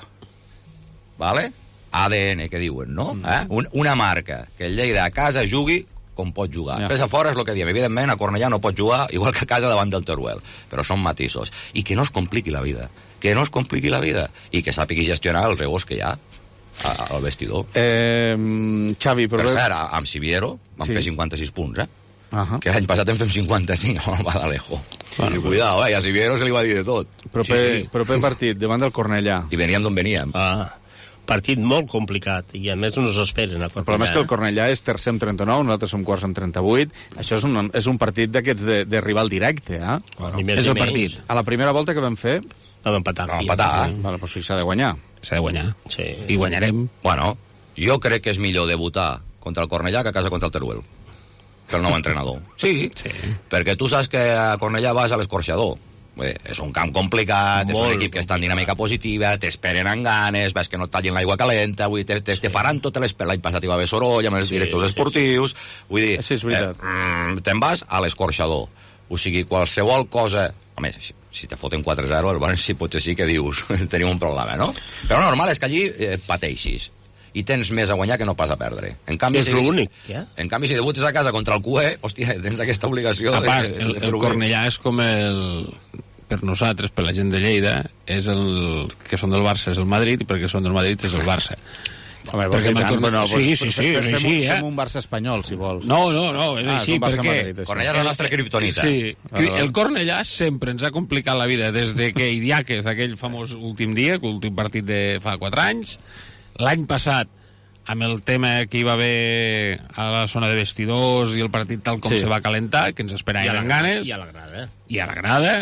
Vale? A D N, que diuen, no? Eh? Un, una marca, que el Lleida a casa jugui com pot jugar. Ja. Després a fora és el que diem. Evidentment, a Cornellà no pot jugar igual que a casa davant del Teruel. Però són matisos. I que no es compliqui la vida. Que no es compliqui la vida. I que sàpigui gestionar els egos que hi ha al vestidor. Eh, Xavi, però... Per cert, amb Siviero vam sí. fer cinquanta-sis punts, eh? Uh -huh. Que l'any passat en fem cinquanta-cinc amb el Badalejo. Bueno, cuidado, eh? I a Siviero se li va dir de tot. Proper, sí, sí. proper partit, davant del Cornellà. I veníem d'on veníem. Ah, partit molt complicat, i a més no s'esperen a Cornellà. El problema és que el Cornellà és tercer amb trenta-nou, nosaltres som quarts amb trenta-vuit. Això és un, és un partit d'aquests de, de rival directe, eh? Bueno, és el partit. A la primera volta que vam fer... Vam empatar. Vam empatar. Sí. Vale, doncs s'ha de guanyar. S'ha de guanyar. Sí. I guanyarem. Bueno, jo crec que és millor debutar contra el Cornellà que a casa contra el Teruel. Que el nou entrenador. Sí, sí. Perquè tu saps que a Cornellà vas a l'Escorxador. Bé, és un camp complicat, Molt és un equip que està en dinàmica positiva, t'esperen amb ganes, ves que no et tallin l'aigua calenta, vull dir, te, te, sí. te faran tot l'espera. L'any passat hi va haver soroll amb els sí, directors sí, esportius, sí. vull dir, sí, eh, mm, te'n vas a l'Escorxador. O sigui, qualsevol cosa... Home, si, si te foten quatre zero, bueno, sí, potser sí que dius, tenim un problema, no? Però el normal és que allí eh, pateixis i tens més a guanyar que no pas a perdre. En canvi, és si, l'únic, ja? En canvi, si debutes a casa contra el Q E, hòstia, tens aquesta obligació a part, de, de, el, de el Cornellà és com el... Per nosaltres, per la gent de Lleida, és el que són del Barça és el Madrid, i perquè són del Madrid és el Barça. Home, perquè tant, Corne... bueno, sí, sí, sí, és així, eh? eh? Fem un Barça espanyol, si vols. No, no, no, és ah, així, és perquè... Cornellà és la nostra criptonita. Sí, el Cornellà sempre ens ha complicat la vida, des de que Idiáquez, aquell famós últim dia, últim partit de fa quatre anys, l'any passat, amb el tema que hi va haver a la zona de vestidors i el partit tal com sí. se va calentar, que ens esperaven amb ganes. I a la grada. I a la grada.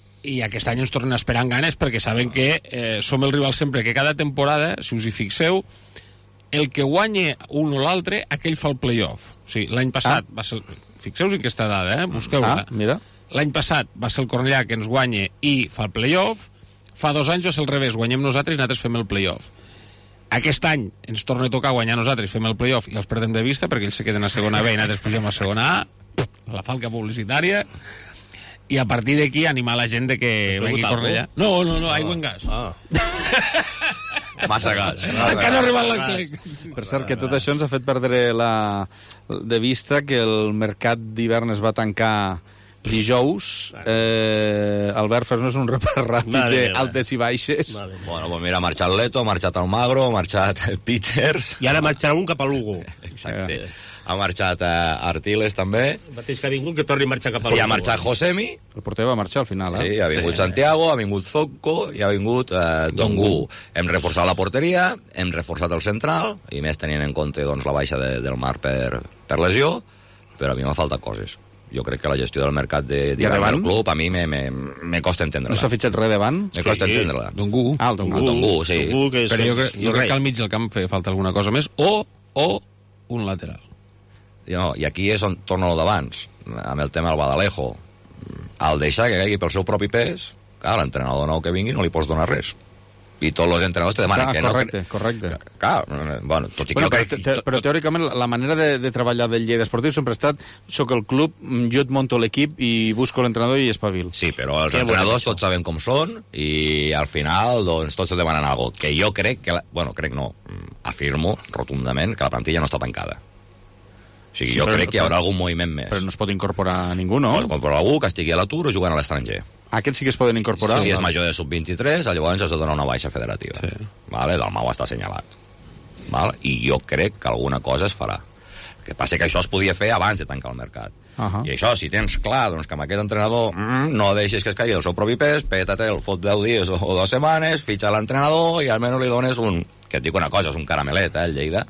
I aquest any ens tornen a esperar amb ganes perquè saben que eh, som el rival sempre, que cada temporada, si us hi fixeu, el que guanya un o l'altre, aquell fa el play-off. O sigui, l'any passat ah. va ser... Fixeu-vos en aquesta dada, eh? Busqueu-la. Ah, mira. L'any passat va ser el Cornellà que ens guanya i fa el play-off. Fa dos anys va ser al revés, guanyem nosaltres i nosaltres fem el play-off. Aquest any ens torna a tocar guanyar nosaltres, fem el play-off i els perdem de vista perquè ells se queden a segona B i nosaltres pugem a segona A, la falca publicitària, i a partir d'aquí animar la gent de que vengui a Cornellà. No, no, no, aigua en gas. Ah. Massa gas. Encara no ha arribat l'enclec. Per cert, que tot això ens ha fet perdre la... de vista que el mercat d'hivern es va tancar dijous. Eh, Albert, fes-nos un repàs ràpid d'altes i baixes. Vale. Bueno, pues mira, ha marxat Leto, ha marxat Almagro, ha marxat Peters... I ara marxarà un cap a Lugo. Exacte. Ha marxat uh, Artiles, també. El mateix que ha vingut, que torni a marxar cap a Lugo. I ha marxat Josemi. El porter va marxar al final, eh? Sí, ha vingut sí. Santiago, ha vingut Zocco i ha vingut uh, Dongu. Hem reforçat la porteria, hem reforçat el central, i més tenint en compte doncs, la baixa de, del Mar per, per lesió, però a mi m'ha faltat coses. Jo crec que la gestió del mercat de, de del club a mi me, me, me costa entendre-la. No s'ha fitxat res davant? Me costa sí. entendre-la. Dongu. Ah, el Dongu. El Dongu, sí. Dongu, que és però jo, crec, jo crec que al mig del camp feia falta alguna cosa més, o, o un lateral. no, i aquí és on torno d'abans, amb el tema del Badalejo. Al deixar que caigui pel seu propi pes, clar, l'entrenador nou que vingui no li pots donar res. I tots els entrenadors te demanen clar, que correcte, no... correcte. Clar, bueno, tot i que bueno, jo crec... Però, te, però teòricament la manera de, de treballar del Lleida Esportiu sempre ha estat soc el club, jo et monto l'equip i busco l'entrenador i espavil. Sí, però els entrenadors tots sabem com són i al final doncs, tots et demanen alguna cosa. Que jo crec que... La, bueno, crec no, afirmo rotundament que la plantilla no està tancada. O sigui, sí, jo crec que hi haurà algun moviment més. Però no es pot incorporar ningú, no? Pot incorporar algú que estigui a l'atur o jugant a l'estranger. Aquests sí que es poden incorporar? Si sí, és major de sub vint-i-tres, llavors has de donar una baixa federativa. Sí. Vale? Del Mau està assenyalat. Vale? I jo crec que alguna cosa es farà. El que passa que això es podia fer abans de tancar el mercat. Uh -huh. I això, si tens clar doncs, que amb aquest entrenador mm, no deixis que es caigui el seu propi pes, peta-te el fot deu dies o, o dues setmanes, fitxa l'entrenador i almenys li dones un... Que et dic una cosa, és un caramelet, eh, el Lleida.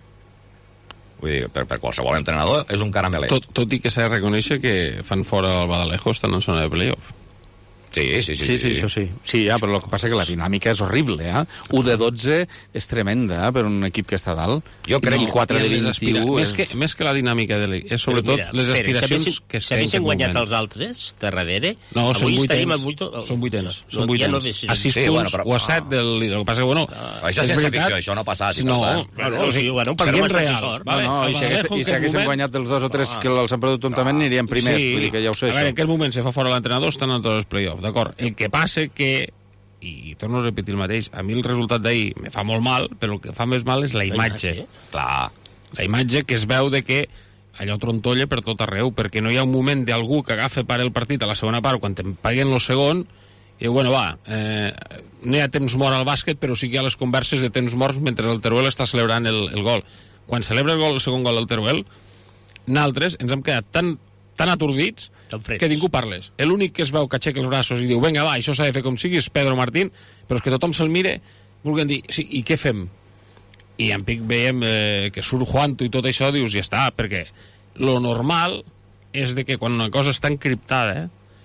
Vull dir, per, per qualsevol entrenador és un caramelet. Tot, tot i que s'ha de reconèixer que fan fora el Badalejo, estan en zona de playoff. Sí, sí, sí. Sí, sí, sí, això sí. Sí, ja, però el que passa és que la dinàmica és horrible, eh? u de dotze és tremenda, eh, per un equip que està dalt. Jo crec que quatre de vint-i-u... Més, que, més que la dinàmica de l'equip, és sobretot mira, les aspiracions Pere, que estem... S'havien guanyat els altres, de darrere? No, són vuitens. vuit... Són vuitens. No, són vuitens. No a sis sí, punts bueno, però... o a set del líder. El que passa que, bueno... Ah, això és sense veritat... ficció, això no ha passat. No, no, no, o sigui, bueno, per serien reals. Vale, no, no, i si haguéssim guanyat els dos o tres que els han perdut tontament, anirien primers, vull dir que ja ho sé. A veure, en aquest moment se fa fora l'entrenador, estan en tots els play-offs, d'acord? El que passa que, i torno a repetir el mateix, a mi el resultat d'ahir me fa molt mal, però el que fa més mal és la imatge. Clar. La imatge que es veu de que allò trontolla per tot arreu, perquè no hi ha un moment d'algú que agafa per el partit a la segona part, quan te'n paguen el segon, i diu, bueno, va, eh, no hi ha temps mort al bàsquet, però sí que hi ha les converses de temps morts mentre el Teruel està celebrant el, el gol. Quan celebra el, gol, el segon gol del Teruel, nosaltres ens hem quedat tan, tan atordits que ningú parles. L'únic que es veu que aixeca els braços i diu, vinga, va, això s'ha de fer com sigui, és Pedro Martín, però és que tothom se'l mire, vulguem dir, sí, i què fem? I en pic veiem eh, que surt Juanto i tot això, dius, ja està, perquè lo normal és de que quan una cosa està encriptada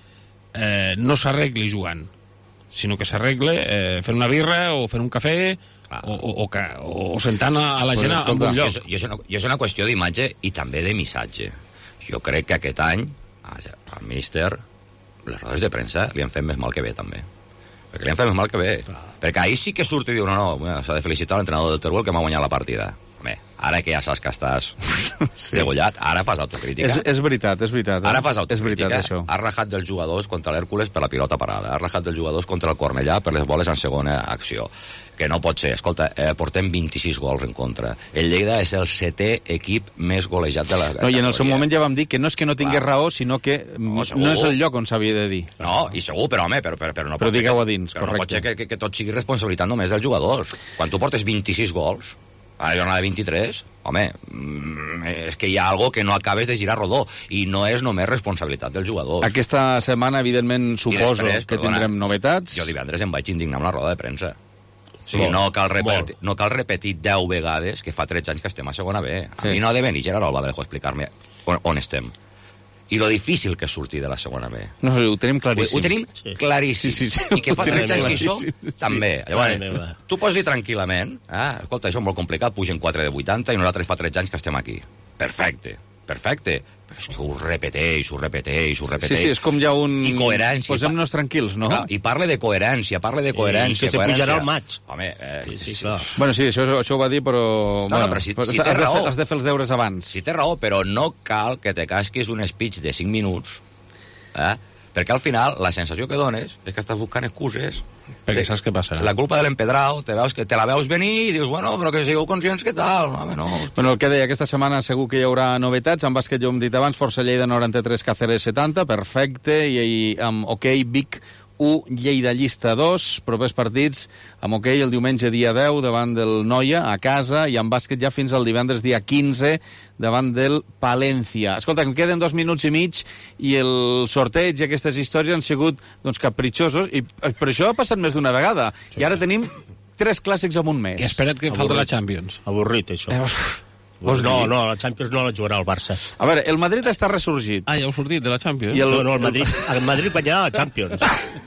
eh, no s'arregli jugant, sinó que s'arregle eh, fent una birra o fent un cafè ah. o, o, o, o sentant a, a la gent en un lloc. Jo, jo, és una, jo és una qüestió d'imatge i també de missatge. Jo crec que aquest any al míster les rodes de premsa li han fet més mal que bé també, perquè li han fet més mal que bé ah. perquè ahir sí que surt i diu no, no, s'ha de felicitar l'entrenador del Teruel que m'ha guanyat la partida. Home, ara que ja saps que estàs sí. degollat, ara fas autocrítica. És, és veritat, és veritat. Eh? Ara fas autocrítica. És veritat, això. Has rajat dels jugadors contra l'Hèrcules per la pilota parada, has rajat dels jugadors contra el Cornellà per les boles en segona acció. Que no pot ser. Escolta, eh, portem vint-i-sis gols en contra. El Lleida és el setè equip més golejat de la no, i en el seu moment ja vam dir que no és que no tingués Clar. raó, sinó que no, no és el lloc on s'havia de dir. No, i segur, però home, però, però, però no però pot ser, que, a dins, però no pot ser que, que, que tot sigui responsabilitat només dels jugadors. Quan tu portes vint-i-sis gols a la jornada de vint-i-tres, home, és que hi ha algo que no acabes de girar rodó, i no és només responsabilitat dels jugadors. Aquesta setmana, evidentment, suposo després, que perdona, tindrem novetats. Jo divendres em vaig indignar amb la roda de premsa. O sigui, no cal, repetir, no cal repetir deu vegades que fa tretze anys que estem a segona B. A sí. mi no ha de venir Gerard Albaladejo a explicar-me on, on estem. I lo difícil que és sortir de la segona B. No, ho tenim claríssim. Ho, ho tenim sí. claríssim. Sí, sí, sí. I que fa tretze anys que això, sí. també. Llavors, sí. tu pots dir tranquil·lament, eh? escolta, això és molt complicat, pugen quatre de vuitanta i nosaltres fa tretze anys que estem aquí. Perfecte, perfecte. Però és que ho repeteix, ho repeteix, ho repeteix. Sí, sí, és com ja un... I coherència. Posem-nos tranquils, no? Clar, i parle de coherència, parle de coherència. I que se pujarà al maig. Home, eh, sí, sí, clar. Bueno, sí, això, això ho va dir, però... No, bueno, no, però si, has, si té has, raó... De fer, has de fer els deures abans. Si té raó, però no cal que te casquis un speech de cinc minuts, eh? Perquè al final la sensació que dones és que estàs buscant excuses. Perquè saps què passarà. La culpa de l'empedrau, te, veus que te la veus venir i dius, bueno, però que sigueu conscients que tal. Home, no. Bueno, el que deia, aquesta setmana segur que hi haurà novetats. En bàsquet, jo hem dit abans, Força Lleida noranta-tres, Càceres setanta, perfecte. I, i amb hoquei, Vic u, Lleida llista dos, propers partits amb hoquei el diumenge dia deu davant del Noia a casa, i amb bàsquet ja fins al divendres dia quinze davant del Palència. Escolta, em queden dos minuts i mig i el sorteig i aquestes històries han sigut doncs, capritxosos, i per això ha passat més d'una vegada. Sí. I ara tenim tres clàssics en un mes. I espera't que falta la Champions. Avorrit, això. Eh, Pues no, no, la Champions no la jugarà el Barça. A veure, el Madrid està ressorgit. Ah, ja heu sortit de la Champions? I el, no, no, el Madrid, el Madrid guanyarà la Champions.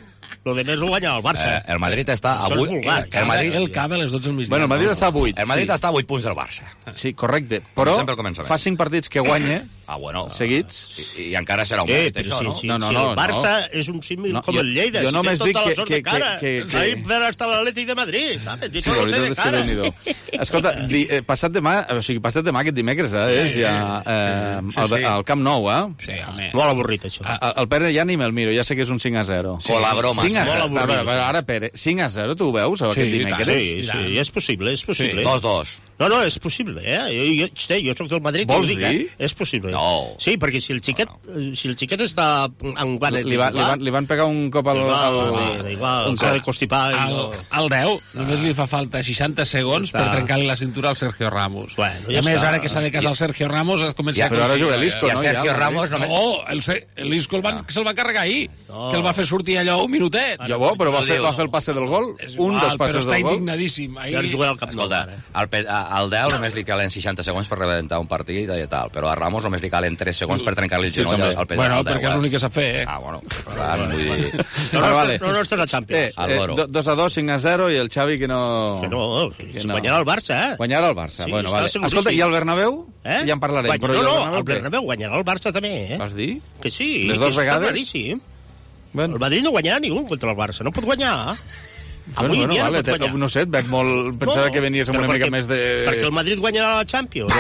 Lo de més ho guanya el Barça. Eh, el Madrid està a Això és vuit... vulgar. El Madrid... El cabe a les dotze del migdia. Bueno, el Madrid està a vuit. El Madrid sí. està a vuit punts del Barça. Sí, correcte. Però Sempre al començament. fa cinc partits que guanya Ah, bueno. seguits. Sí, I encara serà un Eh, mèrit, però això, si, no? si, No, no, si no, el Barça no. és un símil No, com jo- el Lleida, jo si només té dic tota la que- sort que- de cara. que- que- Ahí per hasta l'Atlètic de Madrid, saps? I Sí, tot la lo té veritat de és que cara. Déu-n'hi-do. Escolta, di, eh, passat demà, o sigui, passat demà aquest dimecres, eh, és ja eh, al, al Camp Nou, eh? Sí, home. Molt avorrit, això. El, el Pere ja ni me'l miro, ja sé que és un cinc a zero. Con la broma. cinc a Molt zero. avorrit. A veure, a veure, ara, Pere, cinc a zero, tu ho veus, aquest Sí, dimecres? Sí, sí, és possible, és possible. dos dos. No, no, és possible, eh? Jo, jo, hosti, jo soc del Madrid i ho Vols dic, dir? eh? És possible. No. Sí, perquè si el xiquet, no. si el xiquet està en guant Li, va, li, van, li van pegar un cop al... al, al igual, un s'ha de cop. constipar. i Al, no. al deu, només li fa falta seixanta segons per Està. trencar-li la cintura al Sergio Ramos. Bueno, I ja a més, està. ara que s'ha de casar el Sergio Ramos, es comença Ja, a però ara aconseguir- juga l'Isco, I a no? Sergio Ja, Ramos només... No, el, Se- l'Isco el, van, se'l va carregar ahir, No. que el va fer sortir allò un minutet. Ja bo, però va No fer, dius. va fer el passe del gol, És un igual, dels però passes està del gol. indignadíssim. Ja Ahir... juguem al Camp Nou. Escolta, ara. al, pe- a- al deu només li calen seixanta segons per rebentar un partit i tal, però a Ramos només li calen tres segons per trencar-li el genoll també. al Pedro. Bueno, al deu, perquè és eh? l'únic que sap fer, eh? Ah, bueno, per tant, vull dir... No, Vale, no, vale. no, no està a la Champions. Eh, Al eh, Loro. do- dos a dos, cinc a zero, i el Xavi que no... Que no, que que no. guanyarà el Barça, eh? Guanyarà el Barça. Sí, bueno, està vale. seguríssim. Escolta, i el Bernabéu? Eh? Ja en parlarem. Guanya, Però no, i el no, Bernabéu el què? Bernabéu guanyarà el Barça també, eh? Vas dir? Que sí, Les que dues està vegades? claríssim. Bueno. El Madrid no guanyarà ningú contra el Barça, no pot guanyar. Bueno, Avui bueno, dia vale, no pot te, guanyar. no sé, et veig molt... Pensava No, que venies amb però una mica perquè- més de... Perquè el Madrid guanyarà la Champions.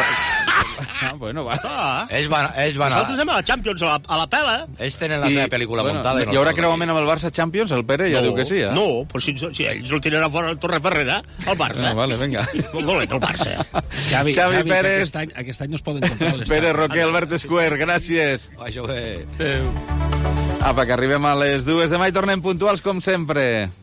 Ah, bueno, va. Ah, Ells van, ells van a... nosaltres anem a la Champions, a la, a la pela. Ells tenen la seva pel·lícula bueno, muntada. Hi haurà creuament amb el Barça Champions? El Pere ja no, diu que sí, eh? No, però si, si ells el tiren a fora el Torre Ferrera, el Barça. Ah, vale, vinga. Molt bé, el Barça. Xavi, Xavi Xavi, que Pérez. Aquest any, aquest any no es poden comprar les Pere xapes. Roquer, Albert Square, gràcies. Això bé. Apa, que arribem a les dues demà i tornem puntuals com sempre.